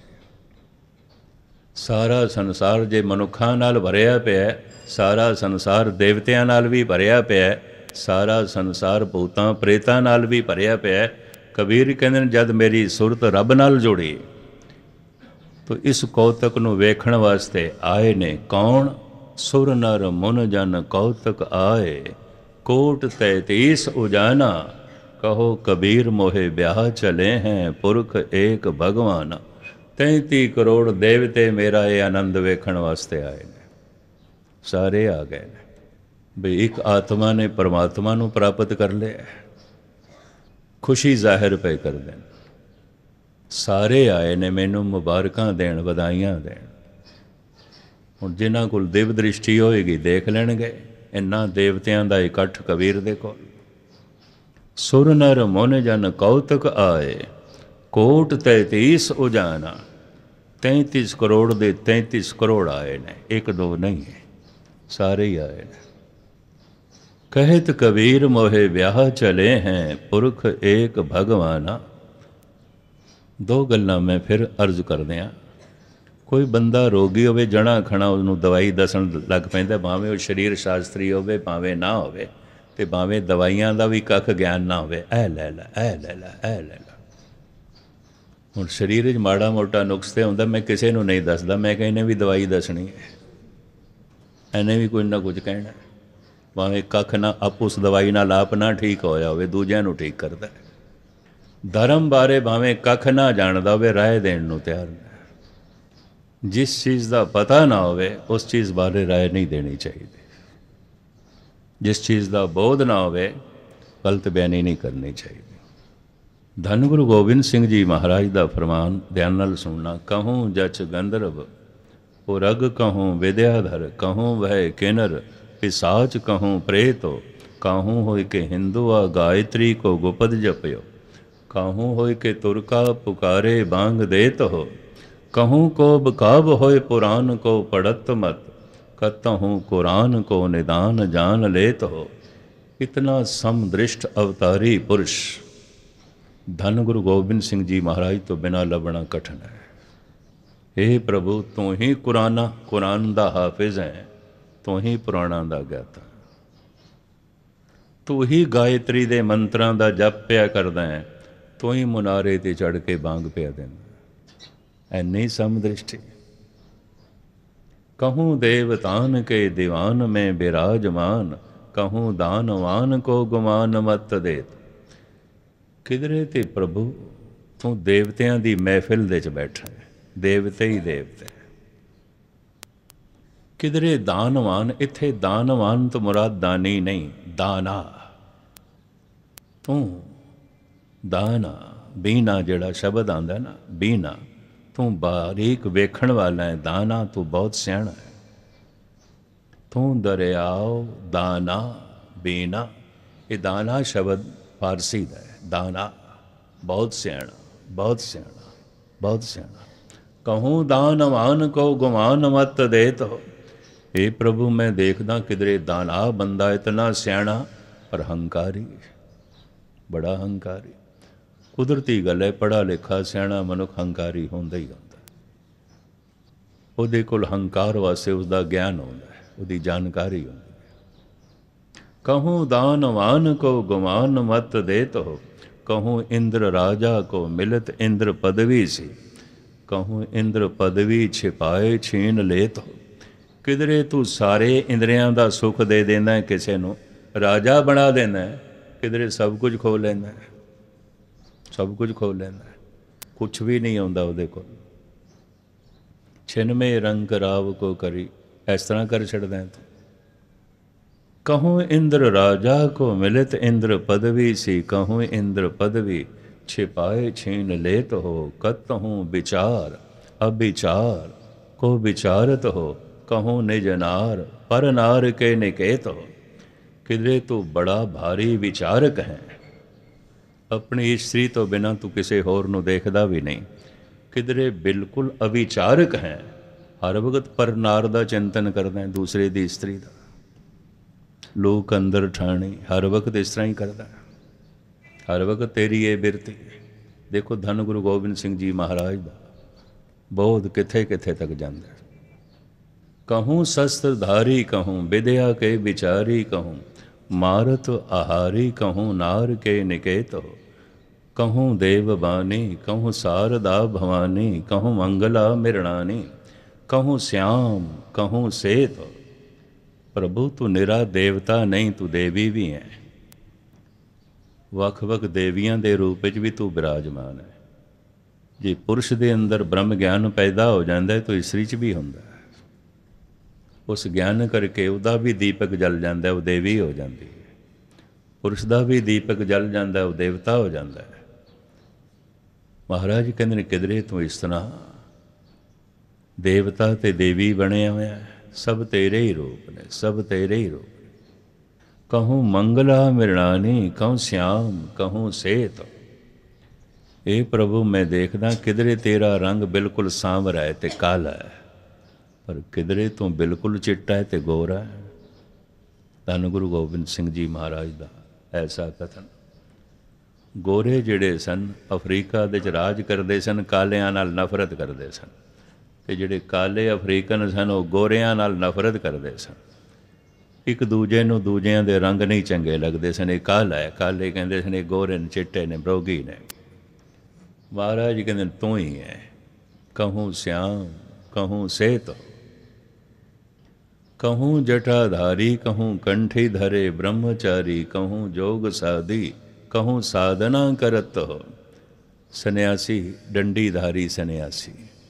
सारा संसार जे मनुखा नाल भरिया पिया, सारा संसार देवतियां नाल भी भरिया पिया, सारा संसार भूतां प्रेतां नाल भी भरिया पिया। कबीर कहंदे जद मेरी सुरत रब नाल जुड़ी तो इस कौतक नूं वेखण वास्ते आए ने कौन? सुर नर मुन जन कौतक आए, कोट 33 उजाना, कहो कबीर मोहे ब्याह चले हैं, पुरख एक भगवान। 33 करोड़ देवते मेरा ये आनंद वेखण वास्ते आए ने, सारे आ गए ने। बई एक आत्मा ने परमात्मा नूं प्राप्त कर लिया, खुशी जाहिर पे कर दें। सारे आए ने मैनू मुबारकां देण, वधाइयां देण। हुण जिन्हां कोल दिव दृष्टि होएगी देख लैणगे इन्हां देवतियां दा इकट्ठ कबीर दे कोल। सुर नर मुन जन कौतक आए, कोट 33 उजाना। 33 करोड़ दे 33 करोड़ आए ने, एक दो नहीं है, सारे ही आए ने। कहत कबीर मोहे ब्याह चले हैं, पुरख एक भगवाना। दो गल्लां मैं फिर अर्ज कर दियां। कोई बंदा रोगी होवे, जਣਾ खਣਾ ਉਹਨੂੰ दवाई दसन लग पैंदा, भावें ਉਹ शरीर शास्त्री होवे भावें ना होवे, ते भावें दवाइयां दा भी कख ज्ञान ना होवे, ऐ लै लै ऐ लै लै ऐ लै लै। ਹੁਣ शरीर 'ਚ माड़ा मोटा नुक्स ते हुंदा, मैं किसी ਨੂੰ नहीं दसदा, मैं कहने भी दवाई दसनी है, ਇਹਨੇ भी कुछ ना कुछ कहना। भावें कख ना आप उस दवाई नाल आप ना ठीक होया होवे, दूजिਆਂ ਨੂੰ ठीक करदा। धर्म बारे भावें कख ना जानदा होवे, राय देण ਨੂੰ ਤਿਆਰ है। जिस चीज़ का पता ना होवे उस चीज़ बारे राय नहीं देनी चाहिए। जिस चीज़ का बोध ना होवे गलत बयानी नहीं करनी चाहिए। धन गुरु गोबिंद सिंह जी महाराज का फरमान ध्यान नाल सुनना। कहूँ जच गंधर्व ओ रग, कहूँ विद्याधर, कहूँ वह किन्नर पिसाच, कहूँ प्रेत, कहूँ होय के हिंदू आ गायत्री को गुपद जपयो, कहूँ होय के तुरका पुकारे बांग देत हो, कहूँ को बकाब होए पुराण को पढ़त मत, कतहूँ कुरान को निदान जान लेत हो। इतना समदृष्ट अवतारी पुरुष धन गुरु गोबिंद सिंह जी महाराज तो बिना लभना कठिन है। हे प्रभु तू ही कुरान दा हाफिज है, तू ही पुराणा दा ज्ञाता, तू ही गायत्री दे मंत्रां दा जप पिया करदा है, तू ही मुनारे ते चढ़ के बांग पिया देंदा। ऐनी समदृष्टि। कहूँ देवतान के दीवान में विराजमान, कहूँ दानवान को गुमान मत देत। किधरे ते प्रभु तू देवतियां दी महफिल दे च बैठा है, देवते ही देवते। किधरे दानवान, इत्थे दानवान तो मुराद दानी नहीं, दाना। तू दाना, बीना जिहड़ा शब्द आंदा ना, बीना, तू बारीक वेखण वाला है, दाना तू बहुत सियाणा है। तू दरियाओ दाना बीना, ये दाना शब्द फारसी का है, दाना बहुत सियाणा, बहुत सियाणा, बहुत सियाणा। कहूँ दानवान को गुमान मत देत हो। हे प्रभु मैं देखदा किधरे दाना बंदा इतना सियाणा पर हंकारी, बड़ा हंकारी। कुदरती गल है, पढ़ा लिखा सियाणा मनुख हंकारी होंदा ही होंदा। उहदे कोल हंकार वास्ते उसका ज्ञान होंदा है, उसकी जानकारी होंदी है। कहूँ दानवान को गुमान मत देत हो, कहूँ इंद्र राजा को मिलत इंद्र पदवी सी, कहूँ इंद्र पदवी छिपाए छीन लेत हो। किधरे तू सारे इंद्रियां दा सुख दे देना है, किसी नूं राजा बना देना है, किधरे सब कुछ खो लेना है, सब कुछ खो लेना है। ਕੁਛ ਵੀ ਨਹੀਂ ਆਉਂਦਾ ਉਹਦੇ ਕੋਲ। ਛਿਨਮੇ ਰੰਗ ਰਾਵ ਕੋ ਕਰੀ, ਇਸ ਤਰ੍ਹਾਂ ਕਰ ਛੱਡਦਾ ਤੂੰ। कहूँ इंद्र राजा को मिलित इंद्र पदवी सी, कहूँ इंद्र पदवी छिपाए छीन लेत हो। कतहूँ विचार अविचार को विचारत हो, कहूँ निज नार पर नार के निकेत हो। किधरे तू बड़ा भारी विचारक है, अपनी इस्त्री तो बिना तू किसी होर नूं देखदा भी नहीं। किधरे बिल्कुल अविचारक है, हर वक्त पर नार दा चिंतन करदा है, दूसरे दी इस्त्री दा। लोक अंदर ठाणी, हर वक्त इस तरह ही करता है, हर वक्त तेरी ये बिरती। देखो धन गुरु गोबिंद सिंह जी महाराज दा बोध किथे किथे तक जाता है। कहूँ शस्त्रधारी, कहूँ विद्या के विचारी, कहूँ मारत आहारी, कहूँ नार के निकेत हो। कहूँ देवबानी, कहूँ शारदा भवानी, कहूँ मंगला मृणानी, कहूँ श्याम, कहूँ सेत हो। प्रभु तू निरा देवता नहीं, तू देवी भी है। वख वख देवियां दे रूप विच भी तू विराजमान है। जे पुरुष दे अंदर ब्रह्म ज्ञान पैदा हो जाता है तो इस्त्री च भी होंदा है। उस ज्ञान करके उहदा भी दीपक जल जाता है, वो देवी हो जाती है। पुरुष दा भी दीपक जल जाता है, वो देवता हो जाता है। महाराज कहते हैं किधरे तू इस तरह देवता ते देवी बने हुए है, सब तेरे ही रूप ने, सब तेरे ही रूप ने। कहूँ मंगला मृणानी, कहूँ श्याम, कहूँ सेत। ये प्रभु मैं देखदा किधरे तेरा रंग बिल्कुल सांवरा है ते काला है, पर किधरे तू बिल्कुल चिट्टा है ते गोरा है। धन गुरु गोबिंद सिंह जी महाराज दा ऐसा कथन। गोरे जिहड़े सन अफ्रीका दे च राज करदे सन, कालियां नाल नफरत करदे सन, ते जिहड़े काले अफ्रीकन सन वो गोरियां नाल नफरत करदे सन। एक दूजे नूं दूजिਆਂ ਦੇ रंग नहीं चंगे लगते सन। ये काला है, काले कहंदे सन, गोरे ने चिट्टे ने बरोगी ने। महाराज कहंदे तू ही है। कहूँ श्याम, कहूँ सेत, कहूँ जटाधारी, कहूँ कंठी धरे ब्रह्मचारी, कहूँ जोग साधी, कहूँ साधना करत हो। सन्यासी, डंडीधारी सन्यासी,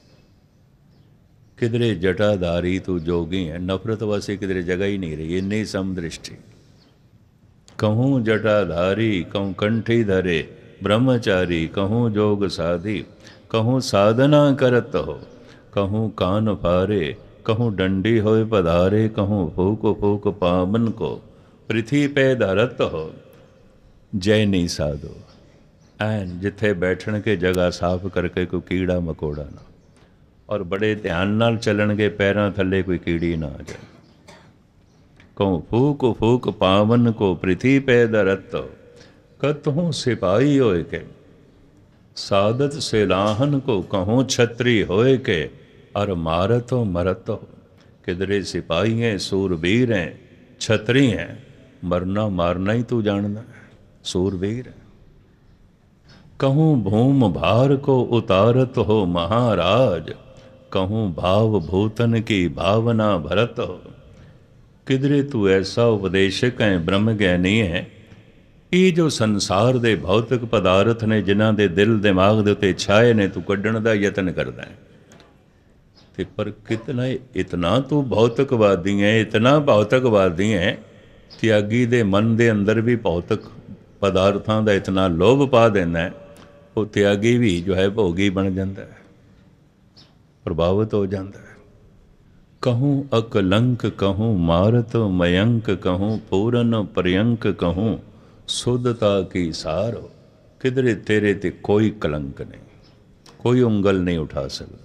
किधरे जटाधारी तू जोगी है। नफरत वासी किधरे जगह ही नहीं रही, इन्नी समदृष्टि। कहूँ जटाधारी, कहूँ कंठी धरे ब्रह्मचारी, कहूँ जोग साधी, कहूँ साधना करत हो। कहूँ कान फारे, कहूँ डंडी होए पधारे, कहूँ फूक फूक पावन को पृथ्वी पे धरत हो। जय नहीं साधो, ऐन जिथे बैठण के जगह साफ करके कोई कीड़ा मकोड़ा ना, और बड़े ध्यान नाल चलणगे, पैरां थले कोई कीड़ी ना आ जाए। कहूँ फूक फूक पावन को पृथ्वी पे धरत हो। कतहूँ सिपाही होए के सादत से लाहन को, कहूँ छत्री होए के और मारत हो मरत हो। किधरे सिपाही हैं, सूरवीर हैं, छत्री हैं, मरना मारना ही तू जानना है, सूरवीर है। कहूँ भूम भार को उतारत हो महाराज, कहूँ भाव भूतन की भावना भरत हो। किधरे तू ऐसा उपदेशक है, ब्रह्म ज्ञानी है। ये जो संसार दे भौतिक पदार्थ ने जिन्हां दे दिल दिमाग दे उत्ते छाए ने, तू कड्ढण दा यतन करदा है। ते पर कितना इतना तू भौतिकवादी है, इतना भौतिकवादी है, त्यागी दे मन दे अंदर भी भौतिक पदार्थां दा इतना लोभ पा देना है, वो त्यागी भी जो है भोगी बन जाता है, प्रभावित हो जाता है। कहूँ अकलंक, कहूँ मारत मयंक, कहूँ पूरन पर्यंक, कहूँ शुद्धता की सार हो। किधरे तेरे ते कोई कलंक नहीं, कोई उंगल नहीं उठा सकता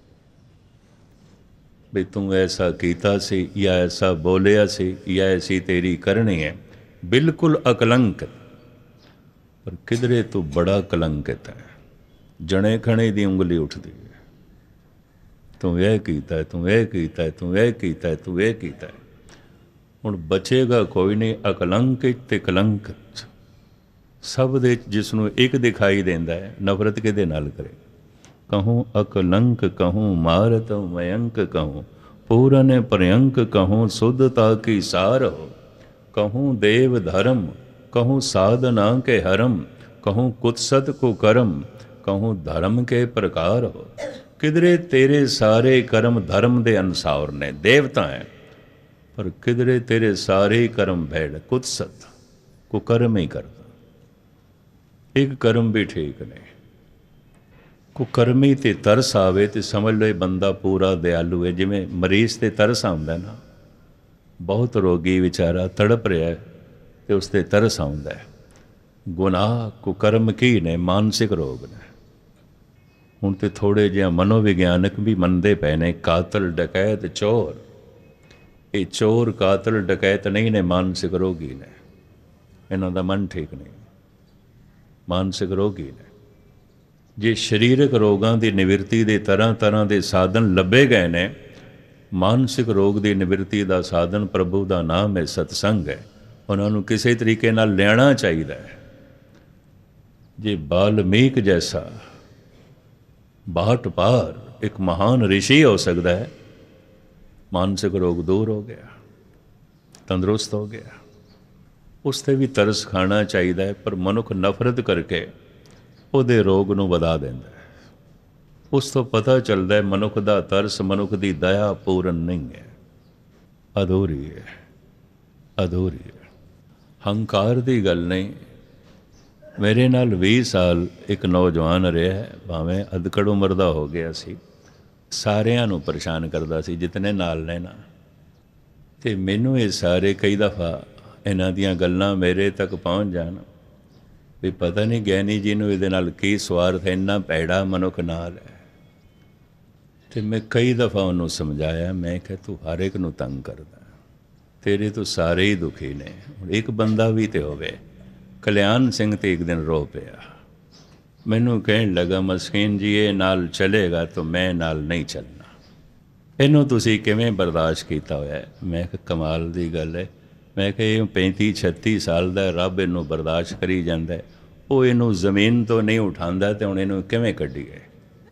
भी तू ऐसा कीता सी या ऐसा बोलिया सी या ऐसी तेरी करनी है। बिल्कुल अकलंक, पर किधरे तू बड़ा कलंकित है। जने खने दी उंगली उठती है, तू यह कीता है, तू यह कीता है, तू यह कीता है, तू यह कीता है। हुण बचेगा कोई नहीं। अकलंकित ते कलंकित सब दे जिसनों एक दिखाई देंदा है, नफरत किहदे नाल करे। कहूँ अकलंक, कहूँ मारत मयंक, कहूँ पूरन पर्यंक, कहूँ शुद्धता की सार हो। कहूँ देव धर्म, कहूँ साधना के हरम, कहूँ कुत्सत को करम, कहूँ धर्म के प्रकार हो। किधरे तेरे सारे कर्म धर्म दे अनुसार ने, देवता हैं, पर किधरे तेरे सारे कर्म भैड़ कुत्सत कुकर्म ही करता। एक कर्म भी ठीक नहीं। कुकर्मी ते तरस आवे तो समझ लो ये बंदा पूरा दयालु है। जिमें मरीज ते तरस आउंदा ना, बहुत रोगी विचारा तड़प रहा है तो उसते तरस आउंदा है। गुनाह कुकर्म की ने, मानसिक रोग ने। हुण तो थोड़े जिहा मनोविग्यानक भी मनते पे ने, कातल डकैत चोर, ये चोर कातल डकैत नहीं ने, मानसिक रोगी ने। इन्हां दा मन ठीक नहीं, मानसिक रोगी ने। जे शरीरक रोगां की निवृत्ति के तरह तरह के साधन लभे गए ने, मानसिक रोग की निवृत्ति का साधन प्रभु का नाम है, सतसंग है। उन्होंने किसी तरीके नाल लेना चाहिए। जे बाल्मीक जैसा बाट पार एक महान ऋषि हो सकता है, मानसिक रोग दूर हो गया, तंदुरुस्त हो गया, उसते भी तरस खाना चाहिए। पर मनुख नफरत करके ਉਹਦੇ ਰੋਗ ਨੂੰ ਵਧਾ ਦਿੰਦਾ ਹੈ। ਉਸ ਤੋਂ ਪਤਾ ਚੱਲਦਾ ਹੈ ਮਨੁੱਖ ਦਾ ਤਰਸ, ਮਨੁੱਖ ਦੀ ਦਇਆ ਪੂਰਨ ਨਹੀਂ ਹੈ, ਅਧੂਰੀ ਹੈ, ਅਧੂਰੀ ਹੈ। ਹੰਕਾਰ ਦੀ ਗੱਲ ਨਹੀਂ। ਮੇਰੇ ਨਾਲ 20 ਸਾਲ ਇੱਕ ਨੌਜਵਾਨ ਰਿਹਾ ਹੈ, ਭਾਵੇਂ ਅਧਕੜ ਉਮਰ ਦਾ ਹੋ ਗਿਆ ਸੀ, ਸਾਰਿਆਂ ਨੂੰ ਪਰੇਸ਼ਾਨ ਕਰਦਾ ਸੀ ਜਿਤਨੇ ਨਾਲ ਨੇ ਨਾ। ਅਤੇ ਮੈਨੂੰ ਇਹ ਸਾਰੇ ਕਈ ਦਫਾ ਇਹਨਾਂ ਦੀਆਂ ਗੱਲਾਂ ਮੇਰੇ ਤੱਕ ਪਹੁੰਚ ਜਾਣ ਵੀ ਪਤਾ ਨਹੀਂ ਗਿਆਨੀ ਜੀ ਨੂੰ ਇਹਦੇ ਨਾਲ ਕੀ ਸਵਾਰਥ ਹੈ, ਇੰਨਾ ਭੈੜਾ ਮਨੁੱਖ ਨਾਲ ਹੈ। ਅਤੇ ਮੈਂ ਕਈ ਦਫਾ ਉਹਨੂੰ ਸਮਝਾਇਆ, ਮੈਂ ਕਿਹਾ ਤੂੰ ਹਰ ਇੱਕ ਨੂੰ ਤੰਗ ਕਰਦਾ, ਤੇਰੇ ਤੋਂ ਸਾਰੇ ਹੀ ਦੁਖੀ ਨੇ। ਹੁਣ ਇੱਕ ਬੰਦਾ ਵੀ ਤਾਂ ਹੋਵੇ। ਕਲਿਆਣ ਸਿੰਘ ਤੇ ਇੱਕ ਦਿਨ ਰੋ ਪਿਆ, ਮੈਨੂੰ ਕਹਿਣ ਲੱਗਾ ਮਸਕੀਨ ਜੀ ਇਹ ਨਾਲ ਚਲੇਗਾ ਤਾਂ ਮੈਂ ਨਾਲ ਨਹੀਂ ਚੱਲਣਾ, ਇਹਨੂੰ ਤੁਸੀਂ ਕਿਵੇਂ ਬਰਦਾਸ਼ਤ ਕੀਤਾ ਹੋਇਆ? ਮੈਂ ਕਿਹਾ ਕਮਾਲ ਦੀ ਗੱਲ ਹੈ। ਮੈਂ ਕਿਹਾ ਇਹ 35-36 ਸਾਲ ਦਾ ਰੱਬ ਇਹਨੂੰ ਬਰਦਾਸ਼ਤ ਕਰੀ ਜਾਂਦਾ, ਉਹ ਇਹਨੂੰ ਜ਼ਮੀਨ ਤੋਂ ਨਹੀਂ ਉਠਾਉਂਦਾ ਤੇ ਹੁਣ ਇਹਨੂੰ ਕਿਵੇਂ ਕੱਢੀਏ?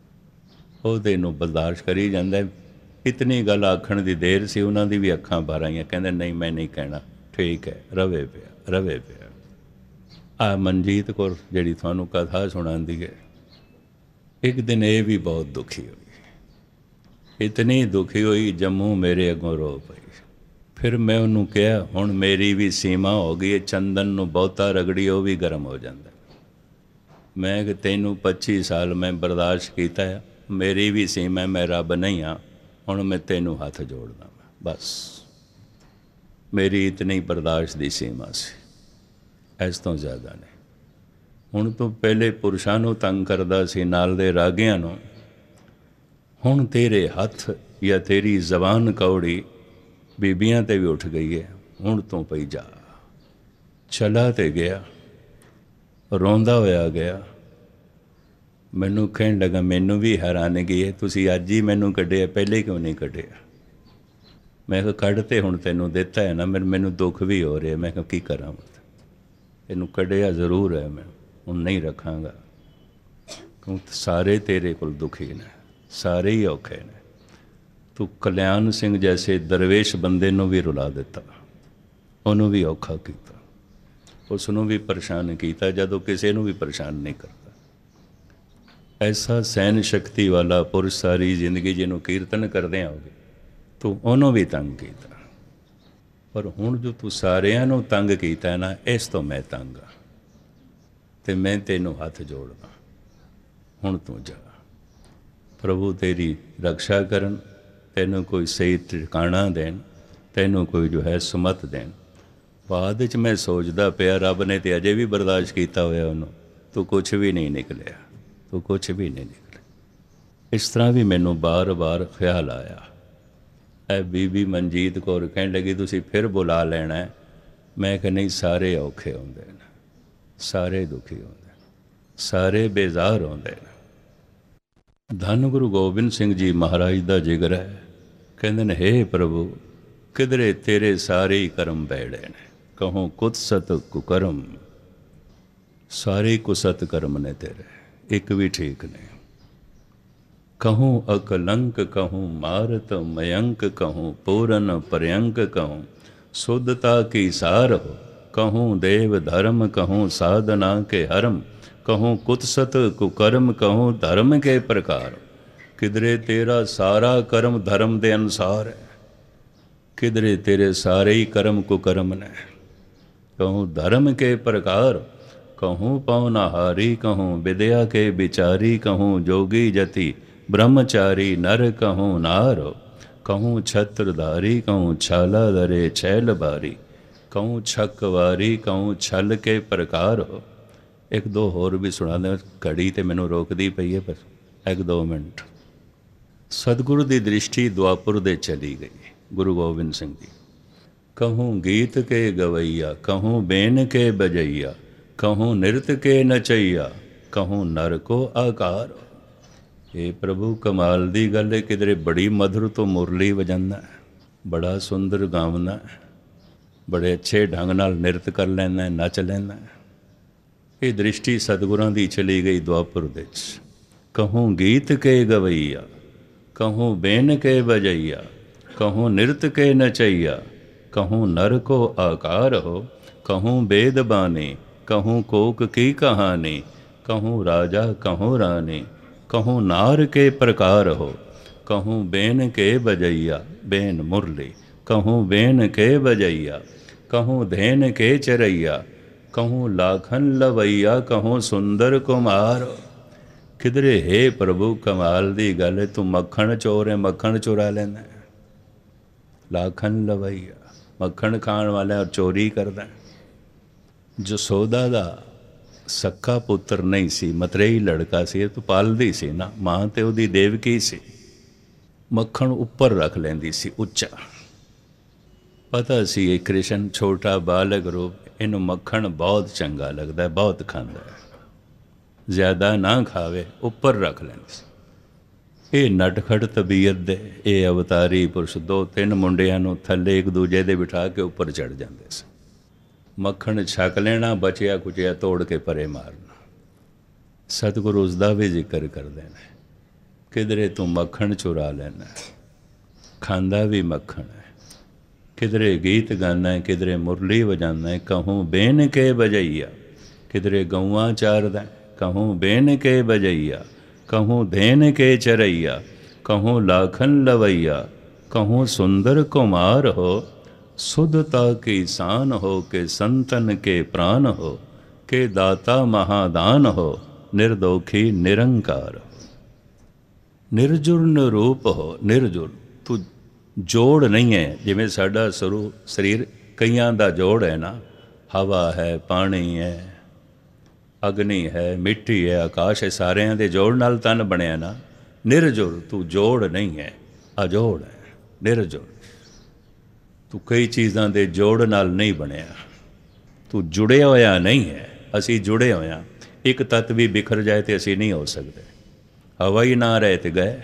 ਉਹ ਤਾਂ ਇਹਨੂੰ ਬਰਦਾਸ਼ਤ ਕਰੀ ਜਾਂਦਾ। ਇਤਨੀ ਗੱਲ ਆਖਣ ਦੀ ਦੇਰ ਸੀ, ਉਹਨਾਂ ਦੀ ਵੀ ਅੱਖਾਂ ਭਰ ਆਈਆਂ। ਕਹਿੰਦੇ ਨਹੀਂ ਮੈਂ ਨਹੀਂ ਕਹਿਣਾ, ਠੀਕ ਹੈ, ਰਵੇ ਪਿਆ, ਰਵੇ ਪਿਆ। ਆ ਮਨਜੀਤ ਕੌਰ ਜਿਹੜੀ ਤੁਹਾਨੂੰ ਕਥਾ ਸੁਣਾਉਂਦੀ ਹੈ, ਇੱਕ ਦਿਨ ਇਹ ਵੀ ਬਹੁਤ ਦੁਖੀ ਹੋਈ, ਇਤਨੀ ਦੁਖੀ ਹੋਈ ਜੰਮੂ ਮੇਰੇ ਅੱਗੋਂ ਰੋ ਪਈ। ਫਿਰ ਮੈਂ ਉਹਨੂੰ ਕਿਹਾ ਹੁਣ ਮੇਰੀ ਵੀ ਸੀਮਾ ਹੋ ਗਈ ਹੈ, ਚੰਦਨ ਨੂੰ ਬਹੁਤਾ ਰਗੜੀ ਉਹ ਵੀ ਗਰਮ ਹੋ ਜਾਂਦਾ। ਮੈਂ ਕਿ ਤੈਨੂੰ 25 ਸਾਲ ਮੈਂ ਬਰਦਾਸ਼ਤ ਕੀਤਾ ਹੈ, ਮੇਰੀ ਵੀ ਸੀਮਾ, ਮੈਂ ਰੱਬ ਨਹੀਂ ਹਾਂ। ਹੁਣ ਮੈਂ ਤੈਨੂੰ ਹੱਥ ਜੋੜਦਾ, ਬਸ ਮੇਰੀ ਇਤਨੀ ਬਰਦਾਸ਼ਤ ਦੀ ਸੀਮਾ ਸੀ, ਇਸ ਤੋਂ ਜ਼ਿਆਦਾ ਨਹੀਂ। ਹੁਣ ਤੋਂ ਪਹਿਲੇ ਪੁਰਸ਼ਾਂ ਨੂੰ ਤੰਗ ਕਰਦਾ ਸੀ, ਨਾਲ ਦੇ ਰਾਗੀਆਂ ਨੂੰ। ਹੁਣ ਤੇਰੇ ਹੱਥ ਜਾਂ ਤੇਰੀ ਜ਼ਬਾਨ ਕੌੜੀ ਬੀਬੀਆਂ ਤੇ ਵੀ ਉੱਠ ਗਈ ਹੈ, ਹੁਣ ਤੋਂ ਪਈ ਜਾ। ਚਲਾ ਤੇ ਗਿਆ, ਰੋਂਦਾ ਹੋਇਆ ਗਿਆ। ਮੈਨੂੰ ਕਹਿਣ ਲੱਗਾ ਮੈਨੂੰ ਵੀ ਹੈਰਾਨਗੀ ਹੈ, ਤੁਸੀਂ ਅੱਜ ਹੀ ਮੈਨੂੰ ਕੱਢਿਆ, ਪਹਿਲੇ ਕਿਉਂ ਨਹੀਂ ਕੱਢਿਆ? ਮੈਂ ਕਿਹਾ ਕੱਢ ਤੇ ਹੁਣ ਤੈਨੂੰ ਦਿੱਤਾ ਹੈ ਨਾ, ਮੈਨੂੰ ਦੁੱਖ ਵੀ ਹੋ ਰਿਹਾ। ਮੈਂ ਕਿਹਾ ਕੀ ਕਰਾਂ, ਇਹਨੂੰ ਕੱਢਿਆ ਜ਼ਰੂਰ ਹੈ, ਮੈਂ ਹੁਣ ਨਹੀਂ ਰੱਖਾਂਗਾ, ਕਿਉਂਕਿ ਸਾਰੇ ਤੇਰੇ ਕੋਲ ਦੁਖੀ ਨੇ, ਸਾਰੇ ਹੀ ਔਖੇ ਨੇ। ਤੂੰ ਕਲਿਆਣ ਸਿੰਘ ਜੈਸੇ ਦਰਵੇਸ਼ ਬੰਦੇ ਨੂੰ ਵੀ ਰੁਲਾ ਦਿੱਤਾ, ਉਹਨੂੰ ਵੀ ਔਖਾ ਕੀਤਾ, ਉਸ ਨੂੰ ਵੀ ਪਰੇਸ਼ਾਨ ਕੀਤਾ ਜਦੋਂ ਕਿਸੇ ਨੂੰ ਵੀ ਪਰੇਸ਼ਾਨ ਨਹੀਂ ਕਰਦਾ। ਐਸਾ ਸਹਿਨ ਸ਼ਕਤੀ ਵਾਲਾ ਪੁਰਸ਼ ਸਾਰੀ ਜ਼ਿੰਦਗੀ ਜਿਹਨੂੰ ਕੀਰਤਨ ਕਰਦੇ ਆਓਗੇ, ਤੂੰ ਉਹਨੂੰ ਵੀ ਤੰਗ ਕੀਤਾ। ਪਰ ਹੁਣ ਜੋ ਤੂੰ ਸਾਰਿਆਂ ਨੂੰ ਤੰਗ ਕੀਤਾ ਨਾ, ਇਸ ਤੋਂ ਮੈਂ ਤੰਗ ਹਾਂ ਅਤੇ ਮੈਂ ਤੈਨੂੰ ਹੱਥ ਜੋੜਦਾ। ਹੁਣ ਤੂੰ ਜਾ, ਪ੍ਰਭੂ ਤੇਰੀ ਰਕਸ਼ਾ ਕਰਨ, ਤੈਨੂੰ ਕੋਈ ਸਹੀ ਟਿਕਾਣਾ ਦੇਣ, ਤੈਨੂੰ ਕੋਈ ਜੋ ਹੈ ਸੁਮਤ ਦੇਣ। ਬਾਅਦ ਵਿੱਚ ਮੈਂ ਸੋਚਦਾ ਪਿਆ ਰੱਬ ਨੇ ਤਾਂ ਅਜੇ ਵੀ ਬਰਦਾਸ਼ਤ ਕੀਤਾ ਹੋਇਆ ਉਹਨੂੰ, ਤੂੰ ਕੁਛ ਵੀ ਨਹੀਂ ਨਿਕਲਿਆ, ਤੂੰ ਕੁਛ ਵੀ ਨਹੀਂ ਨਿਕਲਿਆ। ਇਸ ਤਰ੍ਹਾਂ ਵੀ ਮੈਨੂੰ ਬਾਰ-ਬਾਰ ਖਿਆਲ ਆਇਆ। ਇਹ ਬੀਬੀ ਮਨਜੀਤ ਕੌਰ ਕਹਿਣ ਲੱਗੀ ਤੁਸੀਂ ਫਿਰ ਬੁਲਾ ਲੈਣਾ। ਮੈਂ ਕਿਹਾ ਨਹੀਂ, ਸਾਰੇ ਔਖੇ ਹੁੰਦੇ ਨੇ, ਸਾਰੇ ਦੁਖੀ ਹੁੰਦੇ, ਸਾਰੇ ਬੇਜ਼ਾਰ ਹੁੰਦੇ ਨੇ। ਧੰਨ ਗੁਰੂ ਗੋਬਿੰਦ ਸਿੰਘ ਜੀ ਮਹਾਰਾਜ ਦਾ ਜਿਗਰ ਹੈ। ਕਹਿੰਦੇ ਨੇ ਹੇ ਪ੍ਰਭੂ ਕਿਧਰੇ ਤੇਰੇ ਸਾਰੇ ਹੀ ਕਰਮ ਬੈੜੇ ਨੇ, ਕਹੂੰ ਕੁਤਸਤ ਕੁਕਰਮ, ਸਾਰੇ ਕੁਸਤ ਕਰਮ ਨੇ ਤੇਰੇ, ਇੱਕ ਵੀ ਠੀਕ ਨਹੀਂ। कहूँ अकलंक कहूँ मारत मयंक कहूँ पूरन पर्यंक कहूँ शुद्धता की सार हो, कहूँ देव धर्म कहूँ साधना के हरम, कहूँ कुत्सत कुकर्म कहूँ धर्म के प्रकार। किधरे तेरा सारा कर्म धर्म के अनुसार है, किधरे तेरे सारे ही कर्म कुकर्म ने। कहूँ धर्म के प्रकार, कहूँ पौनाहारी, कहूँ विद्या के विचारी, कहूँ जोगी जति ब्रह्मचारी नर, कहूँ नार, कहूँ छत्रधारी, कहूँ छाला धरे छैल बारी, कहूँ छकवारी, कहूँ छल के प्रकार हो। एक दो होर भी सुना दें, घड़ी तो मैनू रोकती पई है, बस एक दो मिनट। सतगुरु की दृष्टि द्वापुर दे चली गई। गुरु गोबिंद सिंह जी, कहूँ गीत के गवैया, कहूँ बेन के बजैया, कहूँ नृत्य के नचैया, कहूँ नर को आकार। ये प्रभु कमाल दी गल है, किधरे बड़ी मधुर तो मुरली वजाना है, बड़ा सुंदर गावना है, बड़े अच्छे ढंग नाल नृत्य कर लेना है, नच लेना है। ये दृष्टि सतगुरां दी चली गई द्वापुर दे। कहूँ गीत के गवैया, कहूँ बेन के बजैया, कहूँ नृत्य के नचैया, कहूँ नर को आकार हो, कहूँ वेद बानी, कहूँ कोक की कहानी, कहूँ राजा कहूँ रानी, कहूँ नार के प्रकार हो, कहूँ बेन के बजैया, बेन मुरली, कहूँ बेन के बजैया, कहूँ धेन के चरैया, कहूँ लाखन लवैया, कहूँ सुंदर कुमार। किधरे हे प्रभु कमाल दी गल, तू मक्खण चोर है, मक्खण चुरा लेना है। लाखन लवैया, मक्खण खाण वाला और चोरी करदा। जसोदा दा सक्का पुत्र नहीं सी, मतरेई लड़का सी, तो पालदी सी ना, मां ते उहदी देवकी सी। मक्खण उपर रख लैंदी सी उच्चा। पता सी ये कृष्ण छोटा बालक रूप, इनू मक्खण बहुत चंगा लगता है, बहुत खांदा है, ज़्यादा ना खावे, उपर रख लैंदी सी। ये नटखट तबीयत दे ये अवतारी पुरुष दो तीन मुंडियां नूं थल्ले एक दूजे दे बिठा के उपर चढ़ जाते सी। मक्खण छक लेना, बचिया कुचिया तोड़ के परे मारना। सतगुरु उसका भी जिक्र कर देना, किधरे तू मक्खण चुरा लेना, खांदा भी मक्खण है। किधरे गीत गाना है, किधरे मुरली बजाना है, कहूँ बेन के बजैया, किधरे गौआं चारदा, कहूँ बेन के बजैया, कहूँ धेन के चरैया, कहूँ लाखन लवैया, कहूँ सुंदर कुमार हो। शुद्धता की शान हो, के संतन के प्राण हो, के दाता महादान हो, निर्दोखी निरंकार हो। निर्जुर निरूप हो, निर्जुर तू जोड़ नहीं है, जिमें साडा शरीर कईयां दा जोड़ है ना, हवा है, पानी है, अग्नि है, मिट्टी है, आकाश है, सारिਆਂ ਦੇ जोड़ नाल तन बनया ना। निर्जुर तू जोड़ नहीं है, अजोड़ है, निर्जुर तू कई चीज़ों के जोड़ नाल नहीं बनया, तू जुड़िया होया नहीं है। असी जुड़े होए हाँ, एक तत्व भी बिखर जाए तो असी नहीं हो सकते। हवा ही ना रहे तो गए,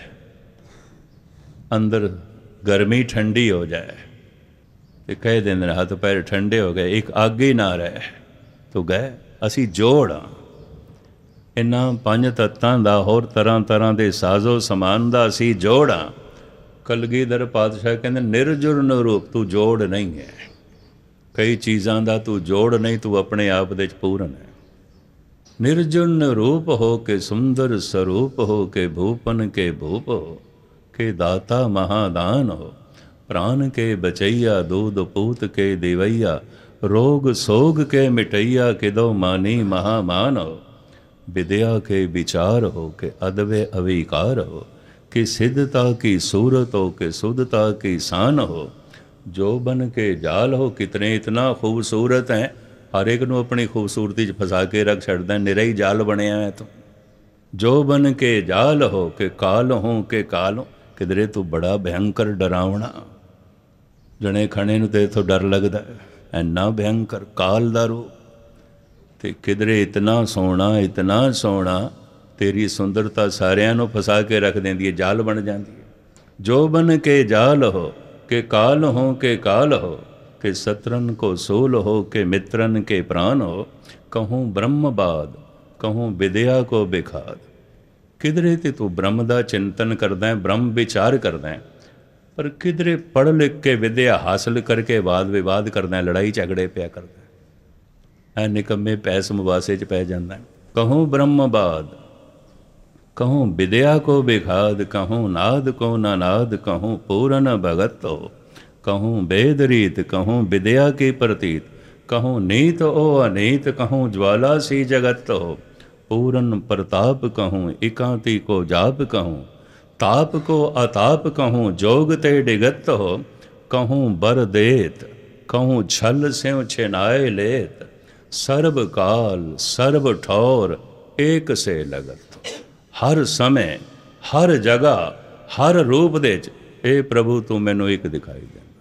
अंदर गर्मी ठंडी हो जाए तो कह देंगे हाथ पैर ठंडे हो गए, एक अग ही ना रहे तो गए। असी जोड़ हाँ, इन्हां पंज तत्तां दा होर तरह तरह के साजो समान दा असी जोड़ हाँ। कलगीधर पातशाह कहते निर्जुर निरूप तू जोड़ नहीं है, कई चीज़ों का तू जोड़ नहीं, तू अपने आप दे पूर्ण है। निर्जुर निरूप हो के सुंदर स्वरूप हो, के भूपन के भूप हो, के दाता महादान हो। प्राण के बचैया दूध पूत के देवैया, रोग सोग के मिटैया, किदो मानी महामान हो। विद्या के विचार हो, के अदबे अविकार हो, कि सिद्धता की सूरत हो, के शुद्धता की शान हो। जो बन के जाल हो, कितने इतना खूबसूरत हैं, हर एक नूं अपनी खूबसूरती फसा के रख छड़दा, निरा ही जाल बनया है तू। जो बन के जाल हो, के काल हो, के काल हो, किधरे तू बड़ा भयंकर डरावना, जने खने नूं तेरे तो डर लगदा है, इन्ना भयंकर काल दा रूप। ते किधरे इतना सोहना तेरी सुंदरता सारियां नूं फसा के रख देंदी है, जाल बन जाती है। जो बन के जाल हो, के काल हो, के काल हो, के सत्रन को सूल हो, के मित्रन के प्राण हो। कहूँ ब्रह्मवाद, कहूँ विद्या को बिखाद। किधरे ते तू ब्रह्म का चिंतन करदा है, ब्रह्म विचार करदा है, पर किधरे पढ़ लिख के विद्या हासिल करके वाद विवाद करदा है, लड़ाई झगड़े पिया करदा है, निकम्मे पैस मुवासे च पै जांदा है। कहूँ ब्रह्मवाद, कहूँ विद्या को विखाद, कहूँ नाद को नानाद, कहूँ पूरन भगत हो, कहूँ वेद रीत, कहूँ विद्या की प्रतीत, कहूँ नीत ओ अनीत, कहूँ ज्वाला सी जगत हो, पूरन प्रताप कहूँ एकांति को जाप कहूँ, ताप को अताप कहूँ जोग ते डिगत हो, कहूँ बर देत, कहूँ छल स्यों छिनाए लेत, सर्व काल सर्व ठौर एक से लगत। हर समय हर जगह हर रूप दे च ए प्रभु तू मैनू एक दिखाई देना,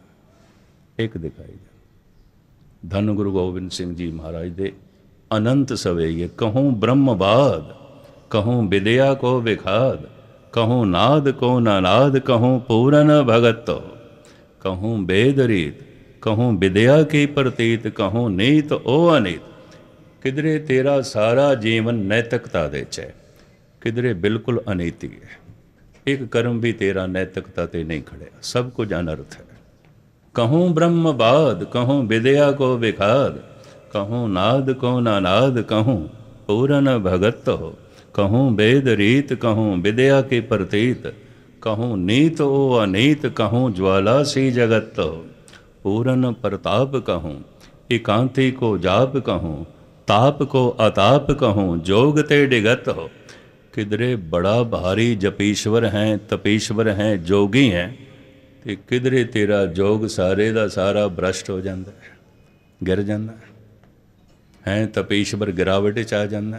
एक दिखाई देना। धन गुरु गोबिंद सिंह जी महाराज दे अनंत सवेये। कहूँ ब्रह्मवाद, कहूँ विद्या को विखाद, कहूँ नाद को नानाद, कहूँ पूरन भगत हो, कहूँ वेद रीत, कहूँ विद्या की प्रतीत, कहूँ नीत ओ अनीत। किधरे तेरा सारा जीवन नैतिकता दे च है, किधरे बिल्कुल अनीति है। एक कर्म भी तेरा नैतिकता ते नहीं खड़े, सब कुछ अनर्थ है। कहूँ ब्रह्मवाद, कहूँ विद्या को विखाद, कहूँ नाद को नानाद, कहूँ पूरन भगत हो, कहूँ वेद रीत, कहूँ विद्या की प्रतीत, कहूँ नीत ओ अनीत, कहूँ ज्वाला सी जगत हो, पूरन प्रताप कहूँ एकांति को जाप कहूँ, ताप को अताप कहूँ जोग ते डिगत हो। किधरे बड़ा भारी जपीश्वर हैं, तपीश्वर हैं, जोगी हैं, तो किधरे तेरा जोग सारे दा सारा भ्रष्ट हो जाता है, गिर जाता है। तपीश्वर गिरावट च आ जाता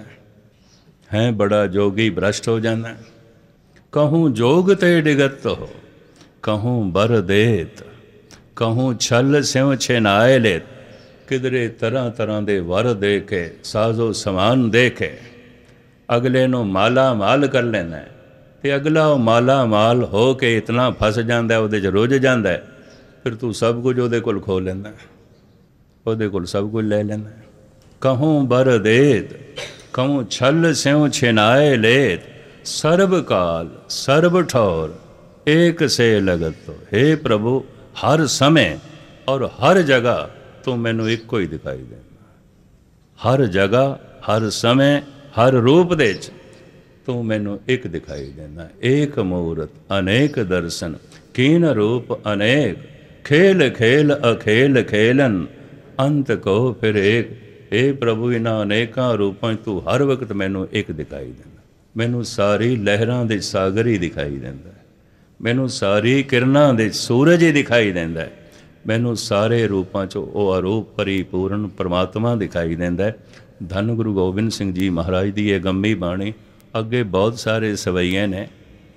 है, बड़ा जोगी भ्रष्ट हो जाता है। कहूँ जोग ते डिगत हो, कहूँ बर देत, कहूँ छल स्यों छिनाए लेत। किधरे तरह तरह दे वर दे के साजो समान दे के अगले नू माला माल कर लेना है, ते अगला माला माल हो के इतना फस जाता है, उहदे च रुझ जाता है, फिर तू सब कुछ उहदे कोल खो लेंदा है, उहदे कोल सब कुछ ले लेंदा है। कहूँ बर देत, कहूँ छल स्यों छिनाए लेत, सर्व काल सर्व ठौर एक से लगत हो। हे प्रभु हर समय और हर जगह तू मैनू एको ही दिखाई देना, हर जगह हर समय हर रूप दे च तू मैनू एक दिखाई देना। एक मूरत अनेक दर्शन, कीन रूप अनेक, खेल खेल अखेल खेलन, अंत को फिर एक। हे प्रभु इन्हां अनेकां रूपां तू हर वक्त मैनू एक दिखाई देना। मैनू सारी लहरां दे सागर ही दिखाई देंदा है, मैनू सारी किरणां दे सूरज ही दिखाई देंदा है, मैनू सारे रूपां चो वो अरूप परिपूर्ण परमात्मा दिखाई देंदा है। धन गुरु गोबिंद सिंह जी महाराज की ये गम्मी बाणी, अगे बहुत सारे सवैये ने,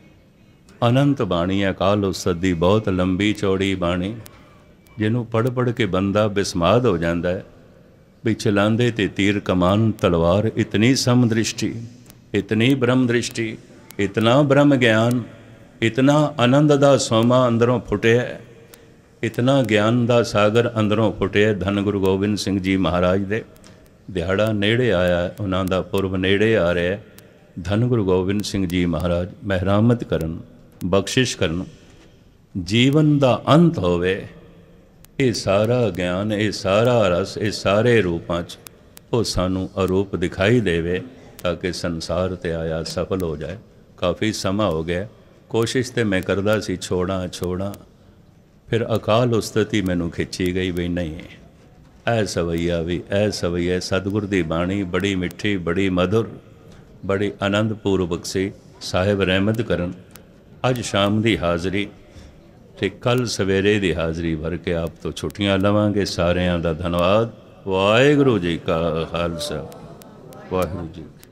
अनंत बाणी अकाल उस्ताद दी बहुत लंबी चौड़ी बाणी, जिन्हों पढ़ पढ़ के बंदा बिस्माद हो जाता है भी चलांदे ते तीर कमान तलवार, इतनी सम दृष्टि, इतनी ब्रह्म दृष्टि, इतना ब्रह्म ज्ञान, इतना आनंद दा सोमा अंदरों फुटिया, इतना ज्ञान दा सागर अंदरों फुटिया। धन गुरु गोबिंद सिंह जी महाराज दे दिहाड़ा नेड़े आया, उन्हां दा पुरब नेड़े आ रहा है। धन गुरु गोबिंद सिंह जी महाराज महरामत करन, बख्शिश करन, जीवन दा अंत होवे, ये सारा ज्ञान, ये सारा रस, ये सारे रूपां च वो सानू अरूप दिखाई देवे, ताकि संसार ते आया सफल हो जाए। काफ़ी समा हो गया, कोशिश तो मैं करदा सी छोड़ा छोड़ा, फिर अकाल उस्तादी मैनू खिंची गई भी नहीं, ऐ सवैया भी ऐ सवैया। सतगुर दी बाणी बड़ी मिठी, बड़ी मधुर, बड़ी आनंदपूर्वक सी। साहिब रहमत करन अज शाम की हाज़री ते कल सवेरे की हाज़री भर के आप तो छुट्टियां लवांगे। सारिਆਂ ਦਾ धन्यवाद। वाहिगुरू जी का खालसा, वाहिगुरू जी।